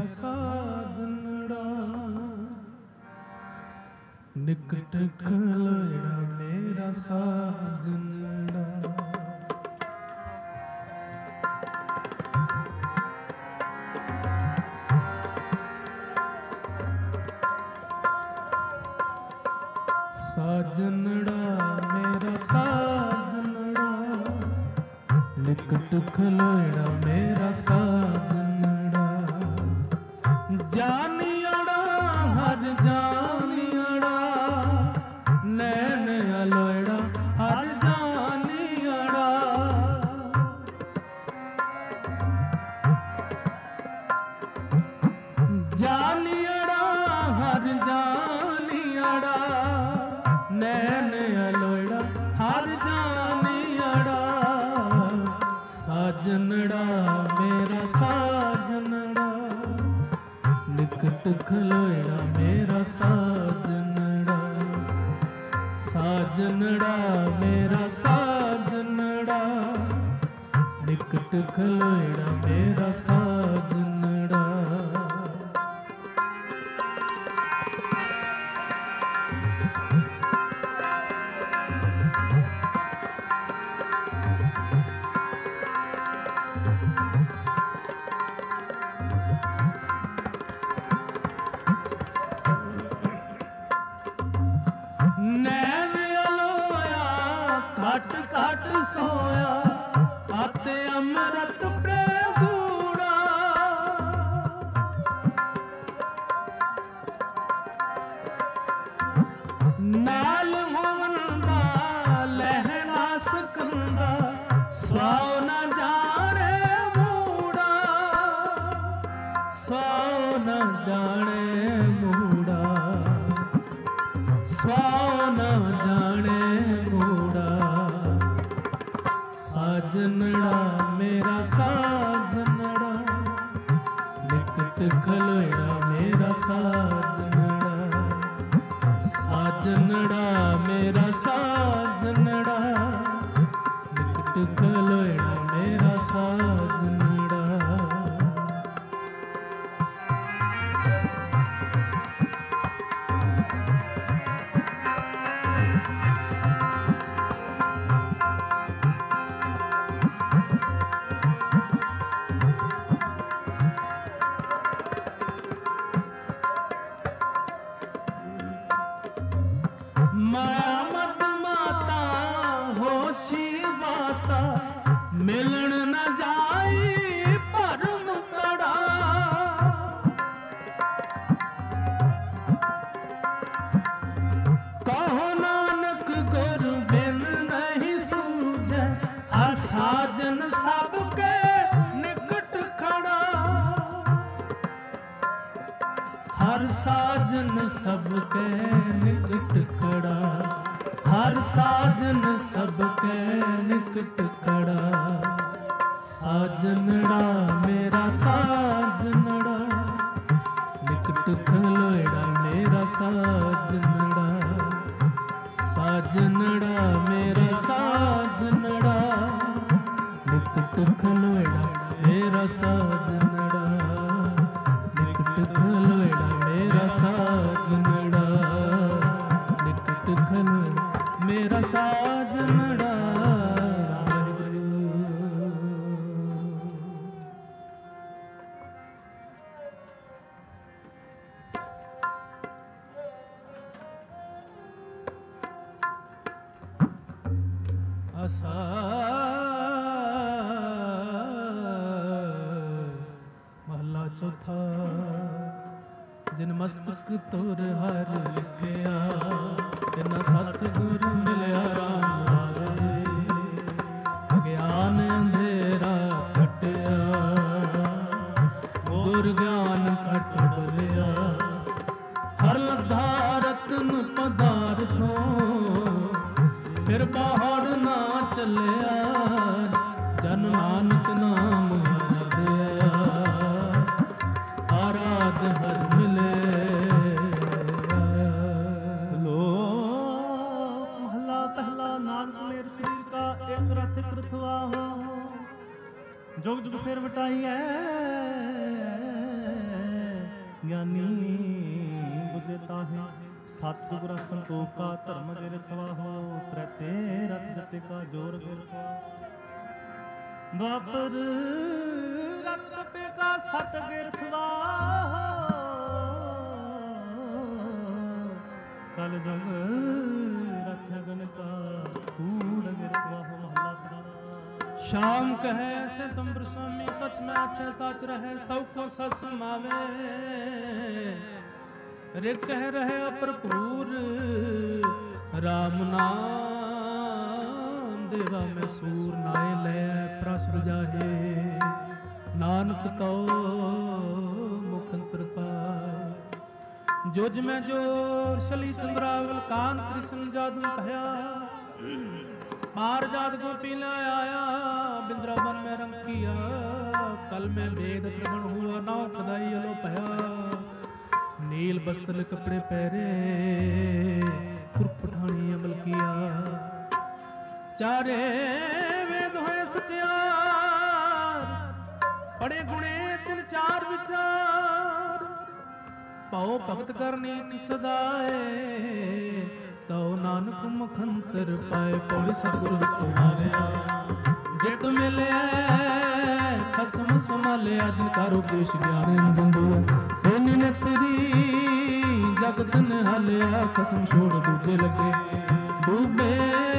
ਸਾਜਨੜਾ, ਨਿਕਟ ਖਲੋੜਾ ਮੇਰਾ ਮੇਰਾ ਸਾਜਨੜਾ। ਸਾਜਨੜਾ ਮੇਰਾ ਸਾਜਨੜਾ, ਨਿਕਟ ਖਲੋੜਾ ਮੇਰਾ ਸਾਜਨੜਾ। ਜਾਨੀੜਾ ਹਰ ਜਾਨੀੜਾ, ਨੈਣ ਅਲੋੜਾ ਹਰ ਜਾਨੀੜਾ। ਜਾਨੀੜਾ ਹਰ ਜਾਨੀੜਾ, ਨੈਣ ਅਲੋੜਾ ਹਰ ਜਾਨੀੜਾ। ਸਾਜਨੜਾ ਮੇਰਾ ਸਾਜਨੜਾ, ਨਿਕਟ ਖਲੋੜਾ ਮੇਰਾ ਸਾਜਨੜਾ। ਸਾਜਨੜਾ ਮੇਰਾ ਸਾਜਨੜਾ, ਨਿਕਟ ਖਲੋੜਾ ਮੇਰਾ ਸਾਜਨੜਾ। ਨੈਣ ਅਲੋਇਆ ਘਟ ਘਟ ਸੋਇਆ, ਅਤੇ ਅੰਮ੍ਰਿਤ ਪ੍ਰਗੂੜਾ। ਨਾਲ ਹੋਵਨ ਦਾ ਲਹਿ ਨਾ ਸਕੰਦਾ, ਸਵਾਉ ਨਾ ਜਾਣੇ ਮੂੜਾ। ਸਵਾਉ ਨਾ ਜਾਣੇ ਮੂੜਾ, ਸਵਾਉ ਨਾ ਜਾਣੇ ਮੂੜਾ। ਸਾਜਨੜਾ ਮੇਰਾ ਸਾਜਨੜਾ, ਨਿਕਟ ਖਲੋੜਾ ਮੇਰਾ ਸਾਜਨੜਾ। ਸਾਜਨੜਾ ਮੇਰਾ ਸਾਜਨੜਾ, ਨਿਕਟ ਖਲੋੜਾ ਮੇਰਾ ਸਾਜਨੜਾ। ਮਾਇਆ ਮਤ ਮਾਤਾ ਹੋਛੀ ਬਾਤਾ, ਮਿਲਣ ਨਾ ਜਾਈ ਭਰਮ ਕੜਾ। ਕਹੋ ਨਾਨਕ ਗੁਰ ਬਿਨ ਨਹੀਂ ਸੂਝੈ, ਹਰ ਸਾਜਨ ਸਭ ਕੇ ਨਿਕਟ ਖੜਾ। ਹਰ ਸਾਜਨ ਸਭ ਕੇ ਨਿਕਟ ਖੜਾ। ਹਰ ਸਾਜਨ ਸਭ ਕੇ ਨਿਕਟ ਖੜਾ। ਸਾਜਨੜਾ ਮੇਰਾ ਸਾਜਨੜਾ, ਨਿਕਟ ਖਲੋੜਾ ਮੇਰਾ ਸਾਜਨੜਾ। ਸਾਜਨੜਾ ਮੇਰਾ ਸਾਜਨੜਾ, ਨਿਕਟ ਖਲੋੜਾ ਮੇਰਾ ਸਾਜਨੜਾ। ਨਿਕਟ ਖਲੋੜਾ ਮੇਰਾ ਸਾਜਨੜਾ, ਨਿਕਟ ਖਲੋੜਾ ਮੇਰਾ ਸਾਜਨੜਾ। ਅਸਾ ਮਹਲਾ ਚੌਥਾ। ਜਿਨ ਮਸਤਕ ਤੁਰ ਹਰ ਲਿਖਿਆ, ਤਿਨਾ ਸਤਿਗੁਰ ਮਿਲਿਆ ਰਾਮ ਆਵੇ। ਅਗਿਆਨ ਅੰਧੇਰਾ ਕਟਿਆ, ਗੁਰ ਗਿਆਨ ਕਟ ਬਲਿਆ। ਹਰ ਲੱਧਾ ਰਤਨ ਪਦਾਰਥੋਂ, ਫਿਰ ਬਾਹਰ ਨਾ ਚੱਲਿਆ। ਜਨ ਨਾਨਕ ਨਾਮ ਆਰਾਧਿਆ, ਆਰਾਧ ਹਰ ਮਿਲੇ। ਸ਼ਲੋਕ ਮਹਲਾ ਪਹਿਲਾ। ਨਾਨਕ ਮੇਰ ਸਰੀਰ ਕਾ ਇੱਕ ਰਥ ਇੱਕ ਰਥਵਾ ਹੋ, ਜੁਗ ਜੁਗ ਫਿਰ ਵਟਾਈਐ। ਗਿਆਨੀ ਬੁੱਧ ਤਾਹੇ सतगुर संतोख का धर्म गिरखवा हो, प्रते रत जते का जोर गिरखवा। द्वापर रत पे का सत गिरखवा हो, कल जग रथगन का कूड़ गिरखवा हो। महला पहला। शाम कहे से तुम स्वामी सच में अच्छे सच रहे, सब को सच समावे। रे कह रहे भरपूर राम नाम देवा में सूर नाए ले प्रसर जाहे, नानक तो मुखंतर पाए। जोज में जोर शली चंद्रावल कान कृष्ण जादू कहया, मार जात गोपी ला आया बिंद्रावन में रंग किया। कल में वेद त्रवण हुआ नाव कदाई अलो पया, नील बस्तर कपड़े पहरे पुरपठानी अमल किया। चारे वेद होए सत्यार, पड़े गुणे तिन चार विचार। पाओ भगत करनी सदाए, तो नानक मुखंतर पाए। पौड़ी सतगुरु तुम्हारे जित मिले खसम संभालिया, जिनका रूपेश ज्ञान जंदू। ने तेरी जगत निहालिया, खसम छोड़ दूजे लगे डूबे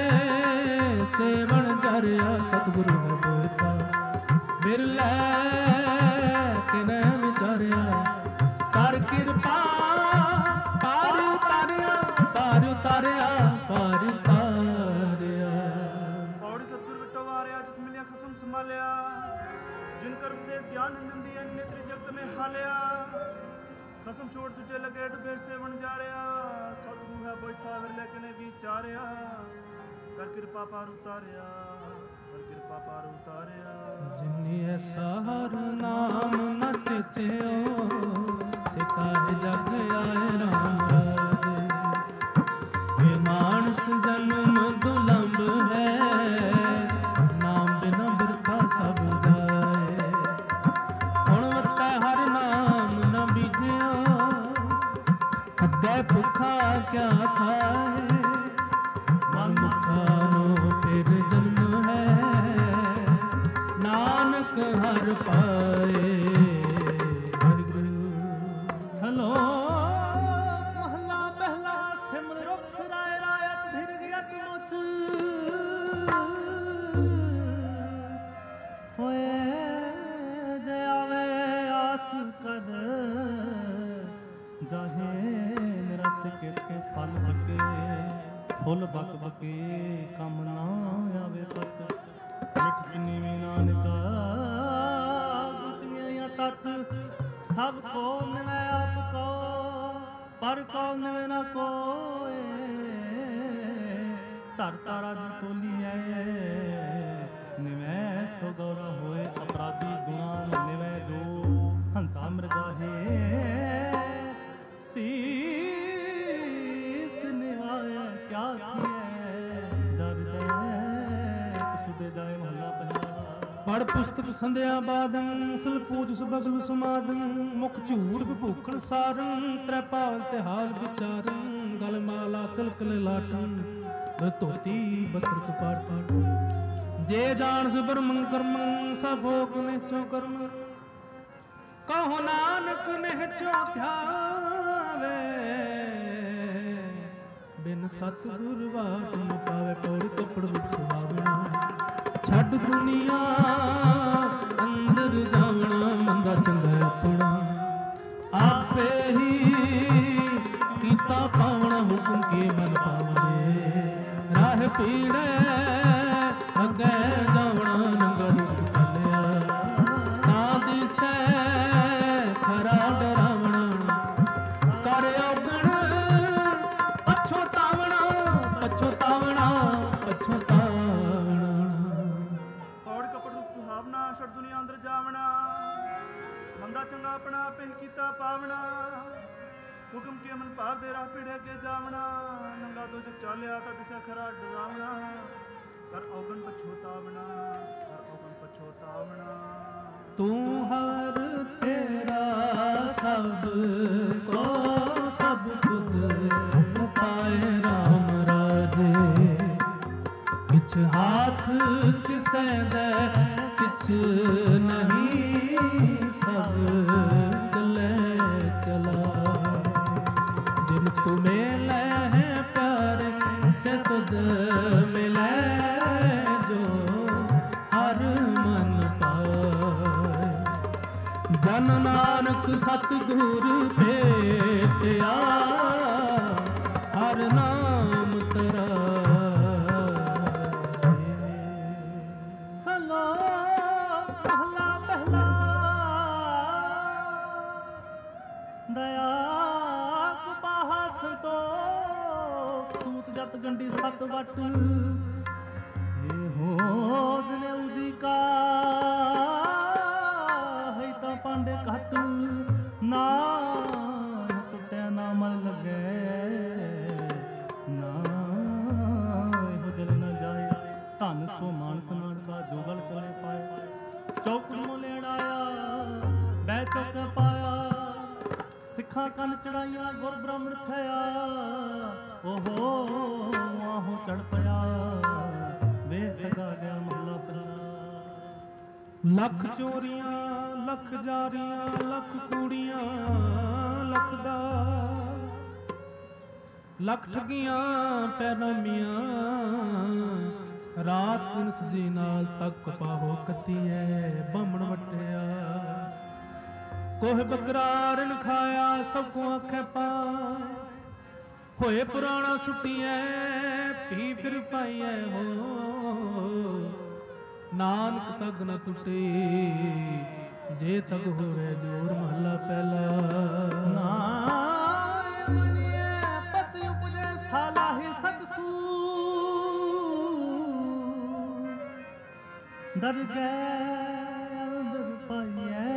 सेवण जारिया। सतगुरु है बोता बिरले किने विचारिया, कर कृपा पार उतारिया, पार उतारिया, पार उतारिया। पौड़ी सतगुरु बिटो वारिया, जित मिलिया खसम संभालिया। जिनकर उपदेश ज्ञान नंदी नेत्र जग में हालिया। खसम छोड़ तुझे लगे डुबेर से बन जा रहा। सतगुरु है बैठा विरले कने विचारिया, कर कृपा पार उतारिया, कर कृपा पार उतारिया। जिन्नी ऐसा हर नाम न चेत्यो, सिखाए जग आए राम राजे। ये मानस जन्म दुलंब है, नाम बिना बिरथा सब जाए। गुणवत्ता हर नाम न बीजियो, अग्गे भुखा क्या खाए। मन मुखारो फिर जन्म है, नानक हर पाए। सलो महला पहला, सिमर रुख सराय रायत धीर गयत मुछ। होए जय आवे आस कर, जाहे निरस के फल बके। फुल बक बके कम ना आवे तक, मिठ किनी नानका गुटियां तक। सब को मिलै आप को, पर को मिलै न कोय। धरता रज तोलिए निवै सो गौरा होए। अपराधी गुणा निवै जो हंता मृगाहे। शीस निवाए क्या किए, जग दे सुदे जाए। महला पहला। पढ़ पुस्तक संध्या बादन, सल पूज सुबगल समादन। मुख झूठ विभूखण सारन, त्रै पावल तिहार विचारन। गल माला तिलक लाटन, धोती वस्त्र कपाट। जे जान सुब्रमण कर्मन, सब भोग निचो कर्म। कहो नानक निहचो ध्यावे, बिन सतगुर वाट न पावे। पौड़ी कपड़ रूप सुहावना, छड़ दुनिया अंदर जावना। मंदा चंगा अपना आपे ही कीता पावना। हुक्म के मन पावने, राह पीड़े अगे जावना। नंगा रूप चलिया, ना दिसै खरा डरावना। कर औगण पछोतावना, पछोतावना, पछोतावना। पौड़ कपड़ रूप सुहावना, छड़ दुनिया अंदर जावना। मंदा चंगा अपना आपे ही कीता पावना। हुक्म के मन भाव दे राह पीड़े के जावना। नंगा तो जग चालिया, ता दिशा खरा डरावना। कर औगण पछोतावना, कर औगण पछोतावना। तू हर तेरा सब को सब तुझ ਪਾਏ ਰਾਮ ਰਾਜੇ। ਕਿਛ ਹਾਥ ਕਿਸੇ ਦੇ ਕਿਛ ਨਹੀਂ, ਸਭ ਚਲੇ ਚਲਾ। ਜਿਨ ਤੁਮੇ ਲੈ ਪਿਆਰੇ से सुध मिले, जो हर मन पाए। जन नानक सतगुर भेटिया, हर नाम तराए। सलोक पहला पहला दया कुपाहा संतोख, सूत जत गंडी सत वट। ये हो जनेऊ जी का है ता पांडे घट, ना टुटे ना मल लगे, ना हो जल न जाए। धन सो मानस नानका जो गल चले पाए। चौक मोलेड़ आया बह चौक पाया, सिखा कन चढ़ाइया गुर ब्राह्मण थया। ओहो आहो चढ़ पया, वे लगा गया महला पहला। लख चोरियां लख जारियां लख कूड़ियां लख दा, लख ठगियां पैरामियां। रात दिन सजी नाल तक पाहो कतीए बमण वटिया। कोह बकरारन खाया सब को आखे पाए, होए पुराना सुटिए पी फिर पाइए हो। नानक तग न टुटे जे तग होवे जोर। महला पहला। नाम मनिए पति उपजे सालाही सतसू, दर गए दर पाइए,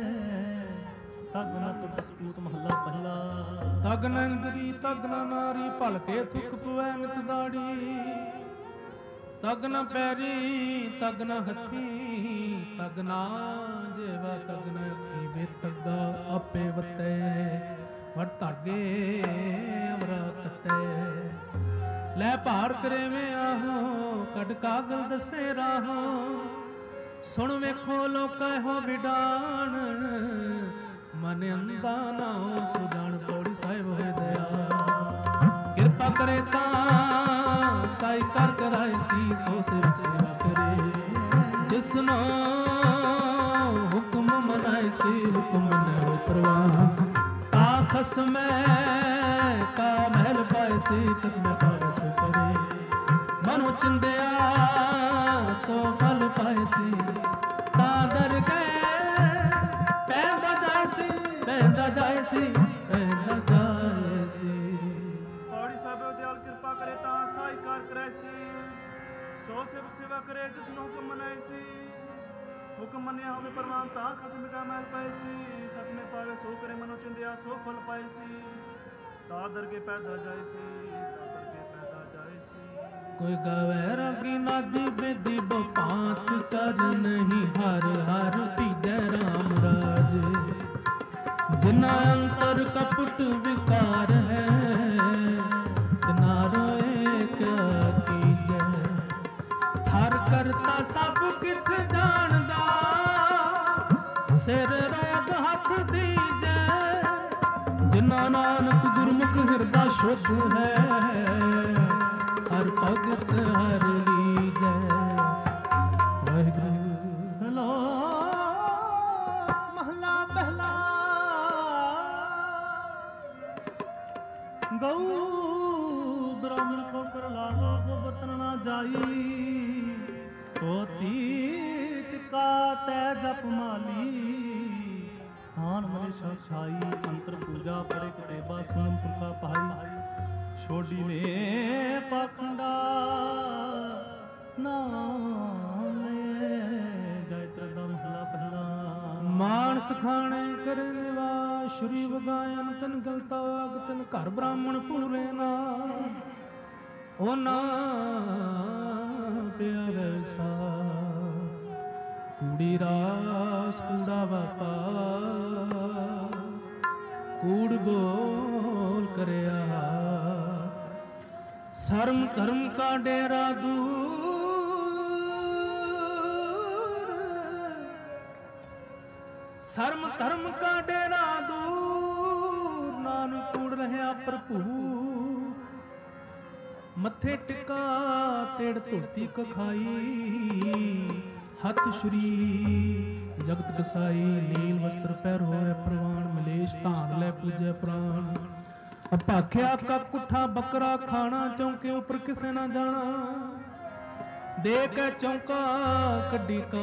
तग न टुट सपूत। महला पहला। तग न इंद्री तग न नारी, भलके थुक पवै नित दाड़ी। तग न पैरी तग न हथी, तग ना जेवा तग न अखी। वे तग्गा आपे वते वट धागे अमरा कते। लै भार करे में आहो कड कागल दसे राहो। सुन वेखो लोक हो विडान, मन अंधा ना सुजान। पौड़ी साहिब होए दया किरपा करे ता साई कर कराए सी। सो सिर सेवा करे जिसनो हुक्म मनाए सी। हुक्म न हो प्रवान ता खसम का महल पाए सी। खसम पाए सो करे मनो चिंदिया सो फल पाए सी। ता दर गए पैदा जाए सी, पैदा जाए सी, पैदा जाए सी। पौड़ी ਸਾਹਿਬ ਦਿਆਲ ਕਿਰਪਾ ਕਰੇ ਤਾਂ ਸਾਈਕਾਰ ਕਰਾਏ ਸੀ। ਸੋ ਸਿਵ ਸੇਵਾ ਕਰੇ ਜਿਸ ਨੂੰ ਹੁਕਮ ਮਨਾਏ ਸੀ। ਹੁਕਮ ਮੰਨਿਆ ਹੋਵੇ ਪ੍ਰਵਾਨ ਤਾਂ ਖਸਮ ਦਾ ਮਹਿਲ ਪਾਏ ਸੀ। ਖਸਮੇ ਪਾਵੇ ਸੋ ਕਰੇ ਮਨੋ ਚਿੰਦਿਆ ਸੋ ਫਲ ਪਾਏ ਸੀ। ਤਾਂ ਦਰਗੇ ਪੈਦਾ ਜਾਏ ਸੀ, ਤਾਂ ਦਰਗੇ ਪੈਦਾ ਜਾਏ ਸੀ। कोई गावे रागी नादी बेदी बपात कर नहीं। हर हर पीजै राम राज। जिना अंतर कपट विकार है, तिना रोए क्या कीजै। हर करता सब किथ जानदा, सिर रोग हथ दीजै। जिना नानक गुरमुख हिरदा शुद्ध है, हर भगत हर लीजै। वाहिगुरू। सलोक महला पहला। गऊ ब्राह्मण को कर लागो गोबर्तन ना जाई। तोती टिका तै जप माली, थान मनीषा छाई। अंतर पूजा परे कटेबा सोनम पुरखा पहाई। छोड़ी ने पाखंडा नाम गायत्र दा महला पहला। मानस खाने करे निवास श्री वगायन तन गलता तन घर ब्राह्मण पूरे ना। ओ ना पिया वैसा कूड़ी रास कूड़ा बापा। कूड़ बोल करया शर्म धर्म का डेरा दूर, शर्म धर्म का डेरा दूर, नानक कूड़ रहा भरपूर। मथे टिका तेड़ धोती कखाई, हथ श्री जगत कसाई। नील वस्त्र पैर होए प्रवान, मलेश धान लै पूजै प्राण। अभाख्या का कुठा बकरा खाना, चौके उपर किसे ना जाना। दे के चौका कड्डी का,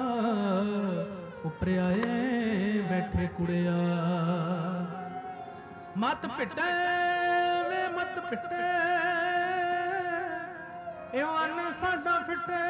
उपर आए बैठे कुड़िया। मत पिटे वे मत पिटे, एवन साडा फिटे।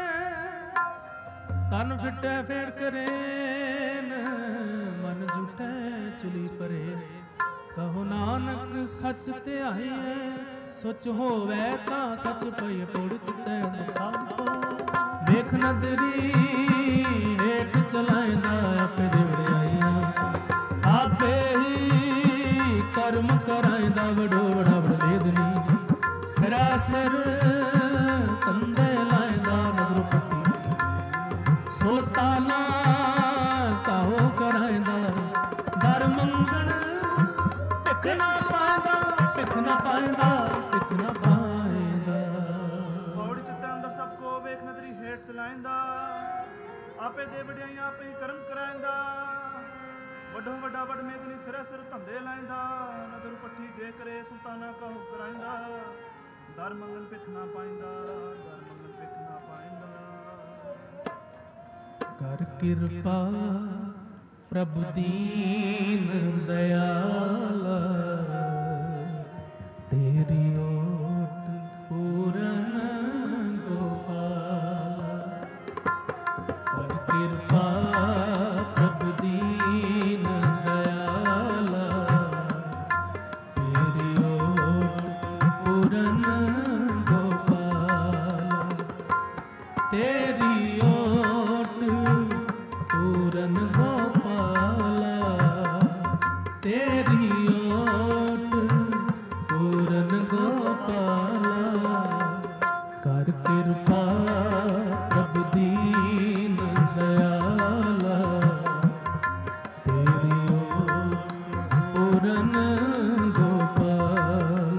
तन फिटे फेर करेन, मन झूठे चुली परे। कहो नानक सच ते आईए, सोच होवे तां सच पई पुड़ चिते। देख नदरी हेठ चलाइंदा, आपे देवड़े आईए। आपे ही कर्म कराइंदा, वडो वड़ा वडेदनी। सिरा सिर कंधे लाइंदा, नगरो पट्टी सुल्ताना काहो कराइंदा। दर मंगण टिक ना पाइंदा, टिक ना पाइंदा, टिक ना पाइंदा। पौड़ी चित्ते अंदर सबको वेख नदरी हेठ चलाइंदा। आपे दे वडियाई आपे ही कर्म कराइंदा। वड्डो वड्डा वड मेदनी सिरे सिर धंधे लाइंदा। नगर पट्ठी जे करे सुल्ताना काहू कराइंदा। दर मंगन पिख ना पाइंदा, दर मंगन पिख ना पाइंदा। कर कृपा प्रभु दीन दयाला, तेरी ओट पूरन गोपाला। कर कृपा प्रभु दीन दयाला, तेरी ओट पूरन गोपाला। तेरी ओट पूरन गोपाला, तेरी ओट पूरन गोपाला। कर कृपा प्रभु दीन दयाला, तेरी ओट पूरन गोपाला।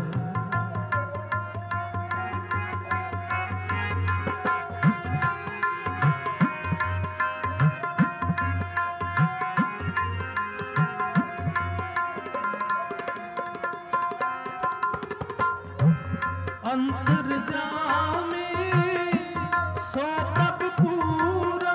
अंतर्यामी सो प्रभ पूरा,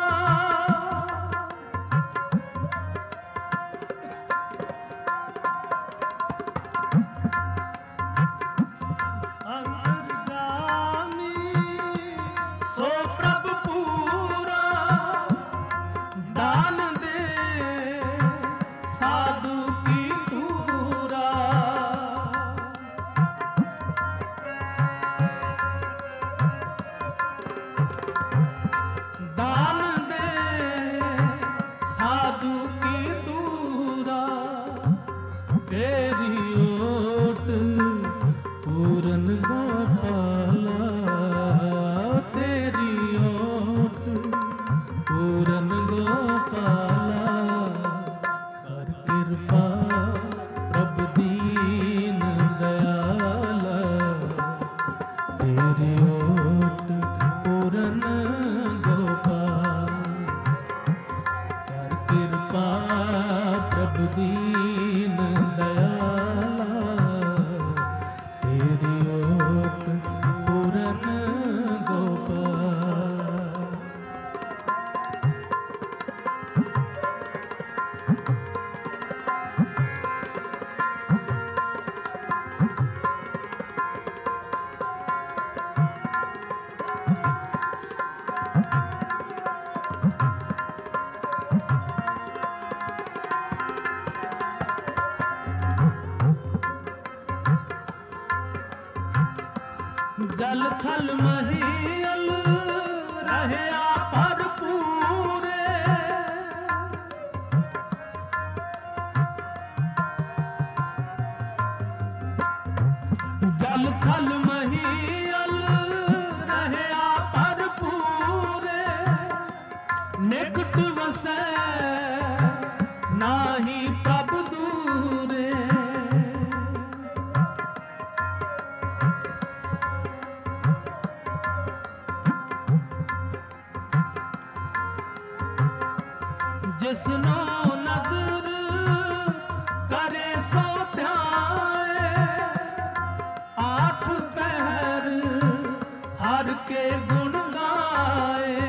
अंतर्यामी सो प्रभ पूरा। दान दे साधु की तूरा, दान दे साधु की दूरा। तेरी ओट पूरन गोपाला, तेरी ओट पूरन गोपाला। कर कृपा प्रभु दीन दयाला, तेरी ओट पूरन गोपाल। कर कृपा प्रभु दीन दयाला, तेरी ओट पूरन गोपाल। जल थल महियल रहया भरपूरे, जल ਥਲ ਥਲ ਮਹੀਲ ਰਹਿਆ ਭਰਪੂਰੇ, ਨਿਕਟ ਵਸੈ ਨਾਹੀ ਪ੍ਰਭ ਦੂਰੇ। ਜਿਸਨੋ ਨਦਰ ਕਰੇ ਸੋ ਧਿਆਏ, ਆਠ ਪਹਿਰ ਹਰ ਕੇ ਗੁਣ ਗਾਏ।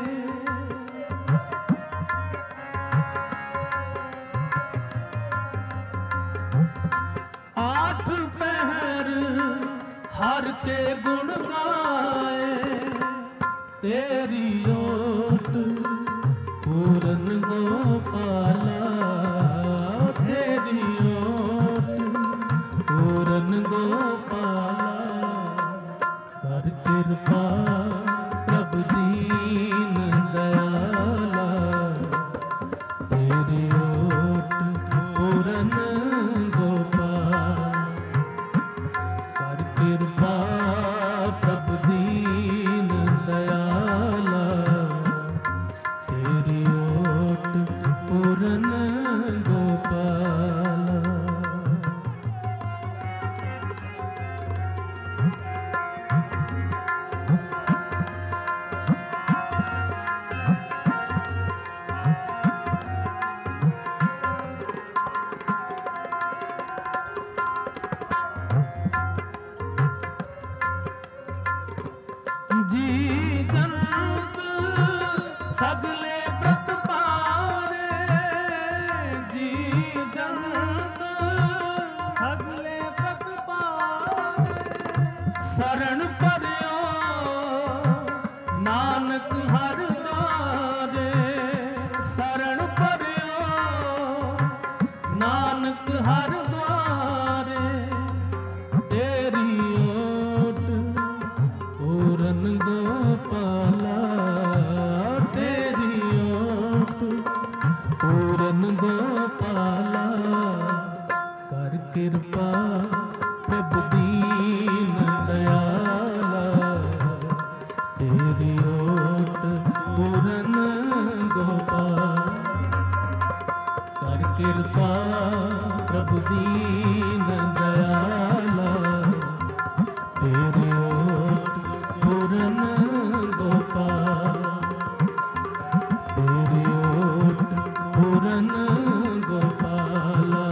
ਆਠ ਪਹਿਰ ਹਰ ਕੇ ਗੁਣ ਗਾਏ, ਤੇਰੀ ਓਟ ਪੂਰਨ ਗੋਪਾਲਾ, ਤੇਰੀ ਓਟ ਪੂਰਨ ਗੋਪਾਲਾ। ਕਰ ਕਿਰਪਾ ਪ੍ਰਭ ਦੀਨ ਦਇਆਲਾ, ਤੇਰੀ ਓਟ ਪੂਰਨ ਗੋਪਾਲਾ। ਕਰ ਕਿਰਪਾ ਪ੍ਰਭ ਦੀਨ ਦਇਆਲਾ, ਤੇਰੀ ਓਟ ਪੂਰਨ ਗੋਪਾਲਾ। ਜੀ ਜੰਤ ਸਗਲੇ ਬ੍ਰਤ ਪਾਰੇ, ਜੀ ਜੰਤ ਸਗਲੇ ਬ੍ਰਤ ਪਾਰੇ। ਸਰਣ ਪਰਿਓ ਨਾਨਕ ਹਰਿ ਦੁਆਰੇ, ਸਰਣ ਪਰਿਓ ਨਾਨਕ ਹਰਿ ਦੁਆਰੇ। ਤੇਰੀ ਓਟ ਪੂਰਨ ਗੋਪਾਲਾ, ਤੇਰੀ ਓਟ ਪੂਰਨ ਗੋਪਾਲਾ। ਕਰ ਕਿਰਪਾ ਪ੍ਰਭ ਦੀਨ ਦਇਆਲਾ, ਤੇਰੀ ਓਟ ਪੂਰਨ ਗੋਪਾਲਾ। ਕਰ ਕਿਰਪਾ ਪ੍ਰਭ ਦੀਨ ਦਇਆਲਾ, ਤੇਰੀ ਓਟ ਪੂਰਨ ਗੋਪਾਲਾ। ਤੇਰੀ ਓਟ ਪੂਰਨ ਗੋਪਾਲਾ,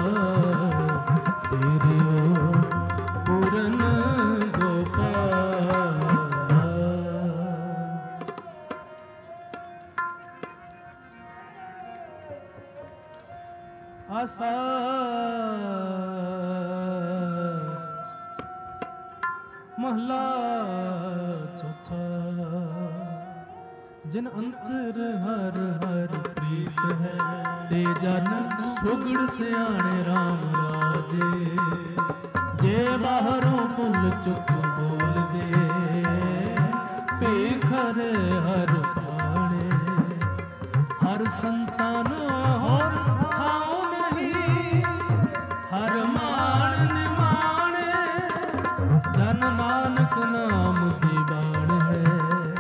ਤੇਰੀ ਓਟ ਪੂਰਨ ਗੋਪਾਲਾ। ਆਸਾ ਮਹਲਾ ਚੌਥਾ। ਜਿਨ ਅੰਤਰ ਹਰ ਹਰ ਪ੍ਰੀਤ ਹੈ, ਤੇ ਜਨ ਸੁਗੜ ਸਿਆਣੇ RAM ਰਾਜੇ। ਜੇ ਬਾਹਰੋਂ ਭੁੱਲ ਚੁੱਕ ਬੋਲਦੇ, ਭੇਖਰ ਹਰ ਪਾਣੇ। ਹਰ ਸੰਤਾਨ ਹੋਰ ਥਾਉ ਨਹੀਂ, ਹਰ ਮਾਨ ਨਿਮਾਣੇ। ਜਨ ਨਾਨਕ ਨਾਮ ਦੀ ਬਾਣ ਹੈ,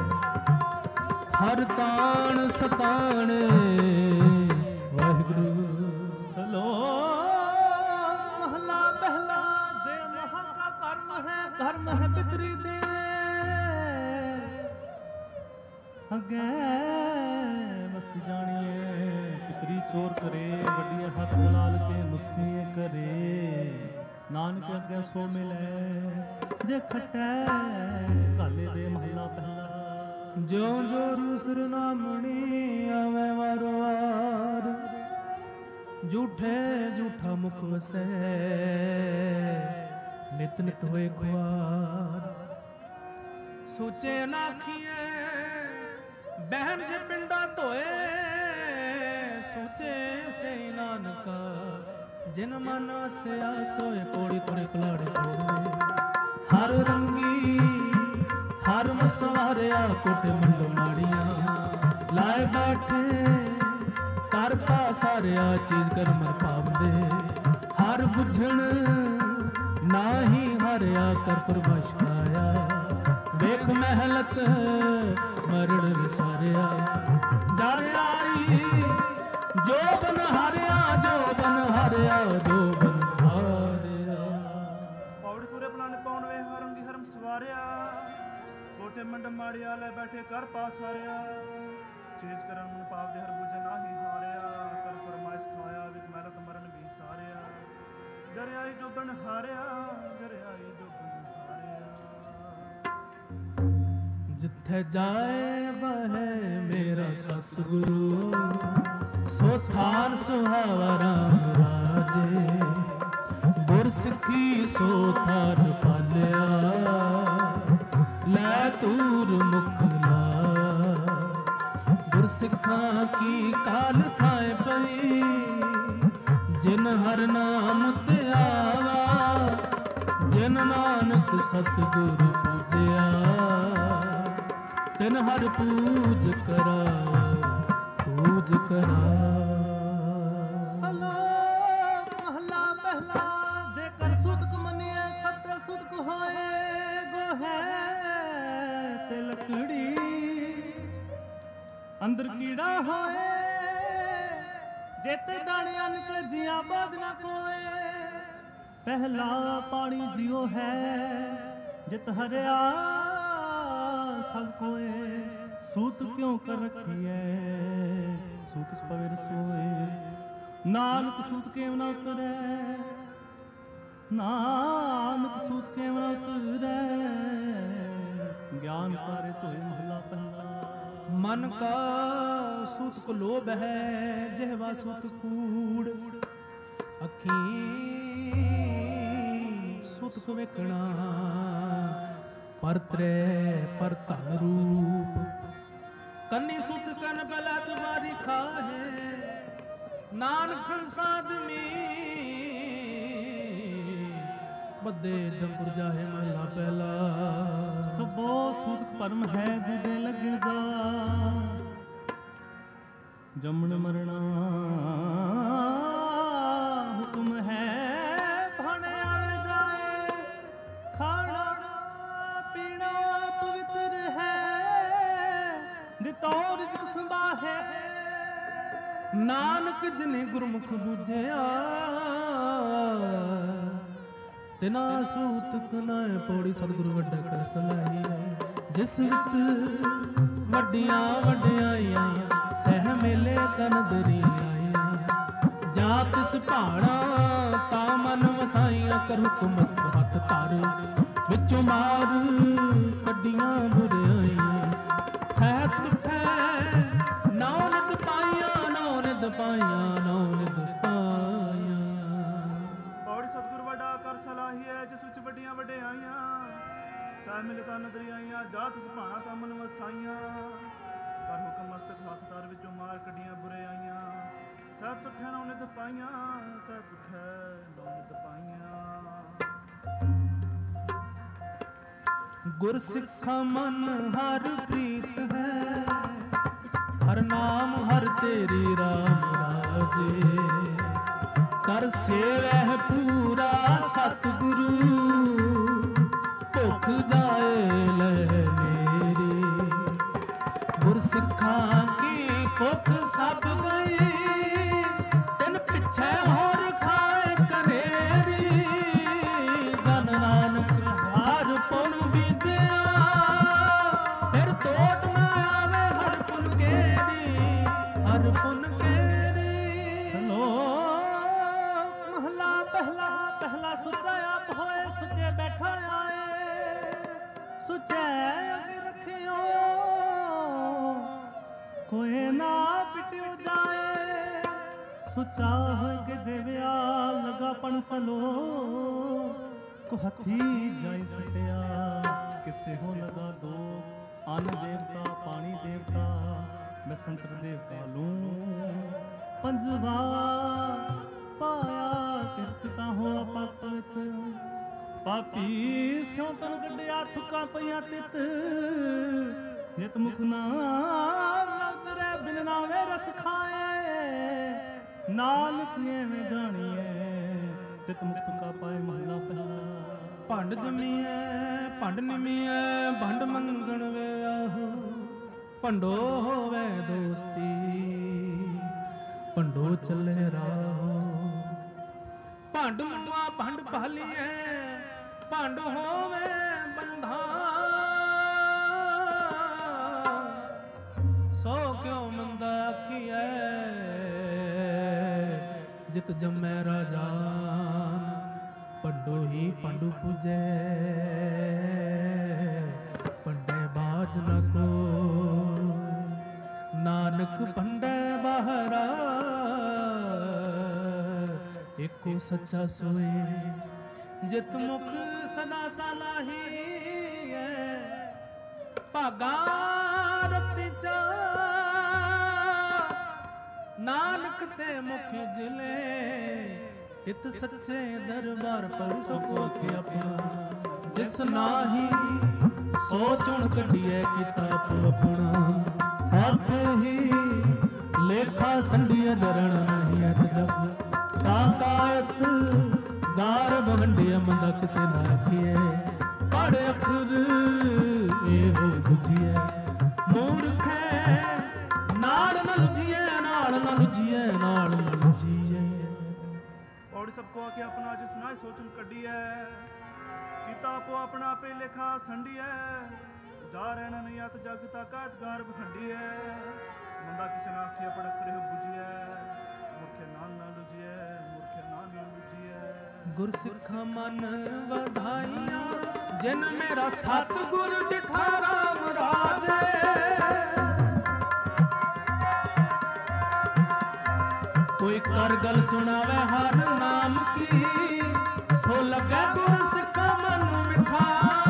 ਹਰ ਤਾਣ ਸਤਾਣੇ। ਵਾਹਿਗੁਰੂ ਸਲੋਕ ਮਹਲਾ ਪਹਿਲਾ। ਜੇ ਮਹਾ ਕਾ ਕਰਮ ਹੈ, ਧਰਮ ਹੈ ਪਿਤਰੀ ਦੇ। ਅੱਗੇ ਵਸ ਜਾਣੀਏ ਪਿਤਰੀ ਚੋਰ ਕਰੇ, ਵੱਡੀਆਂ ਹੱਥ ਦਲਾਲ ਕੇ ਮੁਸਕੀਏ ਕਰੇ। ਨਾਨਕ ਅੱਗੇ ਸੋ ਮਿਲੇ, ਜੇ ਖਟੈ ਕਾਲੇ ਦੇ ਮਹਲਾ ਪਹਿਲਾ। ਜਿਉ ਜੋ ਰੂਸਰ ਨਾਮਣੀ ਆਵੇ ਵਾਰੋ ਵਾਰ, ਝੂਠੇ ਝੂਠਾ ਮੁਖ ਵਸੈ, ਨਿਤ ਨਿਤ ਹੋਏ ਖੁਆਰ। ਸੋਚੇ ਨਾ ਆਖੀਏ ਬਹਿਣ ਜੇ ਪਿੰਡਾ ਧੋਏ, ਸੋਚੇ ਸੇ ਨਾਨਕਾ ਜਿਨ ਮਨ ਆਸਿਆ ਸੋਏ। ਕੋੜੀ ਕੋੜੇ ਪਲਾੜੇ ਕੋੜੇ ਹਰ ਰੰਗੀ, ਹਰ ਮਸਵਾਰਿਆ ਕੋਟੇ ਮੰਡੋ ਮਾੜੀਆਂ। ਲਾਏ ਬੈਠੇ ਕਰ ਪਾ ਸਾਰਿਆ ਚੀਜ਼ ਕਰਮ ਪਾਵਦੇ। ਹਰ ਬੁਝਣ ਨਾਹੀ ਹਰਿਆ ਕਰ ਫਰਮਾਇਸ਼ ਖਾਇਆ। ਵੇਖ ਮਹਿਲਤ ਮਰਣ ਵਿਸਾਰਿਆ, ਜਰ ਆਈ ਜੋ ਬਨ ਹਾਰਿਆ, ਜੋ ਬਨ ਹਾਰਿਆ, ਜੋ ਬਨ ਹਾਰਿਆ। ਪੌੜੀ ਪੂਰੇ ਪਲਾਨ ਪਾਉਣ ਵੇ ਹਰਮ ਦੀ ਹਰਮ ਸਵਾਰਿਆ, ਕੋਠੇ ਮੰਡ ਮਾੜਿਆ ਲੈ ਬੈਠੇ ਕਰ ਪਾਸ ਹਾਰਿਆ। ਚੀਜ਼ ਕਰਨ ਮਨ ਪਾਪ ਦੇ ਹਰ ਬੁਝੇ ਨਾਹੀ ਹਾਰਿਆ, ਕਰ ਫਰਮਾਇਸ਼ ਖਾਇਆ ਵਿਕ ਮਹਿਲਤ ਮਰਨ ਵੀ ਸਾਰਿਆ। ਜਰਿਆਈ ਜੋ ਬਨ ਹਾਰਿਆ, ਜਰਿਆਈ ਜੋ ਬਨ ਹਾਰਿਆ। ਜਿੱਥੇ ਜਾਏ ਬਹੇ ਮੇਰਾ ਸਤਿਗੁਰੂ, ਸੋ ਥਾਨ ਸੁਹਾਵਾ ਰਾਮ ਰਾਜੇ। ਗੁਰਸਿੱਖੀ ਸੋ ਥਾਨ ਪਾਲਿਆ, ਲੈ ਤੂਰ ਮੁਖ ਲਾ। ਗੁਰਸਿੱਖਾਂ ਕੀ ਕਾਲ ਖਾਏ ਪਈ, ਜਿਨ ਹਰ ਨਾਮ ਧਿਆਵਾ। ਜਿਨ ਨਾਨਕ ਸਤਿਗੁਰ ਪੂਜਿਆ, ਤਿਨ ਹਰ ਪੂਜ ਕਰਾ, ਪੂਜ ਕਰਾ। ਸਲੋਕ ਮਹਲਾ ਪਹਿਲਾ। ਜੇਕਰ ਸੁਦਕ ਮੰਨੀਏ ਸੱਚ ਸੁਦਕ ਹੋਏ, ਗੋਹੈ ਤੇ ਲੱਕੜੀ ਅੰਦਰ ਕੀੜਾ ਹੋਏ। ਜੇਤੇ ਦਾਣਿਆਂ ਨਿਕਲੇ ਜੀਆਂ ਬਾਦ ਨਾ ਕੋਏ। ਪਹਿਲਾ ਪਾਣੀ ਜਿਉ ਹੈ, ਜਿਤ ਹਰਿਆ ਸਭ ਸੋਏ। ਸੂਤ ਕਿਉਂ ਕਰ ਰੱਖੀਐ, ਸੂਤ ਪਵੇ ਰਸੋਏ। ਨਾਨਕ ਸੂਤ ਕੇਵ ਨਾ ਉਤਰੈ, ਨਾਨਕ ਸੂਤ ਕੇਵ ਨਾ ਉਤਰੈ। ਗਿਆਨ ਕਾਰੇ ਧੋਏ ਮਹਲਾ ਪਹਿਲਾ। ਮਨ ਕਾ ਸੂਤ ਕੋ ਲੋਭ ਹੈ, ਜਿਹਵਾ ਸੂਤ ਕੂੜ। ਅੱਖੀਂ ਸੂਤ ਕੋ ਵੇਖਣਾ, ਪਰ ਤ੍ਰੈ ਪਰ ਧਨ ਰੂਪ। ਕੰਨੀ ਸੁਤ ਕਨ ਬਲਾ ਤੁਮਾਰੀ ਖਾਹੇ, ਨਾਨਕ ਸਾਧਮੀ ਬੱਦੇ ਜਪੁਰ ਜਾਹੇ ਮਹਲਾ ਪਹਿਲਾ। ਸਭੋ ਸੂਤ ਭਰਮ ਹੈ ਦੂਜੇ ਲੱਗਣ ਦਾ, ਜੰਮਣ ਮਰਣਾ ਹੁਕਮ ਹੈ। ਭਾਣੇ ਆਵੇ ਜਾਏ, ਖਾਣਾ ਪੀਣਾ ਪਵਿੱਤਰ ਹੈ। ਦਿੱਤੋ ਰਿਜ਼ਕ ਸੰਭਾਹੇ, ਨਾਨਕ ਜਿਨੇ ਗੁਰਮੁਖ ਬੁਝਿਆ। ਤਿਨਾ ਸੂਤ ਕਨਾਏ ਪੌੜੀ ਸਤਿਗੁਰੂ ਵੱਡਾ ਕਰ ਸਲਾਹੀ। ਜਿਸ ਵਿੱਚ ਵੱਡੀਆਂ ਵਡਿਆਈਆਂ, ਸਹਿ ਮੇਲੇ ਤਨ ਦਰੀ ਆਈਆਂ। ਜਾਂ ਤਿਸ ਭਾਣਾ ਤਾਂ ਮਨ ਵਸਾਈਆਂ, ਕਰ ਹੁਕਮ ਹੱਥ ਧਰ ਵਿੱਚੋਂ ਮਾਰ ਕੱਢੀਆਂ ਬੁਰਿਆਈਆਂ। ਸਹਿਤ ਉਠੈ ਨੌ ਨਿਤ ਪਾਈਆਂ, ਨੌ ਨਿਤ ਪਾਈਆਂ, ਨੌ ਨਿਤ ਪਾਈਆਂ। ਪੌੜੀ ਸਤਿਗੁਰ ਵੱਡਾ ਕਰ ਸਲਾਹੀਐ, ਜਿਸ ਵਿੱਚ ਵੱਡੀਆਂ ਵਡਿਆਈਆਂ। ਸਹਿ ਮਿਲ ਤਾਂ ਨਦਰੀ ਆਈਆਂ, ਜਾ ਤਿਸ ਭਾਣਾ ਤਾਂ ਮਨ ਵਸਾਈਆਂ। ਕਰ ਹੁਕਮ ਮਸਤਕ ਹੱਥ ਧਰ ਵਿੱਚੋਂ ਮਾਰ ਕੱਢੀਆਂ ਬੁਰਿਆਈਆਂ। ਸਹਿਤ ਉਠੈ ਨੌ ਨਿਤ ਪਾਈਆਂ, ਸਹਿਤ ਉਠੈ ਨੌ ਨਿਤ ਪਾਈਆਂ। ਗੁਰਸਿੱਖਾ ਮਨ ਹਰ ਪ੍ਰੀਤ ਹੈ, ਹਰ ਨਾਮ ਹਰ ਤੇਰੀ ਰਾਮ ਰਾਜੇ। ਕਰ ਸੇਵਹਿ ਪੂਰਾ ਸਤਿਗੁਰੂ, ਭੁਖ ਜਾਏ ਲੈ ਮੇਰੀ। ਗੁਰਸਿੱਖਾਂ ਕੀ ਭੁਖ ਸਭ ਗਈ, ਤਿਨ ਪਿੱਛੇ ਹੋਰ ਖਾਏ ਕਨੇਰੀ। ਜਨ ਨਾਨਕ ਹਰ ਪੁਨ ਵਿਦਿਆ, ਫਿਰ ਤੋਟ ਨਾ ਆਵੇ ਹਰ ਪੁਨ ਕੇਰੀ, ਹਰ ਪੁਨ ਕੇਰੀ। ਸਲੋਕ ਮਹਲਾ ਪਹਿਲਾ। ਪਹਿਲਾ ਸੁੱਚਾ ਆਪ ਹੋਏ, ਸੁੱਚੇ ਬੈਠਾ ਆਏ। ਸੁੱਚੇ ਅਗੇ ਰੱਖਿਓ, ਕੋਏ ਨਾ ਪਿਟਿਓ ਜਾਏ। ਸੁੱਚਾ ਹੋਏ ਕੇ ਜਿਵਿਆ, ਲਗਾ ਪਣ ਸਲੋ। ਕੋ ਹੱਥੀ ਜਾਈ ਸਟਿਆ, ਕਿਸੇ ਹੋ ਲਗਾ ਦੋ। ਅੰਨ ਦੇਵਤਾ ਪਾਣੀ ਦੇਵਤਾ, ਮੈਂ ਸੰਤਰ ਦੇਵਤਾ ਲੂੰ। ਪੰਜਵਾ ਪਾਇਆ ਕਿਰਤ ਹੋ ਅਪਾਪਿਤ। ਪਾਪੀ ਸਿਉ ਤਨ ਕੱਢਿਆ, ਥੁੱਕਾਂ ਪਈਆਂ ਤਿਤ। ਨਿਤ ਮੁਖ ਨਾਮ ਲਵਤਰੈ, ਬਿਨ ਨਾਵੇ ਰਸ ਖਾਏ। ਨਾਨਕ ਐਵੇਂ ਜਾਣੀਏ, ਤਿਤ ਮੁਖ ਕਾ ਪਾਏ ਮਹਲਾ ਪਹਿਲਾ। ਭੰਡ ਜਮੀਐ ਭੰਡ ਨਿਮੀਐ ਭੰਡ ਮੰਗਣ ਵੇ ਆਹੋ ਭੰਡੋ ਹੋਵੇ ਦੋਸਤੀ ਭੰਡੋ ਚੱਲੇ ਰਾਹੋ ਭੰਡ ਮੁਆ ਭੰਡ ਭਾਲੀਐ ਭੰਡ ਹੋਵੇ ਬੰਧਾ ਸੋ ਕਿਉ ਮੰਦਾ ਆਖੀਐ ਜਿਤ ਜੰਮੈ ਰਾਜਾਨ ਭੰਡੋ ਹੀ ਭੰਡੂ ਪੂਜੈ ਭੰਡੇ ਬਾਜ ਨ ਕੋ ਨਾਨਕ ਭੰਡੇ ਬਾਹਰਾ ਏਕੋ ਸੱਚਾ ਸੋਏ ਜਿਤ ਮੁਖ ਸਦਾ ਸਲਾਹੀ ਹੈ ਭਾਗਾ ਰਤੀ ਚਾ ਨਾਨਕ ਤੇ ਮੁਖ ਜਿਲੇ ਇਤ ਸੱਚੇ ਦਰਬਾਰ ਪਰ ਸਕੋ ਕੇ ਆਪਣਾ ਜਿਸ ਨਾਹੀ ਸੋ ਚੁਣ ਕੱਢੀਐ ਕਿਤਾਬ ਆਪਣਾ ਆਪੇ ਹੀ ਲੇਖਾ ਸੰਧੀਆ ਦਰਣ ਨਹੀਂ ਅਤ ਜਪ ਕਾਕਾਇਤ ਗਾਰ ਵੰਡਿਆ ਮੰਦਾ ਕਿਸੇ ਨਾ ਆਖੀਐ ਪੜ ਅੱਖਰ ਇਹੋ ਬੁਝੀਐ ਮੂਰਖੈ ਨਾਲ ਨ ਲੁਝੀਐ ਨਾਲ ਨ ਲੁਝੀਐ ਨਾਲ ਨ ਲੁਝੀਐ ਔੜ ਸਭ ਕੋ ਆਕੇ ਆਪਣਾ ਜਿਸ ਨਾ ਸੋਚਨ ਕੱਢੀਐ ਕੀਤਾ ਆਪੋ ਆਪਣਾ ਆਪੇ ਲੇਖਾ ਸੰਡੀਐ ਜਾ ਰਹਿਣਾ ਨਹੀਂ ਅਤ ਜਗ ਤਾਕਤ ਗਾਰ ਵਖੰਡੀਐ ਮੰਦਾ ਕਿਸੇ ਨਾ ਆਖੀਐ ਪੜ ਅੱਖਰ ਇਹੋ ਬੁਝੀਐ ਮੁਰਖੇ ਨਾਲ ਨ ਲੁਝੀਐ ਮੁਰਖੇ ਨਾਲ ਨ ਲੁਝੀਐ ਗੁਰ ਸਿੱਖਾ ਮਨ ਵਧਾਈਆਂ ਜਿਨ ਮੇਰਾ ਸਤਿਗੁਰ ਡਿਠਾ ਰਾਮ ਰਾਜੇ ਕੋਈ ਕਰ ਗਲ ਸੁਣਾਵੇ ਹਰ ਨਾਮ ਕੀ ਸੋ ਲੱਗੇ ਗੁਰ ਸਿੱਖਾ ਮਨ ਮਿਠਾ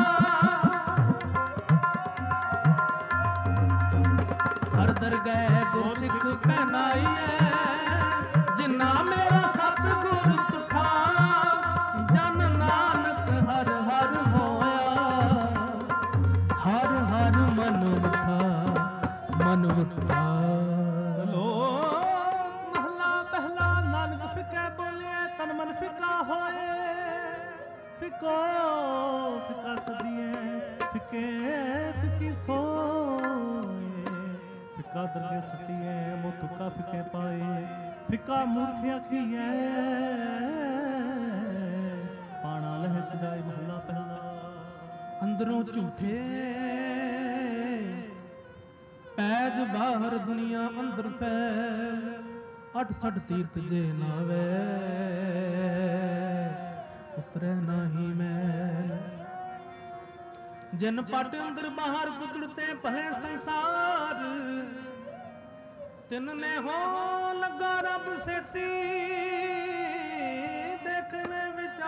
ਹਰ ਦਰਗਹਿ ਗੁਰ ਸਿੱਖ ਪਹਿਨਾਈਐ ਜਿਨਾ ਮੇਰਾ ਸਤਿਗੁਰ ਤੁਠਾ ਜਨ ਨਾਨਕ ਹਰ ਹਰ ਹੋਇਆ ਹਰ ਹਰ ਮਨ ਉਠਾ ਮਨ ਉਠਾ ਫਿਕੋ ਫਿਕਾ ਸਦੀਏ ਫਿਕੇ ਫਿਕੀ ਸੋਏ ਫਿਕਾ ਦਰਗੇ ਸਟੀਏ ਮੋ ਤੁਕਾ ਫਿਕੇ ਪਾਏ ਫਿਕਾ ਮੂਰਖ ਆਖੀਏ ਪਾਣਾ ਲਹਿ ਸਜਾਏ ਮਹਲਾ ਪਹਿਲਾ ਅੰਦਰੋਂ ਝੂਠੇ ਪੈਜ ਬਾਹਰ ਦੁਨੀਆ ਅੰਦਰ ਫੈਲ 68 ਤੀਰਥ ਜੇ ਨਾਵੇ ਉਤਰੇ ਨਹੀਂ ਮੈਲ ਜਿਨ ਪਟ ਅੰਦਰ ਬਾਹਰ ਗੁਦੜਤੇ ਭਲੇ ਸੰਸਾਰ ਤਿਨ ਨੇ ਹੋ ਲੱਗਾ ਰੱਬ ਸੇਤੀ ਦੇਖਨੇ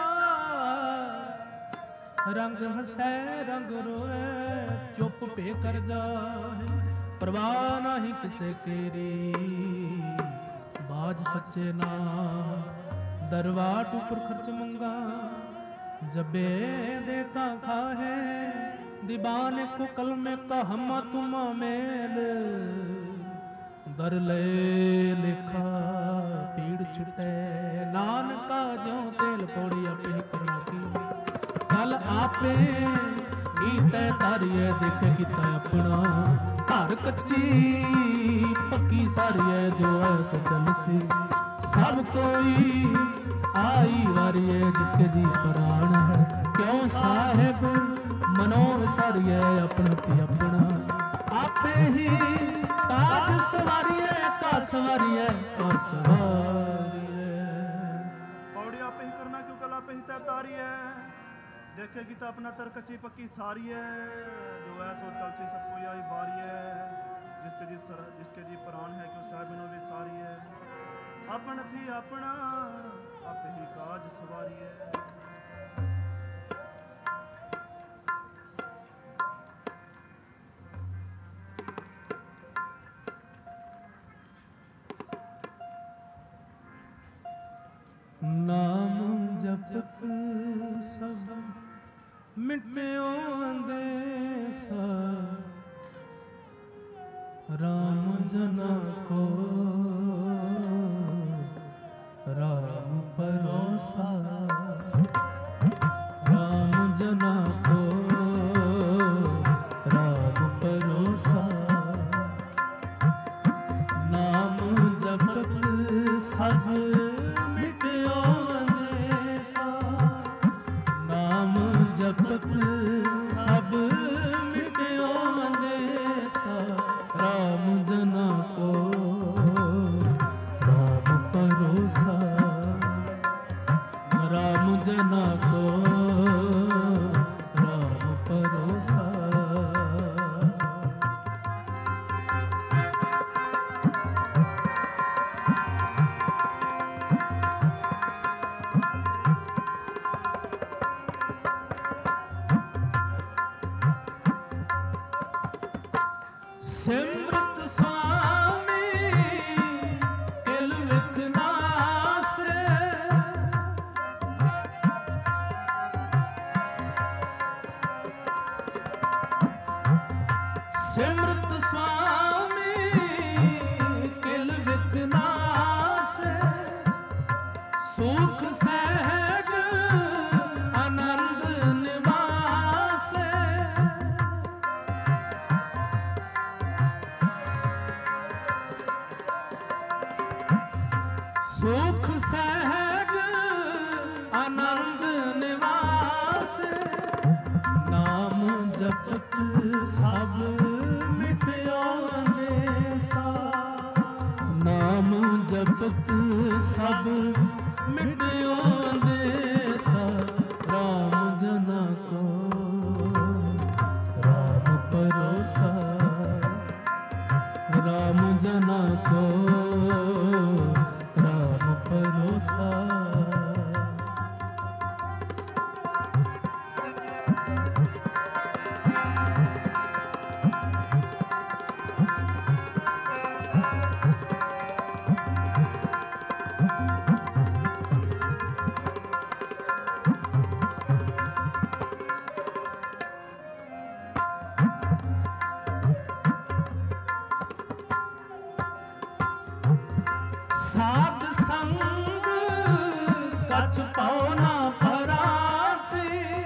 ਵਿਚਾਰ ਰੰਗ ਹਸੈ ਰੰਗ ਰੋਏ ਚੁੱਪ ਭੇ ਕਰ ਜਾਏ ਪਰਵਾਹ ਨਹੀਂ ਕਿਸੇ ਤੇਰੀ ਬਾਜ ਸੱਚੇ ਨਾਮ दरवाट ऊपर खर्च मंगा जबे देता खाहे दीवाने को कलमे का हमा तुमा मेल दर ले लिखा पीड़ छुटे नानका ज्यों तेल पौड़ी अपे करना की कल आपे ईते तारिए देखे किता अपना घर कच्ची पक्की सारिए जो ऐसे चल सी सब कोई आई वारिये जिसके जी प्राण है क्यों साहेब मनोर सारिये अपना ती अपना आपे ही ताज सवारिये का सवारिये का सवारिये पौड़ी आपे ही करना क्यों कल आपे ही तय तारिये देखेगी तो अपना तर कच्ची पक्की सारी है जो है सो चल सी सब कोई आई बारी है जिसके जी प्राण है क्यों साहेब नो भी सारी है अपन थी अपना आप ही काज सवारी है नाम जपत सब मिट्यो अंदेसा राम जना को राम भरोसा राम राम जना को राम परोसा। सिमरत स्वामी तिल विघनासरे, सिमरत स्वामी तिल विघनासरे, सुख सहज आनंद निवासे। सुख सहज आनंद निवास, नाम जपत सब मिटयो अंदेसा। नाम जपत सब मिटयो अंदेसा, राम जना को राम परोसा। राम जना को राम परोसा। साध संग कछ पाओ ना पराती,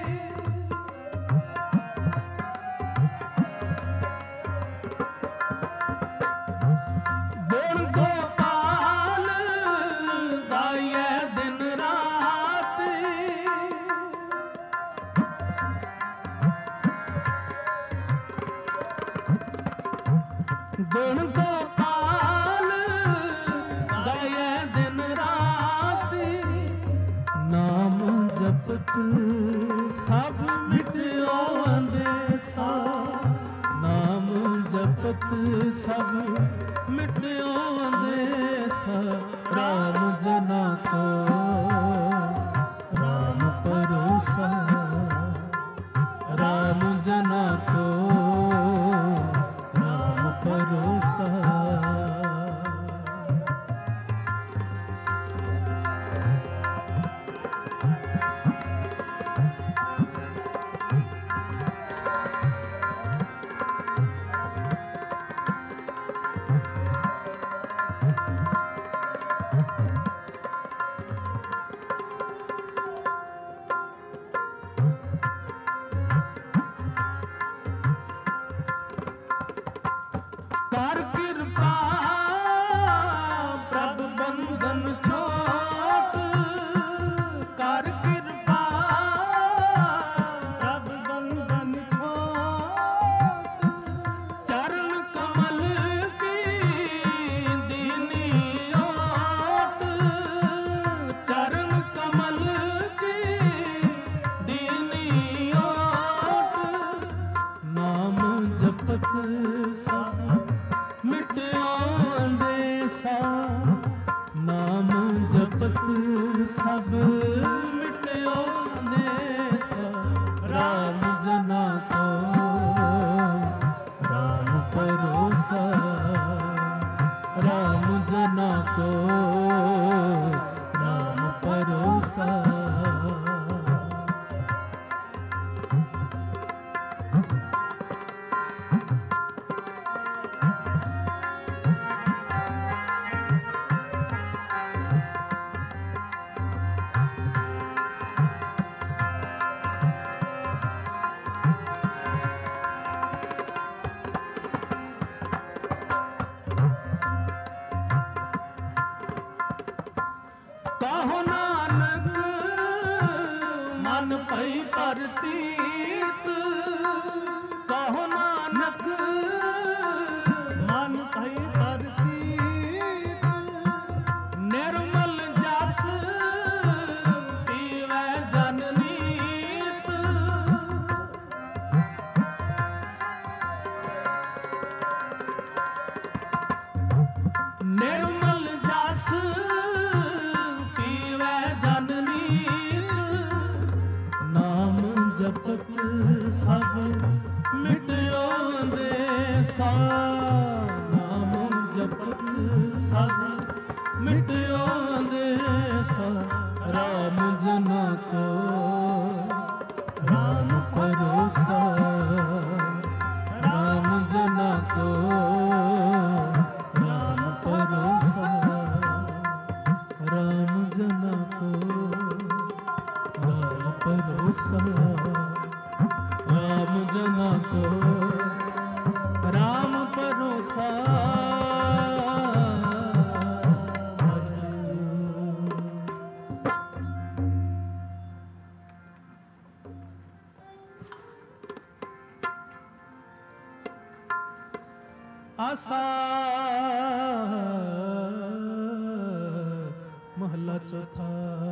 गुण गोपाल गाये दिन राती। गुण गोपाल गाये दिन राती, नाम जपत सब मिटयो अंदेसा। नाम जपत सब मिटयो अंदेसा, राम जना को राम परोसा। राम जना को राम परोसा। कर कृपा प्रभ बंधन छोट। कर कृपा प्रभ बंधन छोट, चरण कमल की दीनी ओट। चरण कमल की दीनी ओट, नाम जपत सब मिटयो अंदेसा। नाम जपत सब मिटयो अंदेसा, राम जना को राम परोसा। राम जना को राम परोसा। कहो नानक मन पई परतीत। कहो नानक मन पई परतीत, निर्मल जस पियो ਜਪਤ ਸਭ ਮਿਟਿਓ ਅੰਦੇਸਾ, ਨਾਮ ਜਪਤ ਸਭ ਮਿਟਿਓ ਅੰਦੇਸਾ, ਰਾਮ ਜਨਾ ਕੋ ਰਾਮ ਭਰੋਸਾ, ਰਾਮ ਜਨਾ ਕੋ ਰਾਮ ਭਰੋਸਾ, ਰਾਮ ਜਨਾ ਕੋ ਰਾਮ ਭਰੋਸਾ, ਰਾਮ ਜਨਾ ਕੋ ਰਾਮ ਭਰੋਸਾ। ਆਸਾ ਮਹਲਾ ਚੌਥਾ।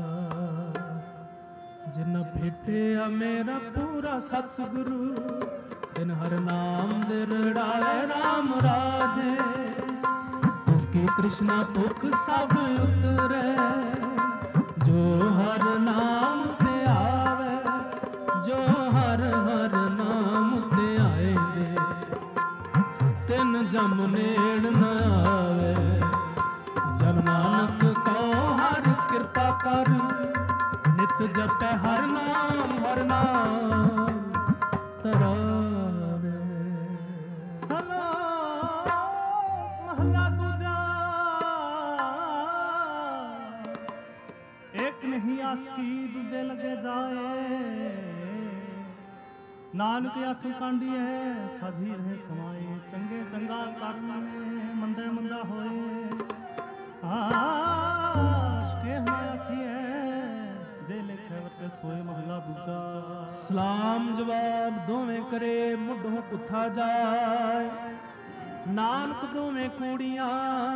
ਜਿਨ ਭੇਟਿਆ ਮੇਰਾ ਪੂਰਾ ਸਤਿਗੁਰੂ, ਤਿਨ ਹਰ ਨਾਮ ਦੇ ਰੜਾਵੇ ਰਾਮ ਰਾਜੇ, ਇਸਕੀ ਤ੍ਰਿਸ਼ਨਾ ਭੁੱਖ ਸਭ ਉਤਰੇ, ਜੋ ਹਰ ਨਾਮ ਤੇ ਆਵੇ, ਜੋ ਹਰ ਹਰ ਨਾਮ ਤੇ ਆਏ ਦੇ, ਤਿਨ ਜਮ ਨੇੜ ਨ ਆਵੇ। ਜਨ ਨਾਨਕ ਕਉ ਹਰ ਕਿਰਪਾ ਕਰ, ਨਿਤ ਜਪੈ ਹਰ ਨਾਮ ਤਰਾਵੇ। ਸਲਾਮ ਮਹਲਾ ਦੂਜਾ। ਇੱਕ ਨਹੀਂ ਆਸਕੀ ਦੂਜੇ ਲੱਗੇ ਜਾਏ, ਨਾਨਕ ਆਸੂ ਕਾਂਡੀਏ ਸਾਜੀ ਰਹੇ ਸਮਾਏ, ਚੰਗੇ ਚੰਗਾ ਕਰਨ ਮੰਦੇ ਮੰਦਾ ਹੋਏ, ਆਸ਼ਕੇ ਹੋਏ ਆਖੀਏ ਜੇ ਲਿਖੇ ਵਰਤੇ ਸੋਏ। ਮਹਲਾ ਦੂਜਾ। ਸਲਾਮ ਜਵਾਬ ਦੋਵੇਂ ਕਰੇ, ਮੁੱਢੋਂ ਕੁੱਥਾ ਜਾਏ, ਨਾਨਕ ਦੋਵੇਂ ਕੂੜੀਆਂ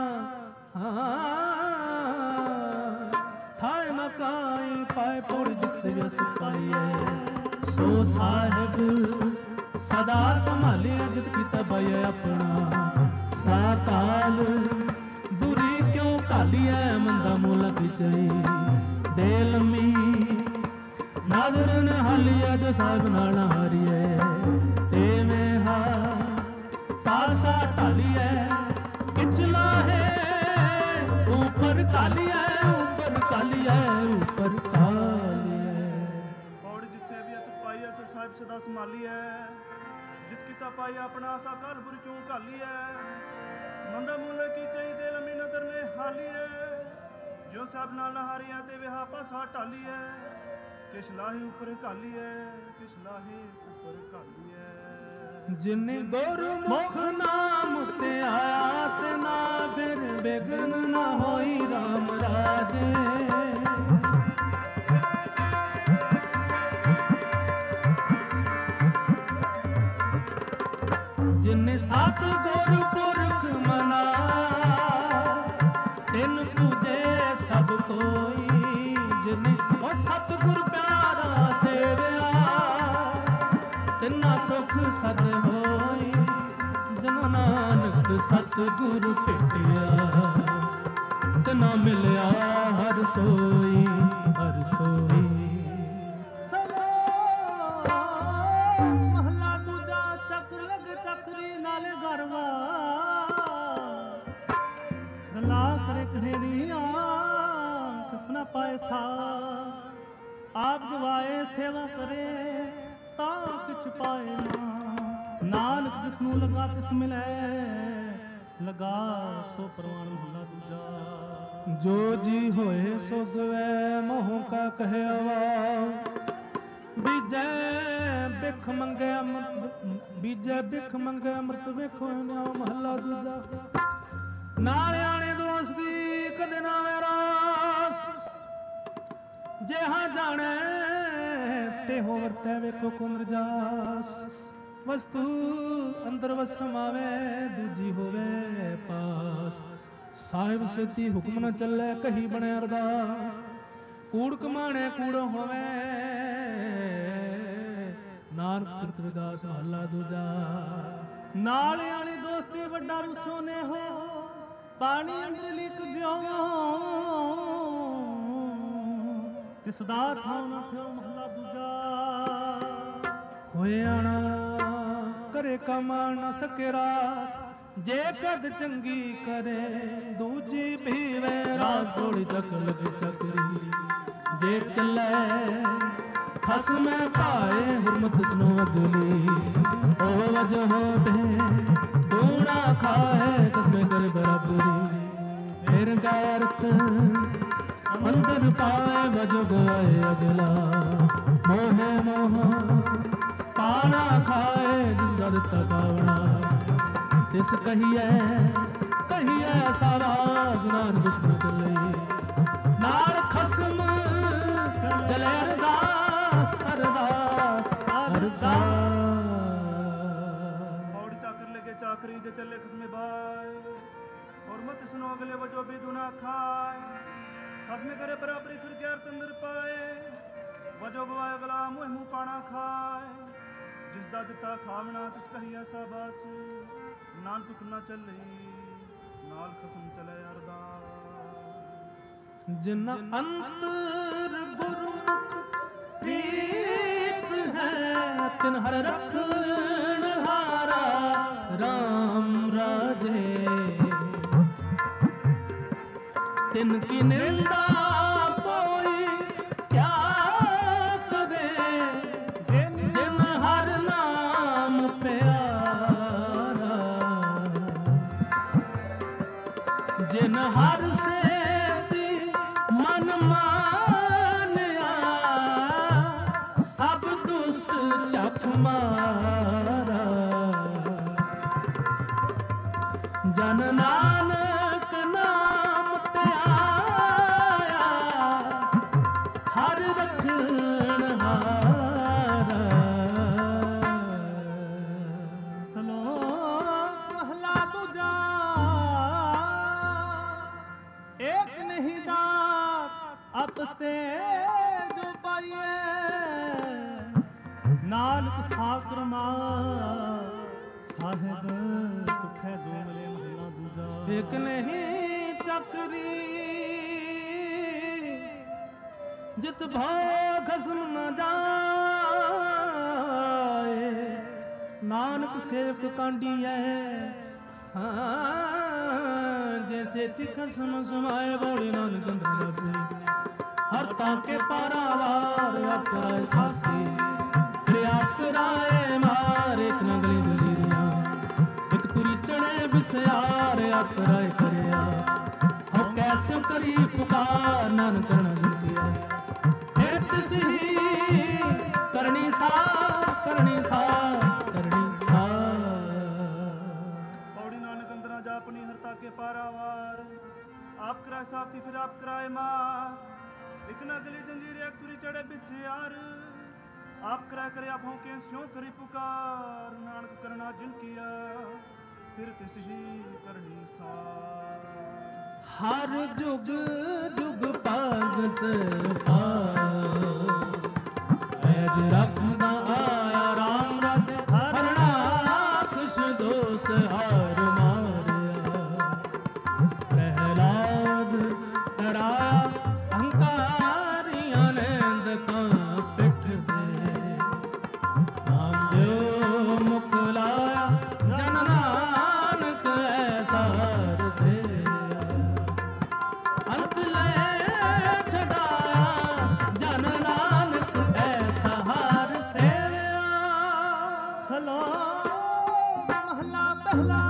ਥਾਏ ਮਕਾਈ, ਪਾਏ ਪੁਰ ਜਿਸ ਵਿਸ ਪਾਈਏ, ਸੋ ਸਾਹਿਬ ਸਦਾ ਸੰਭਾਲਿਆ ਜਿਤ ਕੀਤਾ ਬਈ ਆਪਣਾ, ਸਾਕਾਲ ਬੁਰੀ ਕਿਉਂ ਘਾਲੀਐ, ਮੰਦਾ ਮੂਲ ਵਿਚਈ ਦੇ ਲੰਮੀ, ਨਾਦਰ ਨ ਹਾਲੀਐ ਜੋ ਸਾਜ ਨਾਲ ਹਾਰੀਐ, ਤੇਵੇਂ ਹਾ ਪਾਸਾ ਢਾਲੀਐ, ਕਿਚਲਾ ਹੈ ਉਪਰ ਕਾਲੀਐ, ਉਪਰ ਕਾਲੀਐ, ਉਪਰ ਕਾਲੀਐ। ਔੜ ਜਿੱਥੇ ਵੀ ਅਸ ਪਾਈਐ ਸੋ ਸਾਹਿਬ ਸਦਾ ਸੰਭਾਲੀਐ, ਜਿਤ ਕੀਤਾ ਪਾਈ ਆਪਣਾ ਆਸਾ ਕਾਲ ਬੁਰ ਕਿਉਂ ਘਾਲੀਐ, ਮੰਦਾ ਮੂਲ ਕੀ ਚਾਹੀਦੇ ਲੰਮੀ ਨਦਰ ਨੇ ਹਾਲੀਐ, ਜੋ ਸਭ ਨਾਲ ਨਹਾਰੀਆਂ ਤੇ ਵਿਹਾ ਪਾਸਾ ਢਾਲੀਐ, ਕਿਛ ਲਾਹੀ ਉੱਪਰ ਘਾਲੀਐ, ਕਿਛ ਲਾਹੀ ਉੱਪਰ ਘਾਲੀਐ। ਜਿਨੇ ਗੁਰਮੁਖ ਨਾਮ ਤੇ ਆਇਆ, ਤੇ ਨਾ ਫਿਰ ਬਿਗਨ ਨਾ ਹੋਈ ਰਾਮ ਰਾਜੇ, ਜਿਨੇ ਸਤ ਗੁਰ ਪੁਰਖ ਮਨਾ, ਤਿਨ ਪੂਜੇ ਸਭ ਕੋਈ, ਜਿਨੇ ਉਹ ਸਤਿਗੁਰ ਪਿਆਰਾ ਸੇਵਿਆ, ਤਿਨਾ ਸੁਖ ਸਦ ਹੋਈ, ਜਨ ਨਾਨਕ ਸਤਿਗੁਰ ਭੇਟਿਆ, ਤਿਨਾ ਮਿਲਿਆ ਹਰ ਸੋਈ, ਹਰ ਸੋਈ। ਮਹਲਾ ਦੂਜਾ। ਚੱਕਰ ਲੱਗ ਚੱਕਰੀ ਨਾਲੇ ਗਰਵਾ, ਗੱਲਾਂ ਕਰੇ ਕਨੇੜੀਆਂ ਕਿਸਮ ਨਾ ਪਾਏ ਸਾ, ਆਪ ਗਵਾਏ ਸੇਵਾ ਕਰੇ ਤਾਂ ਕਿਛ ਪਾਏ ਨਾ, ਨਾਨਕ ਜਿਸ ਨੂੰ ਲਗਾ ਤਿਸ ਮਿਲੇ, ਲਗਾ ਸੋ ਪ੍ਰਵਾਨ। ਮਹਲਾ ਦੂਜਾ। ਜੋ ਜੀ ਹੋਏ ਸੋ ਗਵੈ, ਮੋਹ ਕਾ ਕਹਿਵਾ, ਬੀਜੈ ਬਿਖ ਮੰਗੇ ਅੰਮ੍ਰਿਤ, ਬੀਜੈ ਬਿਖ ਮੰਗੇ ਅੰਮ੍ਰਿਤ ਵੇਖੋ ਨਿਆਉ। ਮਹਲਾ ਦੂਜਾ। ਨਾਲੇ ਆਣੇ ਦੋਸਤ ਦੀ ਕਦੇ ਨਾ ਵੈਰਾਸ, ਜਿਹਾ ਜਾਣੈ ਤੇ ਹੋ ਵਰਤੈ ਵੇਖੋ ਕੋ ਨਿਰਜਾਸ, ਵਸਤੂ ਅੰਦਰ ਵਸਮਾਵੇ ਦੂਜੀ ਹੋਵੇ ਪਾਸ, ਸਾਹਿਬ ਸਿੱਧੀ ਹੁਕਮ ਨ ਚੱਲੇ ਕਹੀ ਬਣੇ ਅਰਦਾਸ, ਕੂੜ ਕਮਾਣੇ ਕੂੜ ਹੋਵੇ ਨਾਨਕ ਸਿਮਰਤ ਵਿਦਾਸ। ਮਹਲਾ ਦੂਜਾ। ਨਾਲ ਆਲੀ ਦੋਸਤੀ ਵੱਡਾ ਰੁਸੋ ਨੇ ਹੋ, ਪਾਣੀ ਅੰਦਰ ਲਿਖ ਜਿਉ ਤਿਸਦਾ ਥਾਉ ਨਾ ਥਿਓ। ਮਹਲਾ ਦੂਜਾ। ਹੋਏ ਆਣਾ ਕਰੇ ਕਮਾ ਨਾ ਸਕੇ ਰਾਸ, ਜੇ ਕਦ ਚੰਗੀ ਕਰੇ ਦੂਜੀ ਭੀਵੇ ਰਾਸ। ਥੋੜੀ ਤੱਕ ਲਗੇ ਚੱਕਰੀ ਜੇ ਚੱਲੇ ਖਸਮੈ ਭਾਏ ਹੁਰਮਤ ਸਨੋ ਅਗਲੀ। ਉਹ ਵਜਹ ਹੋਵੇ ਦੂਣਾ ਖਾਏ ਕਸਮੇ ਕਰੇ ਬਰਾਬਰੀ। ਫਿਰ ਗੈਰਤ ਅੰਦਰ ਪਾਏ ਵਜੋ ਗਏ ਅਗਲਾ। ਮੋਹੇ ਮੋਹ ਪਾਣਾ ਖਾਏ ਜਿਸ ਦਾ ਦਿੱਤਾ ਕਾਵਣਾ। ਤਿਸ ਕਹੀਏ ਸਾਵਾਸ ਨਾਨ ਦੁੱਖ ਨ ਚੱਲੇ। ਨਾਲ ਖਸਮ ਚਲੇ ਅਰਦਾਸ ਅਰਦਾਸ ਅਰਦਾਸ। ਔੜ ਚਾਕਰ ਲਗੇ ਚਾਕਰੀ ਜੇ ਚੱਲੇ ਖਸਮੇ ਬਾਏ। और मत सुनो अगले वजो भी दुना खाए। खसमे करे बराबरी फिर गैर तंदर पाए। वजो गवाए अगला मुँह मुँह पाना खाए। जिस दा दिता खावना तिस कही ऐसा बस। नान तुक ना चले नाल खसम चले अरदास। जिन अंतर गुरमुख प्रीत है तिन हर रखन हारा राम राजे। तिनकी निंदा कोई क्या करे जिन हर नाम प्यारा। जिन हर से मन मानिया सब दुष्ट चख मारा। जन नानक नाम त्याया हर रखन हारा। ਸਲੋਕ ਮਹਲਾ ਦੂਜਾ। एक नहीं दात आपस ते जो पाइए। नानक साकरमा साहिब तुखे जो मिले महला दूजा। एक नहीं चक्री जित भाव खसम न जाए। नानक सेवक कांडी है जैसे खसम सुनाए बड़ी नानक हर ताके पारावार आप कराए सासी। फिर आप कराए मार एक नगली दलीरिया। एक तुरी चढ़े बिसयार आप कराए करया। हो कैसे करी पुकार नान करना जुटिया। फिर तिसी करनी सा करनी सा करनी सा। पौड़ी नानक अंदरा जा अपनी हरता के पारावार। आप कराए साथी फिर आप कराए मार। एक नगली जंजीर एक तुरी चढ़े बिस्यार। आप कराए करे आप के स्यों करी पुकार। नानक करना जिन किया फिर तिस ही करनी सार। हर जुग जुग भगत ऐज रखदा आया राम रत। हरना खुश दोस्त हार मारिया। प्रहलाद डराया अहंकारियां ने दका पिठ दे। नामदेव मुख लाया जन नानक ऐसा हर से। अंत ले छड़ाया जन नानक ऐसा हर से। ਸਲੋਕ ਮਹਲਾ ਪਹਿਲਾ।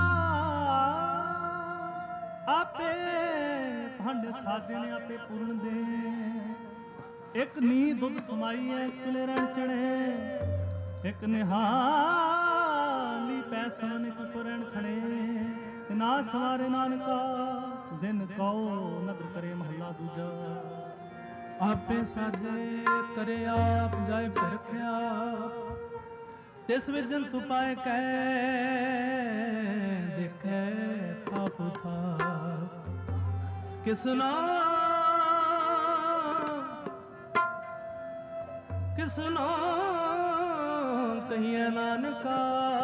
ਆਪੇ ਭਾਂਡੇ ਸਾਜੇ ਨੇ ਆਪੇ ਪੂਰਨ ਦੇ। ਇੱਕ ਨੀ ਦੁੱਧ ਸਮਾਈ ਐ ਕਿਲੇ ਰਹਿਣ ਚੜੇ। ਇੱਕ ਨਿਹਾਲੀ ਪੈਸਨ ਇੱਕ ਪੁਰਣ ਖੜੇ। ਨਾ ਸਵਾਰੇ ਨਾਨਕਾ ਜਿਨ ਕਉ ਨਦਰ ਕਰੇ ਮਹਲਾ ਦੂਜਾ। आपे साजे करे आप जाए पर रखिया। तिस विजन तु पाए कै देखे थाप था। किसना किसना कहिए नानका।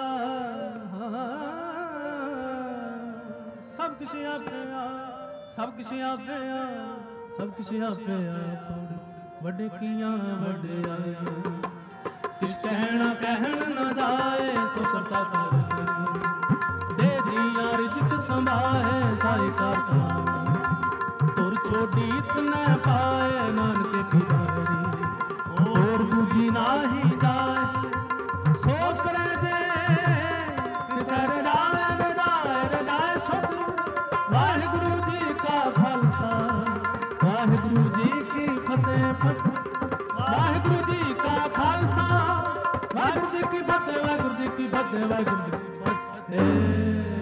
सब कुछ आपे सब कुछ आपे सब कुछ आपे आप। वड्डे किया वड्डे आए किस कहना कहन न जाए सो करता कर दे जिया रिजक संभाए साई कार तुर छोटी इतना पाए नानक की बारी और दूजी ना ही जाए सो करे दे किसे रजाए रजाए रजाए सुख वाहिगुरु जी का खालसा वाहिगुरु जी की फतेह वाहिगुरु जी का खालसा वाहिगुरु जी की फतेह वाहिगुरु जी की फतेह वाहिगुरु जी की फतेह।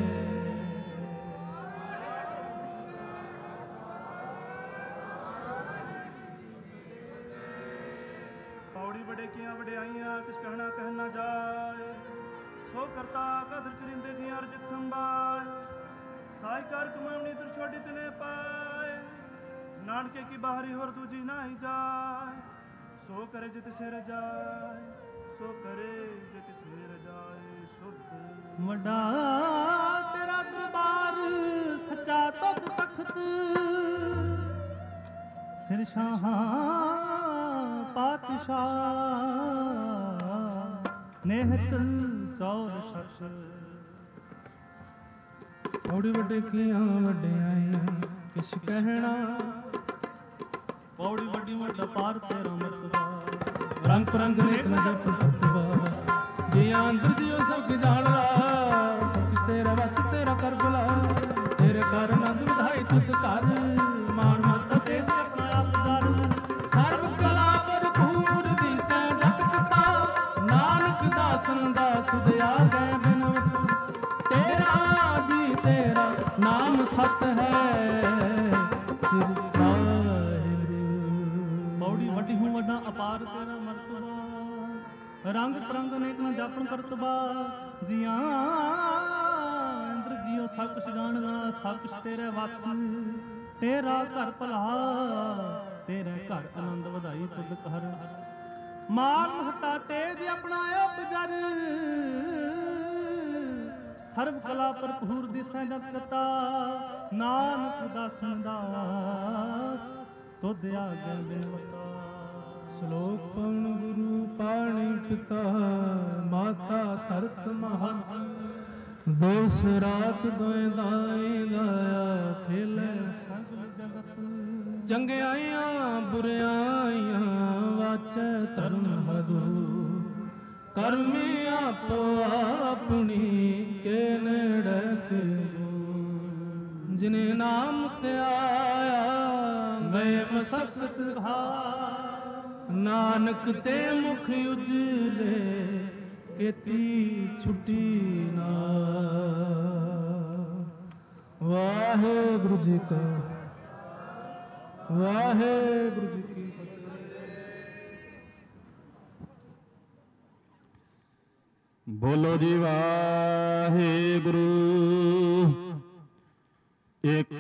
पौड़ी बड़े किया वड्याइयां किस कहना कहना जाए सो करता कदर करिंदे जियां रजक संभाए साई कार कमावनी तुर छोड़ी तने पाए नानके की बाहरी होर दूजी ना ही जाए सो करे जित सिर जाए सो करे जित सिर जाए शुद्ध वड्डा तेरा दरबार सच्चा तुद तख्त सिर शाह पातशाह नेहत चौर शख्स पौड़ी वड्डे किया वड्याइयां किस कहना पौड़ी वड्डी वड्डा पार तेरा मरतबा रंग परंग नेक न जप फतवा जिया अंदर जियो सब की जान ला सब किस तेरा बस तेरा कर बुला तेरे कर नंद विधाई तुत कर मान मत ते अपना आप कर सर्व कला भरपूर दिसै जत कथा नानक दासन दास तुद आगे बिनवत तेरा जी तेरा नाम सत है सिर पौड़ी वड्डी हूँ वड्डा अपार तेरा मरतबा रंग परंग नेक न जापन करतबा जिया इंद्र जियो सब कुछ जानना सब कुछ तेरे वस तेरा घर भला तेरे घर आनंद वधाई तुद कर माल महता तेज अपनाया बजर सर्व कला भरपूर दिसै जत कता नानक दासन दास तुद आगे बिनवता। श्लोक पवन गुरु पाणी पिता माता तरत महान दोष रात दोए दाई दाया खेले सगल जगत चंगियाइयां बुरियाइयां वाचै धर्म हदू करमी आपो अपनी के नेड़े के जिन्हें नाम ते आया गए मसक्त घा नानक ते मुख उजले केती छुट्टी ना। वाहेगुरु जी का वाहेगुरु जी की बोलो जी वाहेगुरु। एक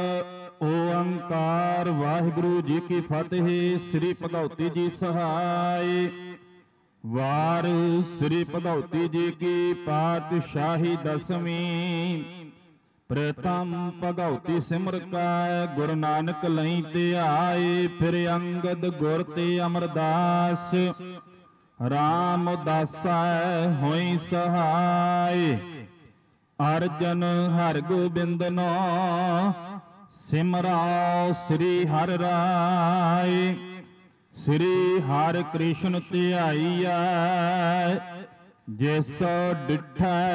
ओंकार वाहिगुरु जी की फतेह। श्री भगवती जी सहाय। वार श्री भगवती जी की पातशाही दसवीं। प्रथम भगवती सिमर का गुरु नानक लई ते आए। फिर अंगद गुर ते अमरदास राम दासा होई सहाय। अर्जन हर गोबिंद नो सिमराओ श्री हर राय। श्री हर कृष्ण ध्याईया जिस डिठै